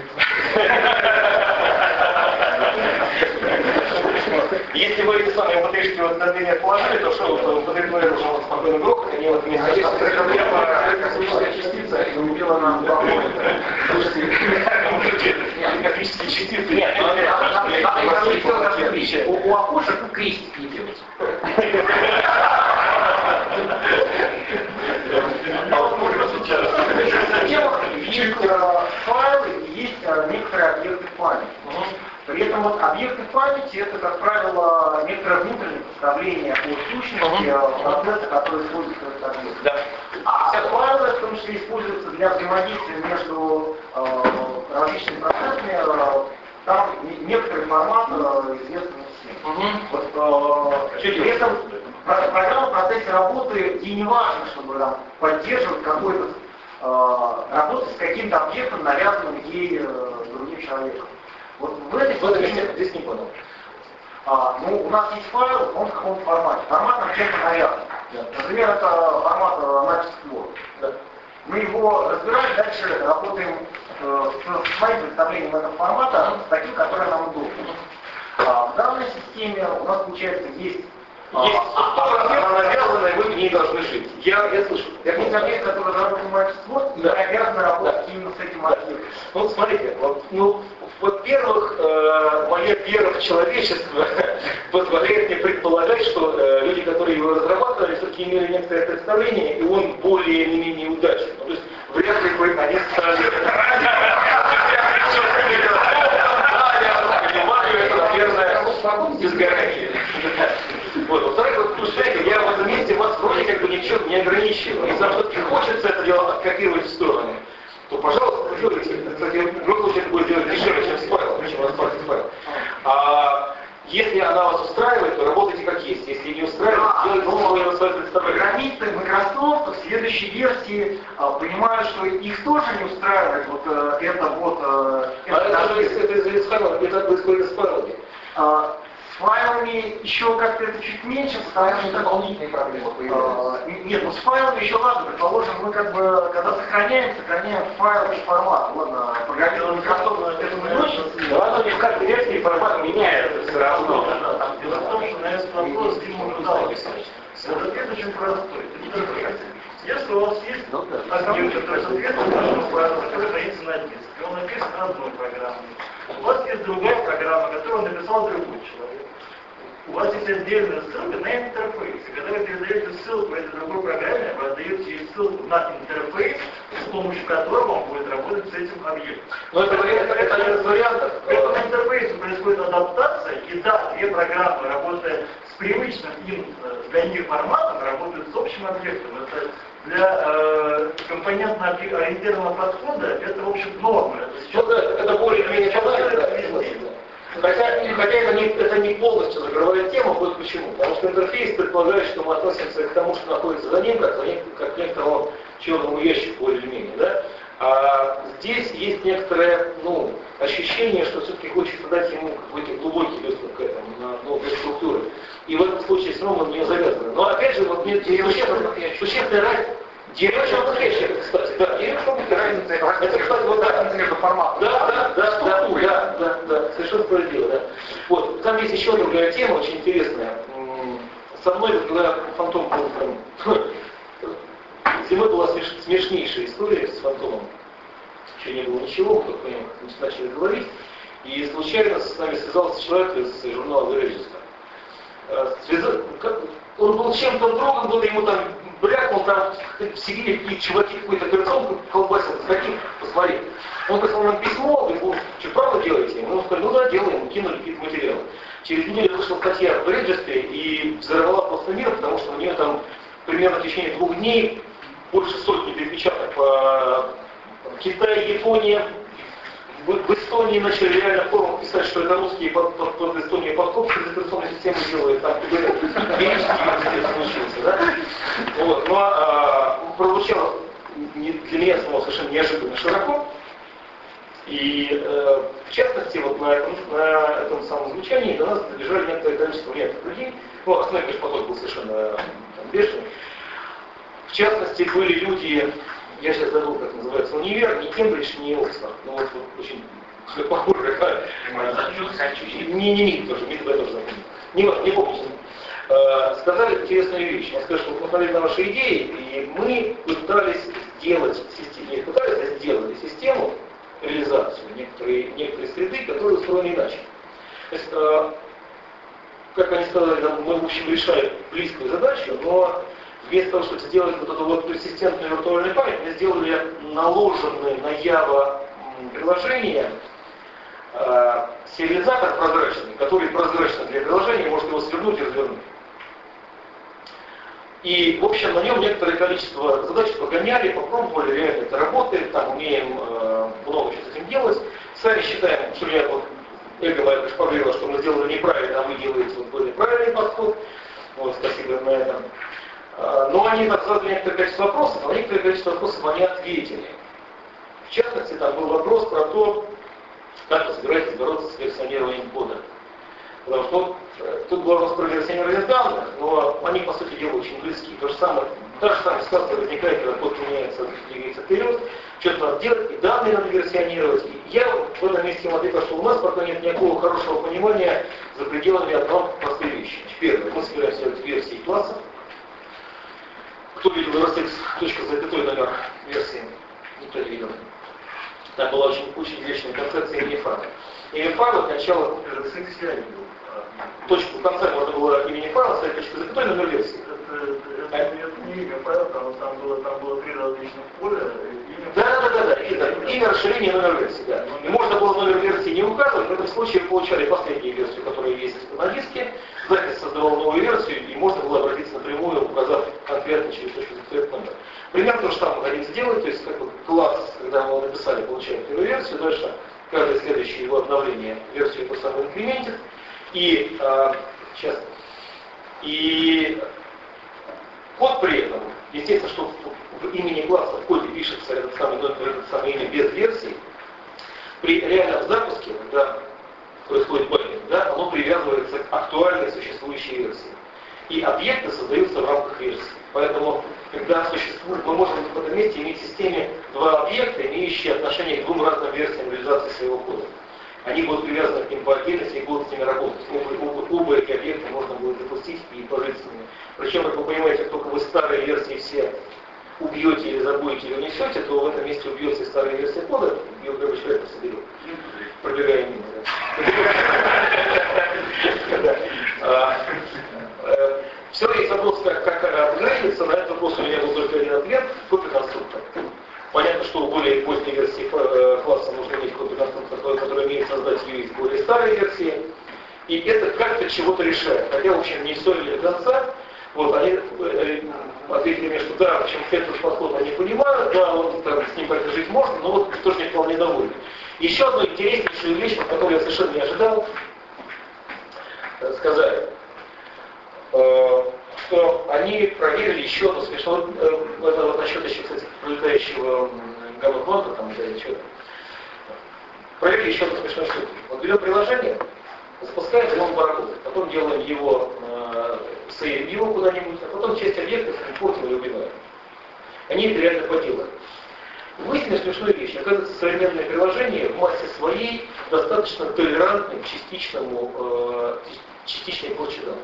Если вы эти самые эм пэ три в контейнер положили, то что эм пэ три плеер уже спокойно грохнуть, они в этом месте. А если это космическая частица, и убила нам два поинта. Космические частицы. Нет, у окошек крестик не делать. Есть файлы и есть некоторые объекты памяти. При этом вот объекты памяти это, как правило, некоторое внутреннее представление о сущности процесса, который используется этот объект. Да. А все файлы в том числе используются для взаимодействия между э, различными процессами. Э, там некоторый формат э, известный всем. Угу. Вот, э, при этом программа в процессе работы, и не важно, чтобы там, поддерживать какой-то э, работу с каким-то объектом, навязанным ей э, другим человеком. Вот в этой в этом месте здесь не понял. А, ну, у нас есть файл, он в каком формате. Формат нам чем-то навязан. Да. Например, это формат Microsoft Word. Да. Мы его разбираем, дальше работаем э, с своим представлением этого формата, с таким, который нам удобно. А, в данной системе у нас, получается, есть Есть структура, она навязанная, вы в ней должны жить. Я, я слышу. Есть объект, который работает в Microsoft Word, и обязаны работать да. именно с этим объектом. Ну, смотрите, вот, ну, во-первых, э, мое первое человечество позволяет мне предполагать, что э, люди, которые его разрабатывали, все-таки имели некоторое представление, и он более или менее удачный. То есть вряд ли бы они стали ничем не ограничиваем. Если вам все-таки хочется это дело откопировать в сторону, то, пожалуйста, делайте. Кстати, в любом случае это будет делать дешевле, чем с файлом, чем распарить файл. А если она вас устраивает, то работайте как есть. Если не устраивает, А, делайте ну, свое свое представление. Программисты Microsoft в следующей версии а, понимают, что их тоже не устраивает вот э, это вот... Э, А это же это из файлов, это происходит с файлами. А, с файлами еще как-то это чуть меньше, потому что дополнительные проблемы появляются. А, нет, ну с файлами еще ладно, предположим, мы как бы, когда сохраняем, сохраняем файл и формат. Ладно, программируем Microsoft, это не очень. Да, но в каждой версии формат меняется все равно. Дело в том, что на этот вопрос ему удалось. Ответ очень простой. Если у вас есть объект, который соответствует нашему файлу, который хранится на диске, и он написан одной программой, у вас есть другая программа, которую написал другой человек. У вас есть отдельная ссылка на интерфейс. И когда вы передаете ссылку этой другой программе, вы отдаете ей ссылку на интерфейс, с помощью которого он будет работать с этим объектом. Но это, это, это один из вариантов. В этом интерфейсе происходит адаптация, и да, две программы, работая с привычным им для них форматом, работают с общим объектом. Это для э, компонентно-ориентированного подхода это, в общем, норма. Это, это более-менее понятно. Хотя, хотя это, не, это не полностью закрывает тему, вот почему. Потому что интерфейс предполагает, что мы относимся к тому, что находится за ним, как, за ним, как к некоторому черному ящику, более или менее. Да? А здесь есть некоторое ну, ощущение, что все-таки хочется дать ему какой-то глубокий доступ к этому, на новой структуре. И в этом случае с Ромом не завязано. Но опять же, вот мне существенная разница. Директор подходящий, кстати, да, директор разница. Это, кстати, вот разница между форматом. Да, да, да, да, да, да, да, совершенно справедливо, да. Вот, там есть еще другая тема, очень интересная. Со мной, когда Фантом был там, зимой была смеш, смешнейшая история с Фантомом. Еще не было ничего, мы только начали говорить. И случайно с нами связался человек из журнала The Register. Связал, как, он был чем-то другом, был ему там брякнул, там сидели какие-то чуваки, какой-то операционку колбасил, каких, посмотри. Он прислал нам письмо, говорит, вы что, правда делаете? Мы сказали, ну да, делаем, кинули какие-то материалы. Через неделю вышла статья в Register и взорвала просто мир, потому что у нее там примерно в течение двух дней больше сотни перепечаток по Китаю, Японии. В Эстонии начали реально в форумах писать, что это русские под, под, под Эстонию подкоп через операционную систему делают, там перечки случился, да? Вот. Но а, прозвучало для меня самого совершенно неожиданно широко. И э, в частности, вот на этом, на этом самом звучании до нас добежали некоторое количество некоторых людей. Ну, основной, конечно, поток был совершенно там, бешеный. В частности, были люди, я сейчас забыл, как называется, универ, не Кембридж, не Оксфорд. Ну вот, вот очень похоже, как... Не-не-не, тоже, не туда тоже запомнил. Не, не помню. Э, сказали интересную вещь. Он сказал, что мы смотрели на ваши идеи, и мы пытались сделать систему, не пытались, а сделали систему, реализацию некоторые, некоторые среды, которые устроены иначе. То есть, э, как они сказали, мы в общем решаем близкую задачу, но вместо того, чтобы сделать вот эту вот персистентную виртуальную память, мы сделали наложенное на Java приложение, э, сериализатор прозрачный, который прозрачно для приложения, может его свернуть и развернуть. И, в общем, на нем некоторое количество задач погоняли, попробовали, реально это работает, там умеем э, много чего с этим делать. Сами считаем, что я вот, эго моя пошпарила, что мы сделали неправильно, а вы делаете вот более правильный подход. Вот, спасибо на этом. Э, но они так задали некоторое количество вопросов, а некоторое количество вопросов они ответили. В частности, там был вопрос про то, как вы собираетесь бороться с версионированием кода. Потому что э, тут был вопрос про версионирование данных, но они, по сути дела, очень близки. То же самое, та же самая ситуация возникает, когда код меняется, двигается вперед, что-то надо делать, и данные надо версионировать. И я в этом месте им ответил, что у нас пока нет никакого хорошего понимания за пределами одной простой вещи. Первое, мы собираемся делать версии класса. Кто видел эр эс икс, точка с запятой номер версии? Никто не видел. Там была очень, очень вечная концепция Unify. Unify вот начало эр эс икс я не видел. Точку в конце можно было имени файла ставить точку запятой номер версии. Это, это, это не имя файла, там, там, было, там было три различных поля. Да, да, да, да, да. Имя, расширение, номер версии, да. И можно было номер версии не указывать, в этом случае получали последнюю версию, которая есть на диске, запись создавал новую версию, и можно было обратиться напрямую, указав конкретно через стремится делать, то есть как бы класс, когда мы его написали, получаем первую версию, дальше каждое следующее его обновление версию эту самую инкрементит, и э, сейчас, и код при этом, естественно, что в, в имени класса в коде пишется этот самый номер, этот самый имя без версий, при реальном запуске, когда происходит байдинг, да, оно привязывается к актуальной существующей версии. И объекты создаются в рамках версии. Поэтому, когда существует, мы можем в этом месте иметь в системе два объекта, имеющие отношение к двум разным версиям реализации своего кода. Они будут привязаны к ним по отдельности и будут с ними работать. Оба, оба, оба эти объекта можно будет запустить и пожить с ними. Причем, как вы понимаете, как только вы старые версии все убьете или забудете или унесете, то в этом месте убьется и старая версия кода, и он как человек соберет, пробегая мимо. Все, есть вопрос, как, как апгрейдиться, на этот вопрос у меня был только один ответ, копи-конструктор. Понятно, что в более поздней версии класса нужно иметь копи-конструктор, который умеет создать ее из более старой версии, и это как-то чего-то решает. Хотя, в общем, не все или до конца. Вот, они э, ответили мне, что да, в общем, этот подход они понимают, да, он, там, с ним как-то жить можно, но вот тоже не вполне довольны. Еще одну интереснейшую вещь, которую я совершенно не ожидал, э, сказали, э, что они проверили еще одну смешную, э, это вот насчет еще, кстати, пролетающего гамма-кванта, там, да, еще, проверили еще одну смешную штуку. Вот берем приложение, запускаем, и он поработает, потом делаем его э, сейвим его куда-нибудь, а потом часть объектов импортим или убиваем. Они это реально поделали. Выяснили смешную вещь. Оказывается, современные приложения в массе своей достаточно толерантны к частичному, э, частичной порче данных.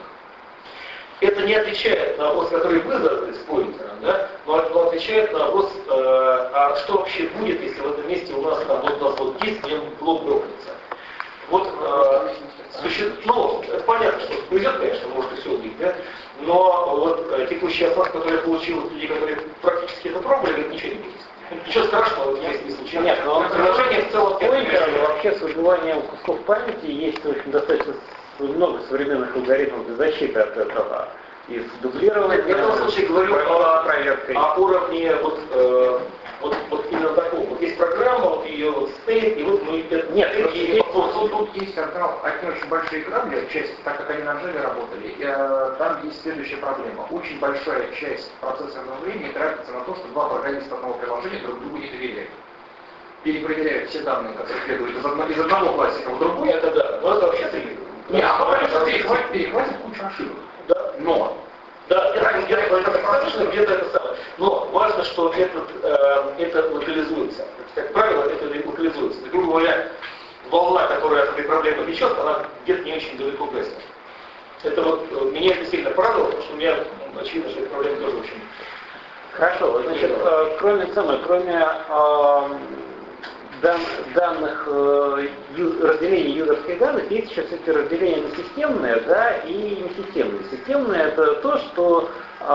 Это не отвечает на вопрос, который вы задали с поинтером, да, но отвечает на вопрос, э, а что вообще будет, если в этом месте у нас там вот у нас вот диск, где блок грохнется. Вот, э, суще... ну, это понятно, что повезет, конечно, может и все убить, да? Но вот э, текущий осадок, который я получил от людей, которые практически это пробовали, говорит, ничего не будет. Ничего страшного, вот если не случилось. Нет, но приложение в целом... Вообще с выбиванием кусков памяти есть очень достаточно много современных алгоритмов для защиты от этого. И с дублированием... Я в данном случае говорю о, о уровне вот, э, вот, вот именно такого. Вот есть программа, вот ее вот стоит, и вот мы... Нет, и, тут, тут, тут есть одна, один очень большой экран, часть, так как они на Java работали, э, там есть следующая проблема. Очень большая часть процессорного времени тратится на то, что два программиста одного приложения друг другу не доверяют. Перепроверяют все данные, которые следуют из, одно, из одного классика в другой. Это да, но это вообще ты... Не, а потом перехватит, перехватит кучу ошибок. Да. Но... Да, это где-то достаточно, где-то это самое. Но важно, что этот, э, это локализуется. Как правило, это локализуется. Грубо говоря, волна, которая от этой проблемы течет, она где-то не очень далеко гаснет. Это вот меня это сильно порадовало, потому что у меня очевидно, что эта проблема тоже очень... Хорошо, значит, э, кроме самой, кроме э, дан, данных э, ю, разделения юзерских данных, есть еще все-таки разделение на системные, да, и несистемные. Системные — это то, что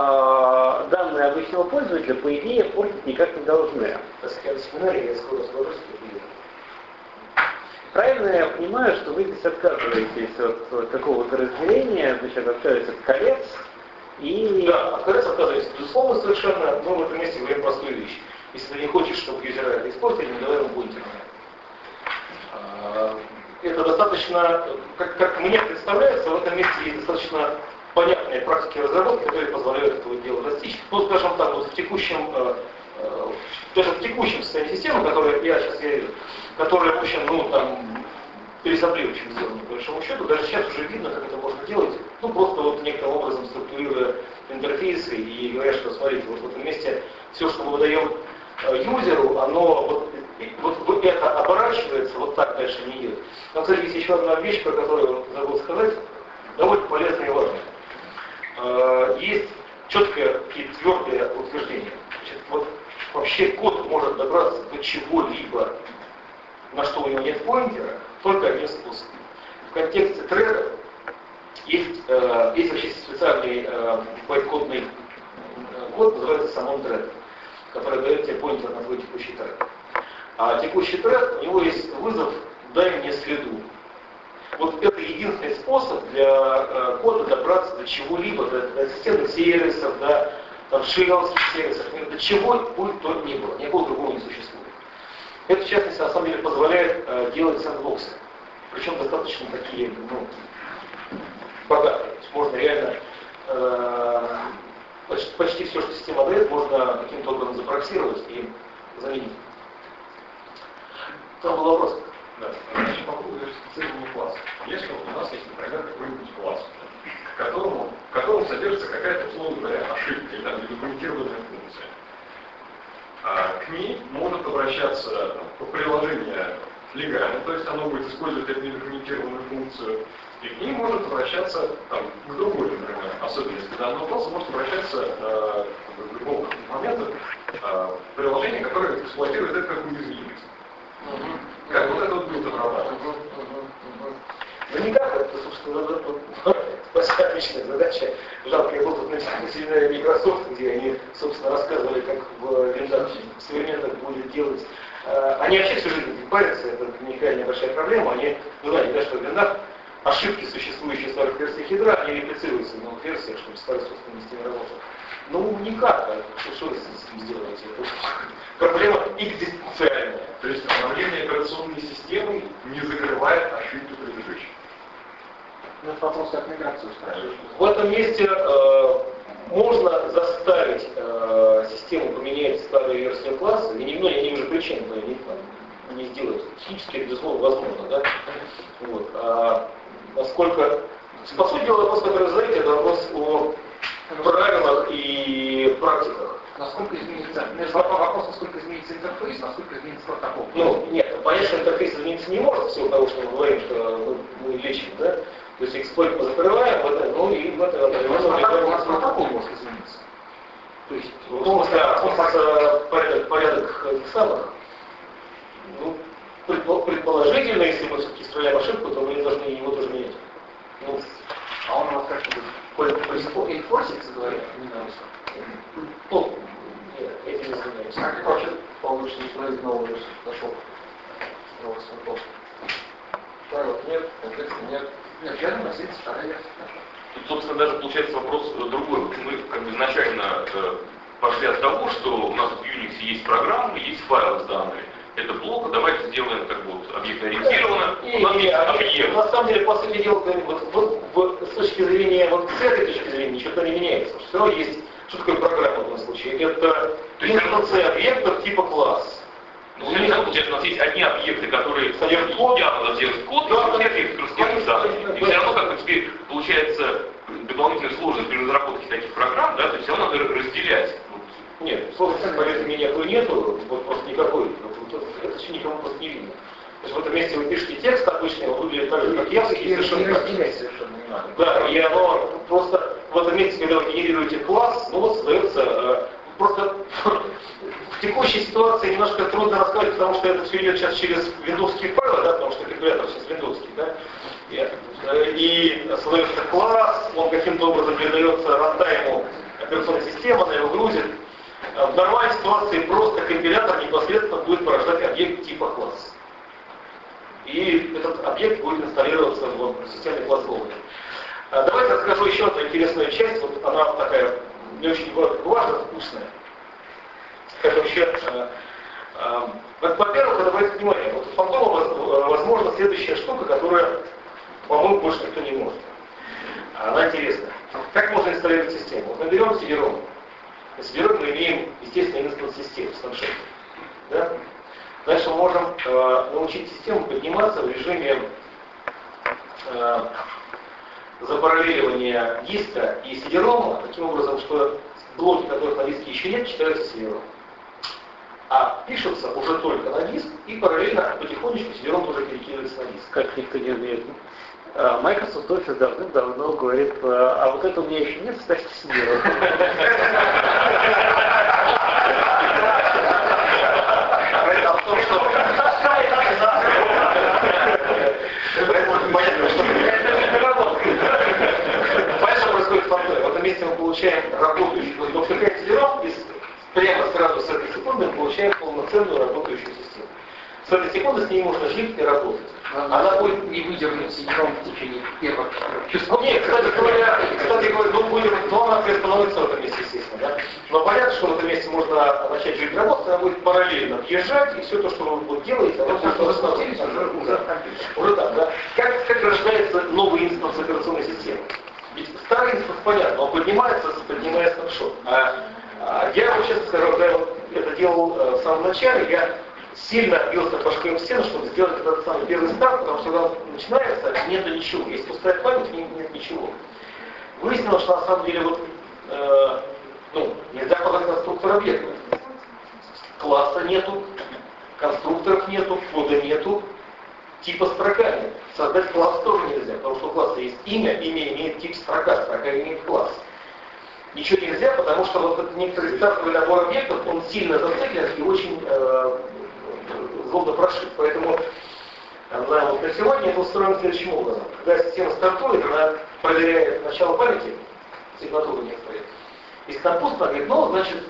э, данные обычного пользователя, по идее, портить никак не должны. Правильно я понимаю, что вы здесь отказываетесь от какого-то разделения, значит, отказываетесь от колец и... Да, от колец отказываетесь, безусловно, совершенно, но в этом месте говорим простую вещь. Если ты не хочешь, чтобы юзера это испортили, не давай ему поинтер. Это достаточно, как, как мне представляется, в этом месте есть достаточно понятные практики разработки, которые позволяют этого дела достичь. Ну, скажем так, вот в текущем, э, э, даже в текущем состоянии системы, которое я сейчас я вижу, которая, в общем, ну, там, пересоблевающим сделано, по большому счету, даже сейчас уже видно, как это можно делать, ну, просто вот некоторым образом структурируя интерфейсы и говоря, что, смотрите, вот в этом месте все, что мы выдаем юзеру, оно вот, вот, вот это оборачивается, вот так дальше не идет. Но, кстати, есть еще одна вещь, про которую я забыл сказать, довольно полезная и важная. Есть четкое и твердое утверждение. Значит, вот вообще код может добраться до чего-либо, на что у него нет поинтера, только один способ. В контексте треда есть, э, есть вообще специальный э, байткодный код, называется самон тред, который дает тебе поинтер на твой текущий тред. А текущий тред, у него есть вызов «дай мне следу». Вот это единственный способ для э, кода добраться до чего-либо, до, до системных сервисов, до там, шейловских сервисах, до чего будет то ни было, никакого другого не существует. Это, в частности, на самом деле позволяет э, делать сэндбоксы. Причем достаточно такие, ну, богатые. То есть можно реально э, почти, почти все, что система дает, можно каким-то образом запроксировать и заменить. Там был вопрос. Да, значит, по поводу специфического класса. Если вот у нас есть, например, какой-нибудь класс, к которому, в котором содержится какая-то, условно говоря, ошибка или там недокументированная функция, а к ней может обращаться по приложению легально, то есть оно будет использовать эту недокументированную функцию, и к ней может обращаться там, к другой, например, особенности данного класса, может обращаться э, в любом момента э, приложение, которое эксплуатирует это как уязвимость. Как вот это вот будет обрабатывать? Да никак, это, собственно, отличная задача. Жалко, я был тут на семинаре Microsoft, где они, собственно, рассказывали, как в виндах современных будет делать. Они вообще всю жизнь не парятся, это никакая небольшая проблема. Они знали, да, что в виндах ошибки, существующие в старых версиях ядра, они реплицируются в новых версиях, чтобы старые собственные системы работали. Ну, никак, а что вы с этим сделаете? Проблема экзистенциальная. То есть обновление операционной системы не закрывает ошибки предыдущих. Ну, это вопрос, как миграцию устраивать. В этом месте э, можно заставить э, систему поменять старую версию класса, и не, ну, я не вижу причин, но они там, не сделают. Технически это, безусловно, возможно, да? Вот. А насколько... По сути дела, вопрос, который вы задаете, это вопрос о правилах и практиках. Насколько изменится, вопрос, насколько изменится интерфейс, насколько изменится протокол. Ну, нет, понятно, что интерфейс измениться не может, всего того, что мы говорим, что мы, мы лечим, да? То есть эксплойт мы закрываем, в это, ну и в это... У нас протокол может измениться. То есть, в смысле, а, порядок, порядок этих самых, ну, предположительно, если мы все-таки исправляем ошибку, то мы не должны его тоже менять. Ну, а он у вас как-то будет инфорситься, говорят, не на русском. Ну, нет, этим не занимаемся. Как вообще получится исправить новую версию Photoshop? Новый смартфон. Правил нет, контекста нет. Нет, я думаю, здесь вторая версия. Тут, собственно, даже получается вопрос другой. Мы как бы изначально э, пошли от того, что у нас в Unix есть программы, есть файлы с данными. Это плохо, давайте сделаем как бы вот, объектоориентированно. У нас есть объект. На самом деле, по сути дела, вот, вот, вот, с точки зрения, вот с этой точки зрения, ничего не меняется. Все равно есть, что такое программа в этом случае? Это инстанция объектов типа класс. Ну, все равно, получается, у нас есть одни объекты, которые содержат код, надо сделать код, и все объекты, которые содержат данные. И все равно, как бы теперь получается дополнительная сложность при разработке таких программ, да, то есть все равно надо разделять. Нет, сложности, поверьте мне, никакой нету, вот просто никакой. Это еще никому просто не видно. То есть в этом месте вы пишете текст обычный, он выглядит так же, как явский, и совершенно не разделять совершенно не надо. Да, и оно просто в этом месте, когда вы генерируете класс, ну вот создается э, просто в текущей ситуации немножко трудно рассказать, потому что это все идет сейчас через виндовские файлы, да, потому что калькулятор сейчас виндовский, да, и, и создается класс, он каким-то образом передается рантайму операционной системы, она его грузит. В нормальной ситуации просто компилятор непосредственно будет порождать объект типа класс. И этот объект будет инсталлироваться в системе класс-логами. Давайте расскажу еще одну интересную часть, вот она такая не очень важная, вкусная. Как вообще, во-первых, обратите внимание, вот у Фантома возможно следующая штука, которая, по-моему, больше никто не может. Она интересная. Как можно инсталлировать систему? Вот мы берем сидером. На сидером мы имеем, естественно, инстанс системы, снапшот. Да? Дальше мы можем э, научить систему подниматься в режиме э, запараллеливания диска и сидерома, таким образом, что блоки, которых на диске еще нет, читаются сидером. А пишутся уже только на диск, и параллельно потихонечку сидером тоже перекидывается на диск. Как никто не умеет. Microsoft Office давным-давно говорит, а вот это у меня еще нет, ставьте сидером. Поэтому происходит фантазия. В этом месте мы получаем работающий, но втыкаем сидером, и прямо сразу с этой секунды мы получаем полноценную работающую систему. С этой секунды с ней можно жить и работать. Она будет не выдержать синдром в течение первых четырех часов. Нет, кстати говоря, кстати говоря, ну, будем, ну, она становится в этом месте, естественно, да? Но понятно, что в этом месте можно начать жить и работать, она будет параллельно въезжать, и все то, что вы вот делаете, оно будет восстановиться уже, уже, уже так, да? Как, как рождается новый инстанс операционной системы? Ведь старый инстанс, понятно, он поднимается, поднимая снапшот. А, а я, вот, честно скажу, когда я вот это делал э, в самом начале, я сильно бился башкой в стену, чтобы сделать этот самый первый старт, потому что когда начинается, нет ничего. Есть пустая память, нет, нет ничего. Выяснилось, что на самом деле вот, э, ну, нельзя подать конструктор объекта. Класса нету, конструкторов нету, кода нету, типа строка нет. Создать класс тоже нельзя, потому что у класса есть имя, имя имеет тип строка, строка имеет класс. Ничего нельзя, потому что вот этот некоторый стартовый набор объектов, он сильно зациклен и очень э, злобно прошит. Поэтому она, вот, на сегодня это устроено следующим образом. Когда система стартует, она проверяет начало памяти, сигнатуру некоторые. Если там пусто, она говорит, ну, значит,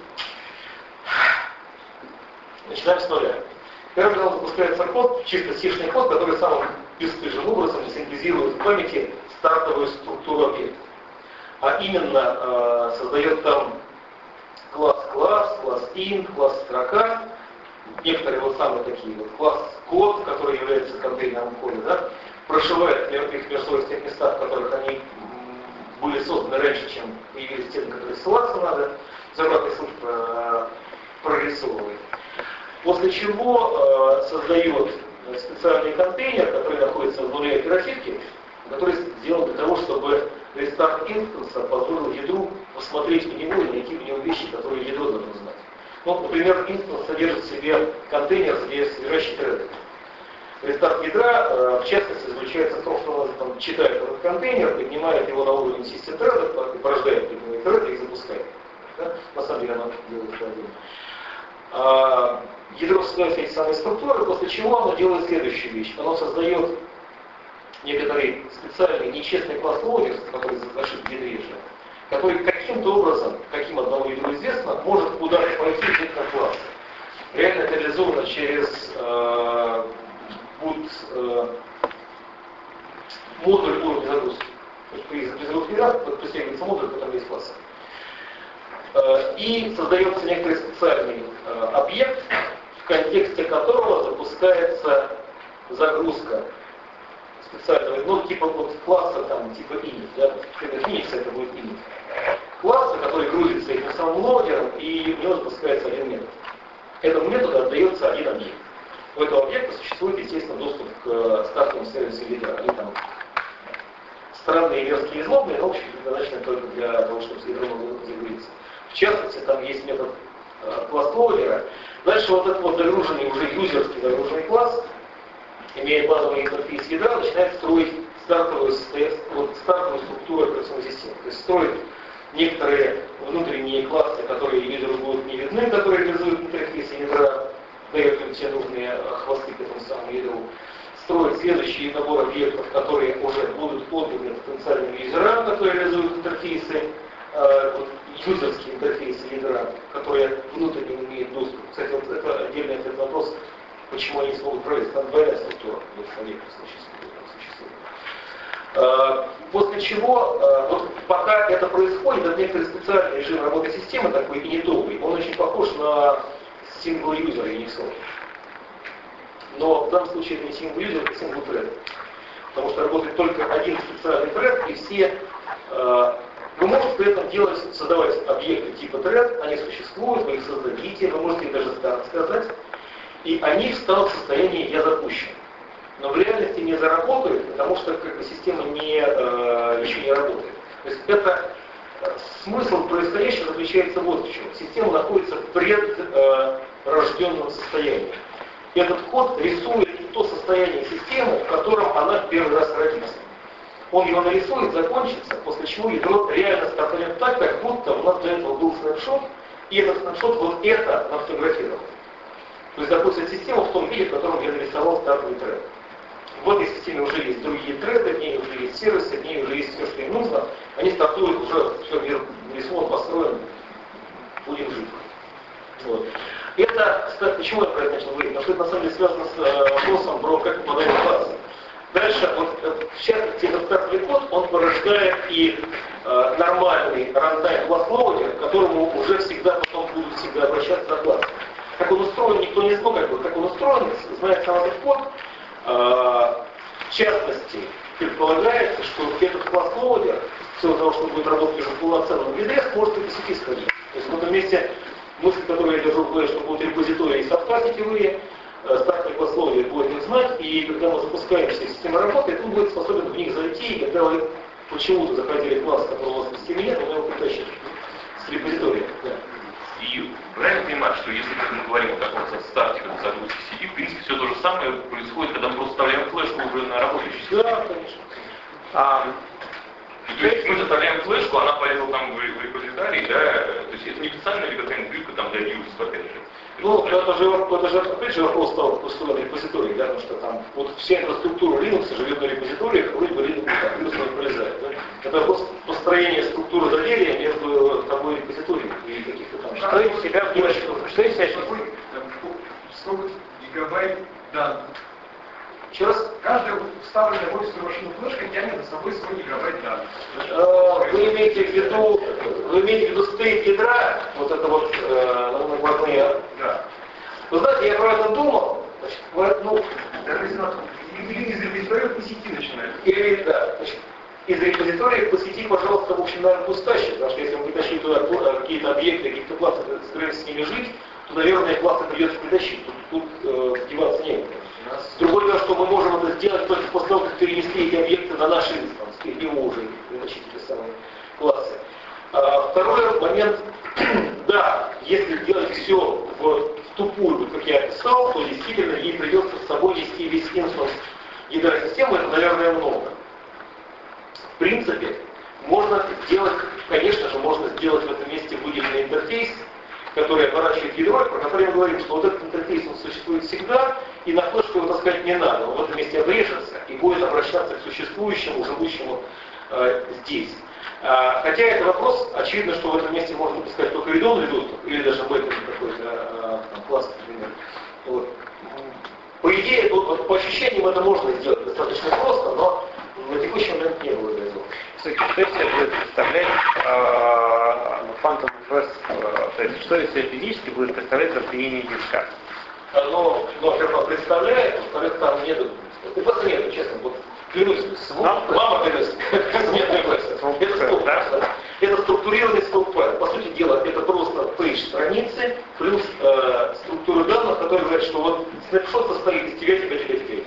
начинаем с нуля. Первым делом запускается код, чисто сишный код, который самым бесстыжим образом синтезирует в памяти стартовую структуру объекта. А именно э, создает там класс-класс, класс int, класс строка, некоторые вот самые такие вот класс-код, который является контейнером кода, да, прошивает их между собой в тех местах, в которых они были созданы раньше, чем появились те, на которые ссылаться надо, за обратный ссылки э, прорисовывает. После чего э, создает специальный контейнер, который находится в нуле оперативки, который сделан для того, чтобы рестарт инстанса позволил ядру посмотреть в него и найти в него вещи, которые ядро должно знать. Ну, например, инстанс содержит в себе контейнер, содержащий треды. Рестарт ядра, э, в частности, заключается в том, что он там, читает этот контейнер, поднимает его на уровень систем тредов, порождает любые треды и запускает. Да? На самом деле она делает это отдельно. А, ядро создает эти самые структуры, после чего оно делает следующую вещь. Оно создает некоторый специальный нечестный класс логерс, который зашит в ядре же, который каким-то образом, каким одному ядру известно, может куда-то пойти в этот класс. Реально это реализовано через э, будет, э, модуль уровня загрузки. То есть при загрузке ядра присоединяется модуль, который есть класс. Э, и создается некоторый специальный э, объект, в контексте которого запускается загрузка специального, ну, типа вот класса, там, типа init, да, например, Unix это будет init. Класса, который грузится этим самым логером, и в него запускается один метод. Этому методу отдается один объект. У этого объекта существует, естественно, доступ к стартовым сервисам ядра. Они там странные, мерзкие и злобные, но, в общем, предназначены только для того, чтобы с ядром могло загрузиться. В частности, там есть метод э, класс логера. Дальше вот этот вот загруженный, уже юзерский загруженный класс, имея базовый интерфейс ядра, начинает строить стартовую, вот, стартовую структуру операционной системы. То есть строит некоторые внутренние классы, которые юзеру будут не видны, которые реализуют интерфейс ядра, дают им все нужные хвосты к этому самому ядру. Строит следующий набор объектов, которые уже будут отданы потенциальным юзерам, которые реализуют интерфейсы, э, вот, юзерские интерфейсы ядра, которые внутренне имеют доступ. Кстати, вот это отдельный ответ на вопрос, почему они не смогут провести. Там двойная структура в этих объектах существует. Э, после чего, э, вот пока это происходит, это некоторый специальный режим работы системы, такой инитовый, он очень похож на single user Unix. Но в данном случае это не single user, это single thread. Потому что работает только один специальный thread, и все э, вы можете при этом делать, создавать объекты типа thread, они существуют, вы их создадите, вы можете их даже старт сказать, и они встанут в состоянии «я запущен». Но в реальности не заработают, потому что как бы, система не, э, еще не работает. То есть это э, смысл происходящего заключается вот в чем. Система находится в предрожденном э, состоянии. Этот код рисует то состояние системы, в котором она первый раз родится. Он его нарисует, закончится, после чего ядро реально стартует так, как будто у нас до этого был снапшот, и этот снапшот вот это нафотографировал. То есть запустит систему в том виде, в котором я нарисовал стартовый тред. В этой системе уже есть другие треды, в ней уже есть сервисы, в ней уже есть все, что им нужно. Они стартуют уже, все, мир нарисован, построен, будем жить. Вот. Это, кстати, почему я про это начал говорить? Потому что это на самом деле связано с э, вопросом про как попадает в классы. Дальше, вот, в частности, этот стартовый код, он порождает и э, нормальный рантайм класс-лоудер, к которому уже всегда потом будут всегда обращаться на класс. Как он устроен, никто не знает, как, бы, как он устроен, знает сам этот код. Э, в частности, предполагается, что этот класс-лоудер, в силу того, что он будет работать уже в полноценном ядре, может и по сети сходить. То есть в этом месте мысль, которую я держу в голове, что будут репозитории и софта сетевые, стартовый класс-лоудер будет их знать, и когда мы запускаемся, система работает, он будет способен в них зайти, и когда вы почему-то заходили в класс, который у вас в системе нет, он его притащит с репозитория. Да. И правильно понимать, что если мы говорим о каком-то старте, как загрузки сети, в принципе, все то же самое происходит, когда мы просто вставляем флешку уже на работающий системе. Да, конечно. А, то есть мы заставляем флешку, она полезла там в, в репозиторий, да, то есть это не специальная или какая-нибудь глюка там для юзеров, опять же. Ну, это же, это же, опять же, вопрос того, кто устроен репозиторий, да, потому что там вот вся инфраструктура Linux живет на репозиториях, вроде бы Linux не пролезает. Да? Это вопрос построения структуры доверия между тобой и репозиторием и каких-то там... Что из себя внимание, что из себя сколько гигабайт данных? Еще раз? Каждая вставленная в офисную машину флешка тянет за собой свой гигабайт данных. Вы имеете в виду, вы имеете в виду стейт ядра, вот это вот э, накладные. Да. Вы знаете, я про это думал, значит, ну, или из репозитория по сети начинает. Или, да, значит, из репозитория по сети, пожалуйста, в общем, наверное, пусть тащит, потому что если мы притащили туда какие-то объекты, каких-то классов, собираемся с ними жить, то, наверное, классы придется притащить, тут, тут э, деваться некуда. Другое дело, что мы можем это сделать только после того, как перенесли эти объекты на наши инстансы, его уже притащить эти самые классы. А, второй момент, да, если делать все в, в тупую, как я описал, то действительно ей придется с собой нести весь инстанс ядра системы, это, наверное, много. В принципе, можно сделать, конечно же, можно сделать в этом месте выделенный интерфейс, который оборачивает ядро, про который мы говорим, что вот этот интерфейс он существует всегда, и на флешку его таскать не надо, он в этом месте обрежется и будет обращаться к существующему, живущему э, здесь. А, хотя это вопрос, очевидно, что в этом месте можно пускать только редон редуктор, или даже бэкэнд какой-то э, класс, например. Вот. По идее, вот, по ощущениям это можно сделать достаточно просто, но на текущий момент не было этого. Кстати, что из себя будет представлять э, Phantom эф эс, э, то есть что из себя физически будет представлять разделение диска? Оно, ну, во-первых, представляет, во-вторых, там нет, ты посмотри, честно, вот клянусь, мама клянусь, это структурированный стоп-файл. По сути дела, это просто пейдж страницы плюс э, структура данных, которые говорят, что вот снапшот состоит из тебя, тебя, тебя, тебя.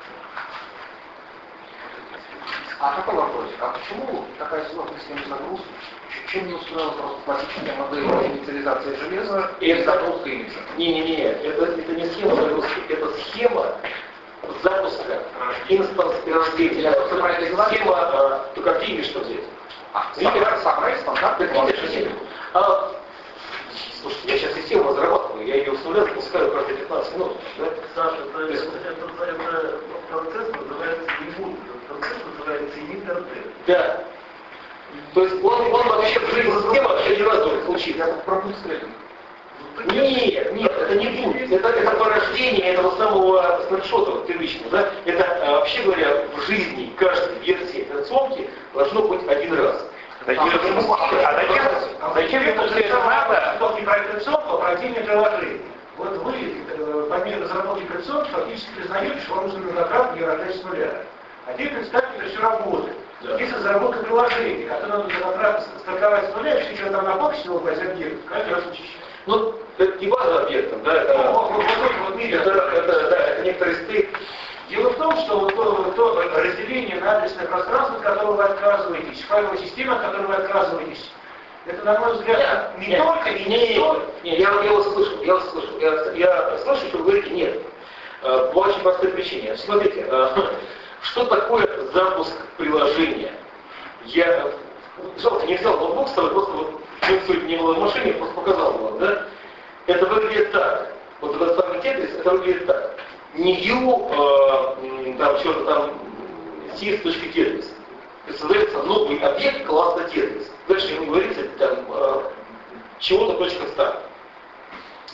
А какой вопрос? А почему такая сложность с загрузки? Чем не устроила просто классическая модель инициализации железа и загрузка имиджа? Не-не-не, это, это не схема загрузки, это схема запуска инстанс и рождения. Схема, а, только где имидж что взять? А, собрать стандартный класс. А, слушайте, я сейчас систему разрабатываю, я ее с нуля запускаю каждые пятнадцать минут. Да? Саша, это, это, это процесс называется не будет, процесс называется интернет. Да. То есть он, он вообще в жизни система вообще ни разу не случится. Я про бутстрейпинг. Нет, нет, это не будет. Это, это порождение этого самого снапшота вот, первичного. Да? Это, вообще говоря, в жизни каждой версии операционки должно быть один раз. Зачем, а зачем, зачем ему все это надо? Не про операционку, а про отдельное приложение. Вот вы, по мере разработки операционки, фактически признаете, что вам нужно многократно не рождать с нуля. А теперь представьте, это все работает. Да. Если разработка приложения, которое надо многократно стыковать с нуля, если что там на боксе его возьмет объект, каждый раз учащать. Ну, это не база объектов, да, это, ну, вот, вот, вот, вот, это, это, да, это некоторый стык. Дело в том, что вот то, то разделение на адресное пространство, от которого вы отказываетесь, файловая система, от которой вы отказываетесь, это, на мой взгляд, нет, не нет, только и не нет, нет, я, я вас слышу, я вас слышу, я, я слышу, что вы говорите нет. По очень простой причине. Смотрите, что такое запуск приложения? Я, жалко, не взял ноутбук с собой, просто вот, сегодня не было в машине, просто показал вам, да? Это выглядит так. Вот этот самый тетрис, это выглядит так. New, э, там что-то там, sys.tetris. Создается новый объект класса тетрис. Дальше ему говорится там э, чего-то точка старт.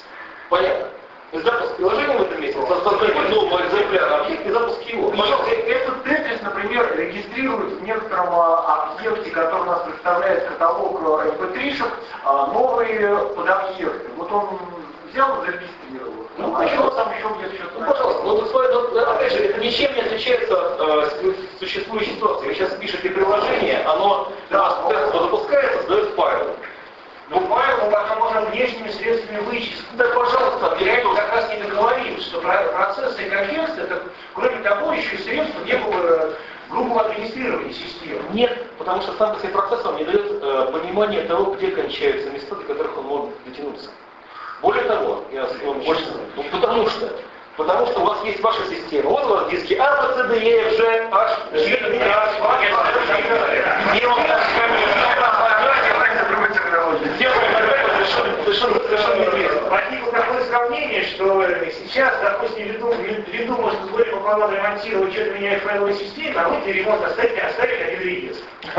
Понятно. То есть запуск приложения в этом месте, создание нового экземпляра объекта и запуск его. Этот тетрис, например, регистрирует в некотором объекте, который у нас представляет каталог эм пэ три-шек, новые подобъекты. Вот он взял и зарегистрировал. Ну, а что там еще где-то что-то? Ну, пожалуйста, вот, вот, опять же, это ничем не отличается э, с существующей ситуацией. Вы сейчас пишете приложение, оно да, тестово запускается, сдает файл. Но файл мы потом можем внешними средствами вычислить. Да, пожалуйста, я это как раз не договорил, что процессы и контекст это, кроме того, еще и средства некого грубого администрирования системы. Нет, потому что сам по себе процесс вам не дает э, понимания того, где кончаются места, до которых он может дотянуться. Более того, я вам больше скажу, ну, потому что, потому что у вас есть ваша система. Вот у вас диски А, Б, С, Д, Е, Ф, Ж, H, G, совершенно интересно. Возникло такое сравнение, что сейчас, допустим, ввиду, ввиду можно с более пополам ремонтировать что-то меняет в файловой системе, а вот и ремонт оставить, оставить один реестр.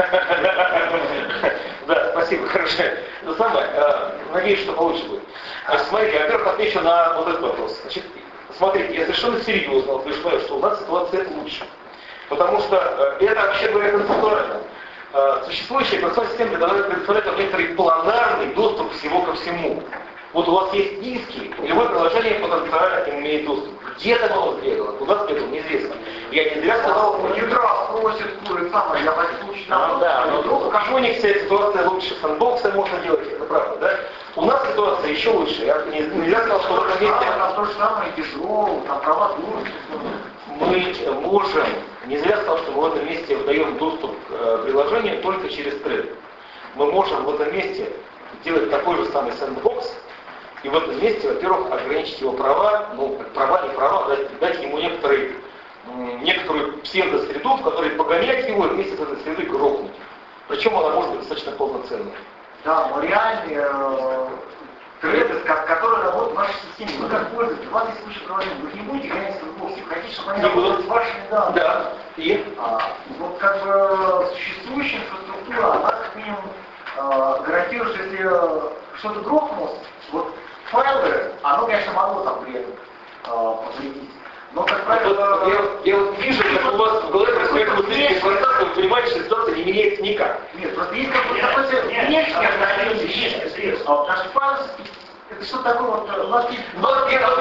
Да, спасибо, хорошо. Но самое, надеюсь, что получше будет. Значит, смотрите, во-первых, отвечу на вот этот вопрос. Значит, смотрите, я совершенно серьезно утверждаю, что у нас ситуация лучше. Потому что это, вообще говоря, концептуально. Существующая операционная система предоставляет некоторый планарный доступ всего ко всему. Вот у вас есть диски, и любое приложение потенциально к ним имеет доступ. Где там оно сбегало, куда сбегало, неизвестно. Я не зря сказал, что ядра спросит, куры самое, я хочу получить на да, но вдруг у Unix ситуация лучше, с сэндбоксом можно делать, это правда, да? У нас ситуация еще лучше. Я не, не зря сказал, что в этом месте... Там то же самое ядро, там права дури. Мы можем, не зря сказал, что мы в этом месте даем доступ к э, приложению только через тред. Мы можем в этом месте делать такой же самый сэндбокс, и в этом месте, во-первых, ограничить его права, ну, права, не права, дать, дать ему некоторый, некоторую псевдосреду, в которой погонять его и вместе с этой средой грохнуть. Причем она может быть достаточно полноценной. Да, но реальные э, треды, которые работают в нашей системе. Вы как пользователь, у вас есть куча приложений, вы не будете гонять сэндбоксы, вы хотите, чтобы они работали с вашими данными. Да. И? А, вот как бы существующая инфраструктура, она как минимум э, гарантирует, что если э, что-то грохнулось, вот файлы, оно, конечно, могло там при этом э, повредить. Но, как правило... Вот, я, я вот вижу, как у вас в голове происходит мыслительный процесс, вы понимаете, что ситуация не меняется никак. Нет, просто есть какое-то внешнее ограничение средств. Наши файлы, это что такое вот... У нас есть... Вот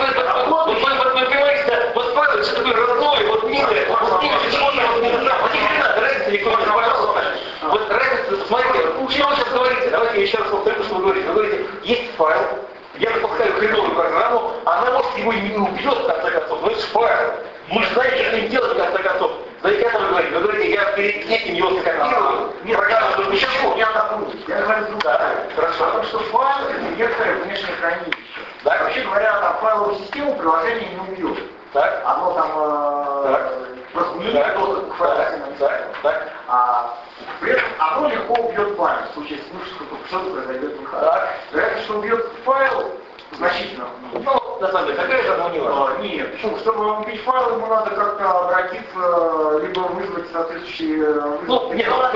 вы понимаете, вот файлы, что такое родное, вот милое, вот милое, чего-то вот не знаю, вот ни хрена, разница никто не пожалуйста. Вот разница, смотрите, что вы сейчас говорите, давайте я еще раз повторю, что вы говорите. Вы говорите, есть файл, я запускаю хреновую программу, она может его не убьет, в конце концов, но это же файл. Мы же знаете, что с ним делать, в конце концов. Знаете, как вы говорите? Вы говорите, я перед этим его скопирую, нет, программа тут ничего. Я напомню, я говорю другое. Да, хорошо. Потому что файл это некоторое внешнее хранилище. Да? Вообще говоря, там файловую систему приложение не убьет. Так. Оно там э, просто не имеет доступ к файлам. Так, так. А при этом оно легко убьет память, в случае, если что-то произойдет не так. Вероятно, что убьет файл значительно. Ну, на самом деле, какая же она не важна? Нет, почему? Чтобы убить файл, ему надо как-то обратиться, либо вызвать соответствующие... Ну, нет, ну,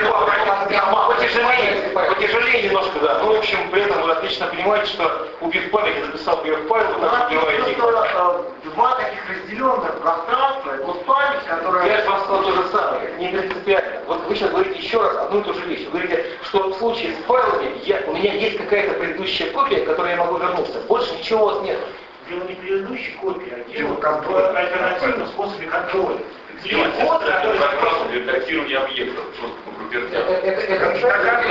потяжелее, потяжелее немножко, да. Ну, в общем, при этом вы отлично понимаете, что убив память, я записал ее в файл, вы так убиваете их. Два таких разделенных пространства, это вот память, которая... Я же вам сказал то же самое, не принципиально. Вот вы сейчас говорите еще раз одну и ту же вещь. Вы говорите, что в случае с файлами я, у меня есть какая-то предыдущая копия, к которой я могу вернуться. Больше ничего у вас нет. Дело не предыдущей копии, а дело в альтернативном способе контроля. Вот, который вопрос редактирования объектов, просто по группировке.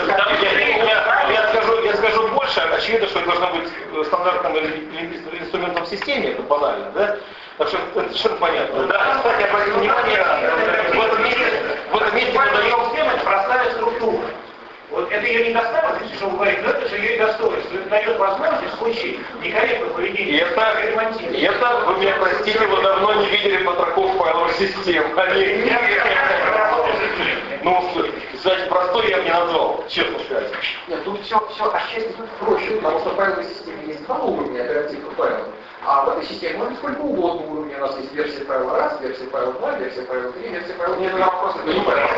Я скажу, я скажу больше, очевидно, что это должно быть стандартным инструментом в системе, это банально, да? Так что это совершенно понятно. Да, кстати, обратите внимание, в этом месте, в этом месте мы даем система простая структура. Вот это ее недостаточно, что вы говорите, но это же ее достоинство. Это дает возможность в случае некорректного поведения. Это, это, вы меня простите, вы давно не видели потрохов файловых систем. Они... Ну, кстати, простой я бы не назвал, честно сказать. Нет, тут все, все отчасти тут проще, потому что в файловой системе есть два уровня оперативных файлов. А в этой системе может быть сколько угодно уровней. У нас есть версия файла раз, версия файла два, версия файла три, версия файла четыре. Нет, вопрос это не правда.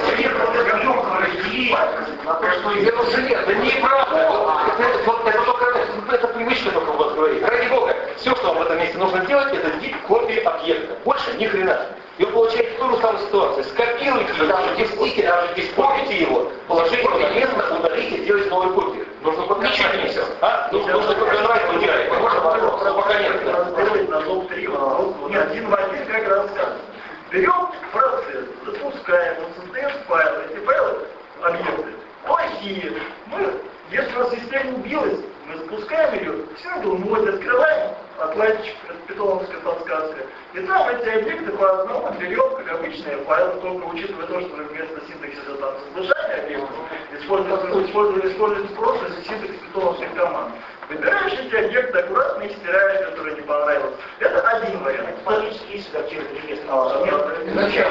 Это уже нет, это неправда. Это только это привычно только у вас говорить. Ради Бога, все, что вам в этом месте нужно делать, это вводить копии объекта. Больше ни хрена. И вы получаете ту же самую ситуацию. Скопируйте, даже ввестите, даже используйте его, положите его на место, удалите, сделайте новую копию. Нужно подключать не все. А? Нужно только нравится удирать. Можно вопрос, пока нет. Сделать на зов три, не один в один, как раз сказано. Берем процесс, запускаем инцидент файл, эти файлы, объекты, плохие. Мы, если у нас система убилась, мы запускаем ее, сингл мод открываем, отладчик, питоновская подсказка. И там эти объекты по одному берем, как обычные файлы, только учитывая то, что вместо синтаксиса там содержание объектов используется, используется, используется просто синтаксис питоновских команд. Выбираешь эти объекты, аккуратно их стираешь, которые не понравилось. Это один вариант. Логически есть адаптированный реестр. Зачем?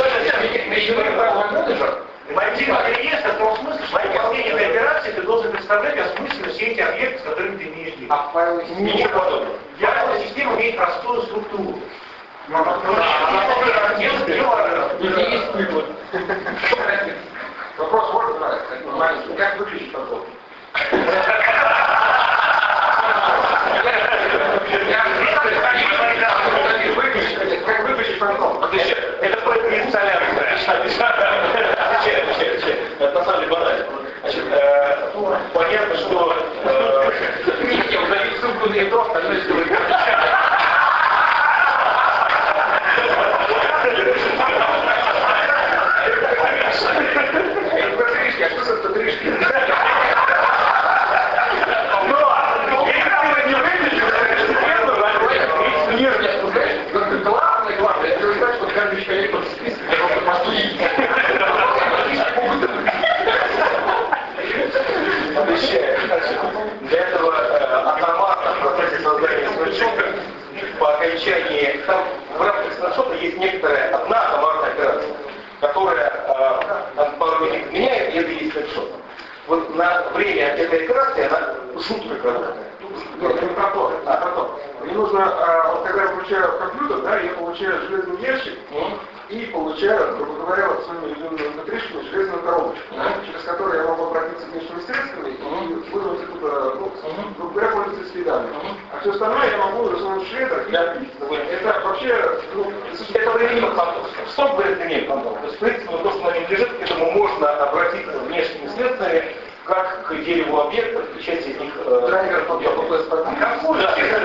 Мобильный реестр в том смысле, что при последней операции ты должен представлять о смысле все эти объекты, с которыми ты имеешь дело. А файловая система? Ничего подобного. Файловая система имеет простую структуру. Вопрос можно задать? Как выключить контроль? Как выключить контроль? Это просто инсталляция. Это на самом деле банально. Значит, э, понятно, что э, я удалить ссылку на ядро, остальное сделать. А что за стрижки? Главное, главное, это не так, что каждый человек под список, я просто послушаю. Для этого э, автоматно в процессе создания снапшота по окончании, там в рамках снапшота есть некоторая одна автоматная операция, которая э, порой не меняет, и это есть снапшот. Вот на время этой операции она жутко короткая. Нет, не про то, а про то. Мне нужно, а, вот когда я получаю компьютер, да, я получаю железный ящик и получаю, грубо говоря, вот своими любимыми внутришками железную коробочку, через которую я могу обратиться к внешними средствами и вызвать оттуда, ну, грубо говоря, пользовательские данные. А все остальное я могу засунуть в шредер и это вообще, ну, это временный контроль. В софтвере это не контроль. То есть, в принципе, вот то, что на нем лежит, к этому можно обратиться внешними средствами, как к дереву объектов, часть из них... Драйвер по ППС под ним. Какой?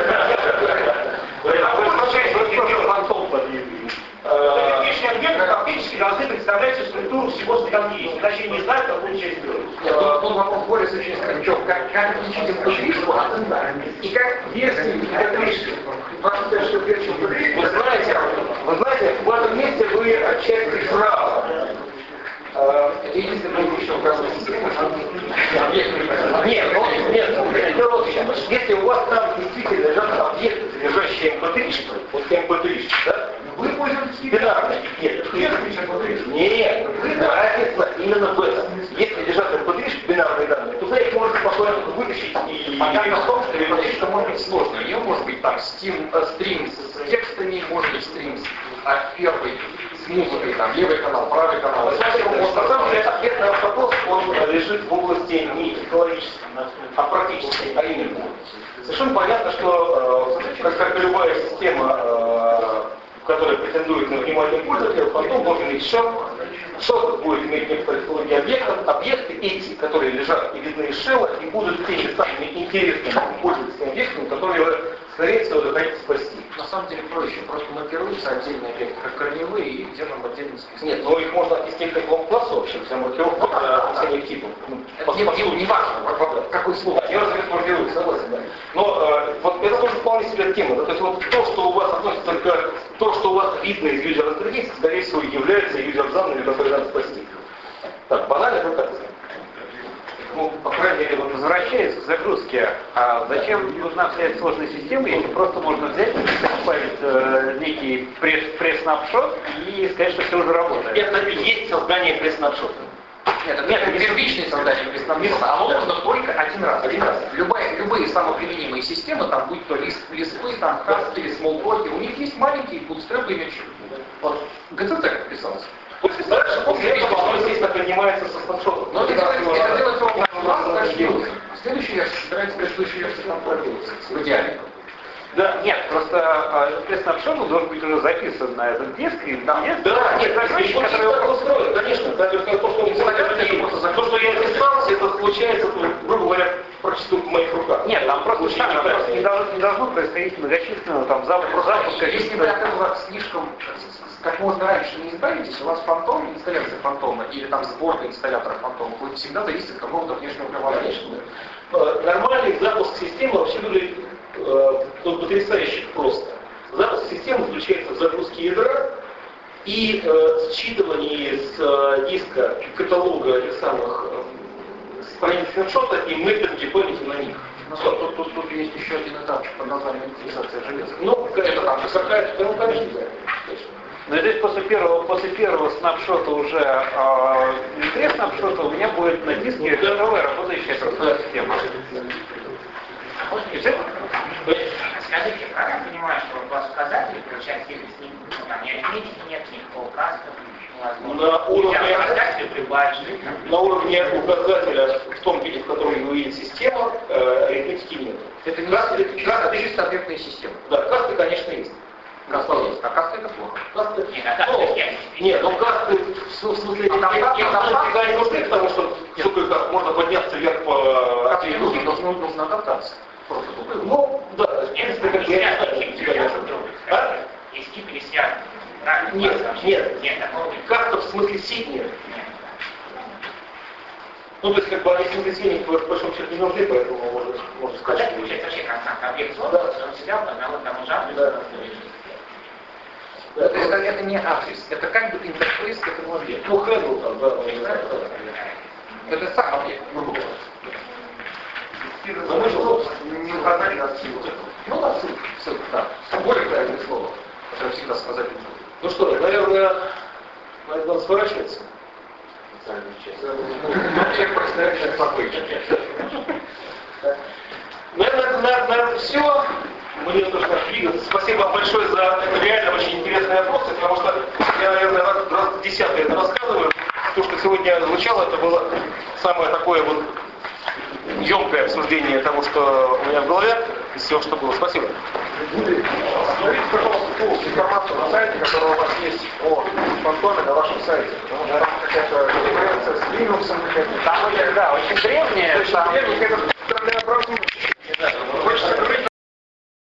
Лишний объект фактически должны представлять структуру всего, что там есть. Иначе не знают, какую часть делать. Нет, тут вопрос более существенный. Как, как отличить инфотришку от инда? И как версии инфотришки? двадцать пять штук версий инфотришки. Вы знаете, вы знаете, в этом месте вы отчасти правы. Это единственное еще указывает система. Нет, нет, дело в том, если у вас там действительно лежат объекты, содержащие эм пэ три, вот эм пэ три, да, вы пользуетесь бинарные. Нет, нет, разница именно в этом. Если лежат эм пэ три, бинарные данные, то вы их можете спокойно вытащить и... Пока в том, что эм пэ три может быть сложно. Ее может быть там стрим с текстами, может быть стрим от первой с музыкой, там, левый канал, правый канал. Вот, на самом деле, ответ на этот вопрос, он лежит в области не технологической, а практической, а именно. Совершенно понятно, что, э, как, как и любая система, э, которая претендует на внимание пользователя, потом должен иметь шелл. Шелл будет иметь некоторые технологии объектов. Объекты эти, которые лежат и видны из шелла, и будут теми самыми интересными пользовательскими объектами, которые вы, скорее всего, захотите спасти. На самом деле проще, просто маркируются отдельные объекты, как корневые, и держим в отдельном списке. Нет, но их можно отнести к такому классу вообще, вся маркировка описания типов. Это не, не, не важно, какой слово. Они размаркируют, согласен, да. Но э, вот это тоже вполне себе тема. Да? То есть вот то, что у вас относится только то, что у вас видно из user interface, скорее всего, является юзер-данными, которые надо спасти. Так, банально, как это? Ну, по крайней мере, вот возвращаясь к загрузке, а зачем нужна вся эта сложная система, если просто можно взять, добавить э, некий пресс-снапшот и сказать, что все уже работает? Это и есть создание пресс-снапшота. Нет, это нет, первичное создание беснабженного, оно нужно только один раз. Один раз. Любые, любые самоприменимые системы, там будь то лисп, лиспы, там касты или смолтоки, у них есть маленькие бутстрепы и вот джи си си как писалось. После дальше, после этого оно, естественно, принимается со снапшотом. Но это делается ровно. Следующая версия собирается предыдущая версия там пробилась. В идеале. Да, нет, просто этот снапшот должен быть уже записан на этот диск. И да, диск, да, нет, загрузчик, он который так устроен, конечно. Да, то, что, он это, то, что я описал, это случается, грубо говоря, практически в моих руках. Нет, там просто, там, просто не, должно, не должно происходить многочисленного там запуска. запуска если вы от этого слишком, как можно раньше не избавитесь, у вас фантом, инсталляция фантома или там сборка инсталлятора фантома будет всегда зависеть от какого-то внешнего управляющего. Нормальный запуск системы вообще выглядит э, потрясающе просто. Запуск системы заключается в запуске ядра и э, считывании с э, диска каталога этих самых э, страниц снапшота и мэппинге памяти на них. Ну, тут, тут, тут есть еще один этап под названием интеграция железа. Ну, это там какая-то, ну, конечно, да. Но здесь после первого, после первого снапшота уже э, внутри снапшота у меня будет на диске готовая работающая операционная система. Скажите, как я понимаю, что у вас указатели, получается, если с ним, ну, там, ни арифметики нет, никакого каста, на уровне, прибавить, на уровне указателя в том виде, в котором его видит система, э, арифметики нет. Это не касты, чисто, касты, чисто объектная система. Да, касты, конечно, есть. Касты есть, а касты это плохо. Касты, нет, а касты ну, есть. Нет, ну касты, в смысле, там касты всегда не нужны, потому что сколько как можно подняться вверх по... Касты нужны, нужна, нужна адаптация. Просто тупые. Ну, да, в принципе, как я не знаю, а? Есть тип или связан. Нет, нет, нет, такого нет. Каста в смысле сеть нет. Ну, то есть, как бы, они синтезировать по большому счету не нужны, поэтому можно, можно сказать, Сказать, что... получается, вообще констант объект зоны, Да. он себя по одному тому же адресу. Да. Да. Это, это, это не адрес, это как бы интерфейс к этому объекту. Ну, handle там, да. Это сам объект, грубо говоря. Но мы же не указали на ссылку. Ну, на ссылку, ссылку, да. Более правильное слово, которое всегда сказать не буду. Ну что, наверное, надо сворачиваться. Человек представляет спокойно. Наверное, на, на этом все. Мне тоже надо двигаться. Спасибо вам большое за это реально очень интересные вопросы, потому что я, наверное, раз, раз десятый это рассказываю. То, что сегодня звучало, это было самое такое вот емкое обсуждение того, что у меня в голове, из всего, что было. Спасибо. Смотрите, пожалуйста, ту информацию на сайте, которая у вас есть о фантоме на вашем сайте. Потому что там какая-то конкуренция с Linux, какая-то... Там, да, очень древняя. Очень древняя, какая-то странная правда.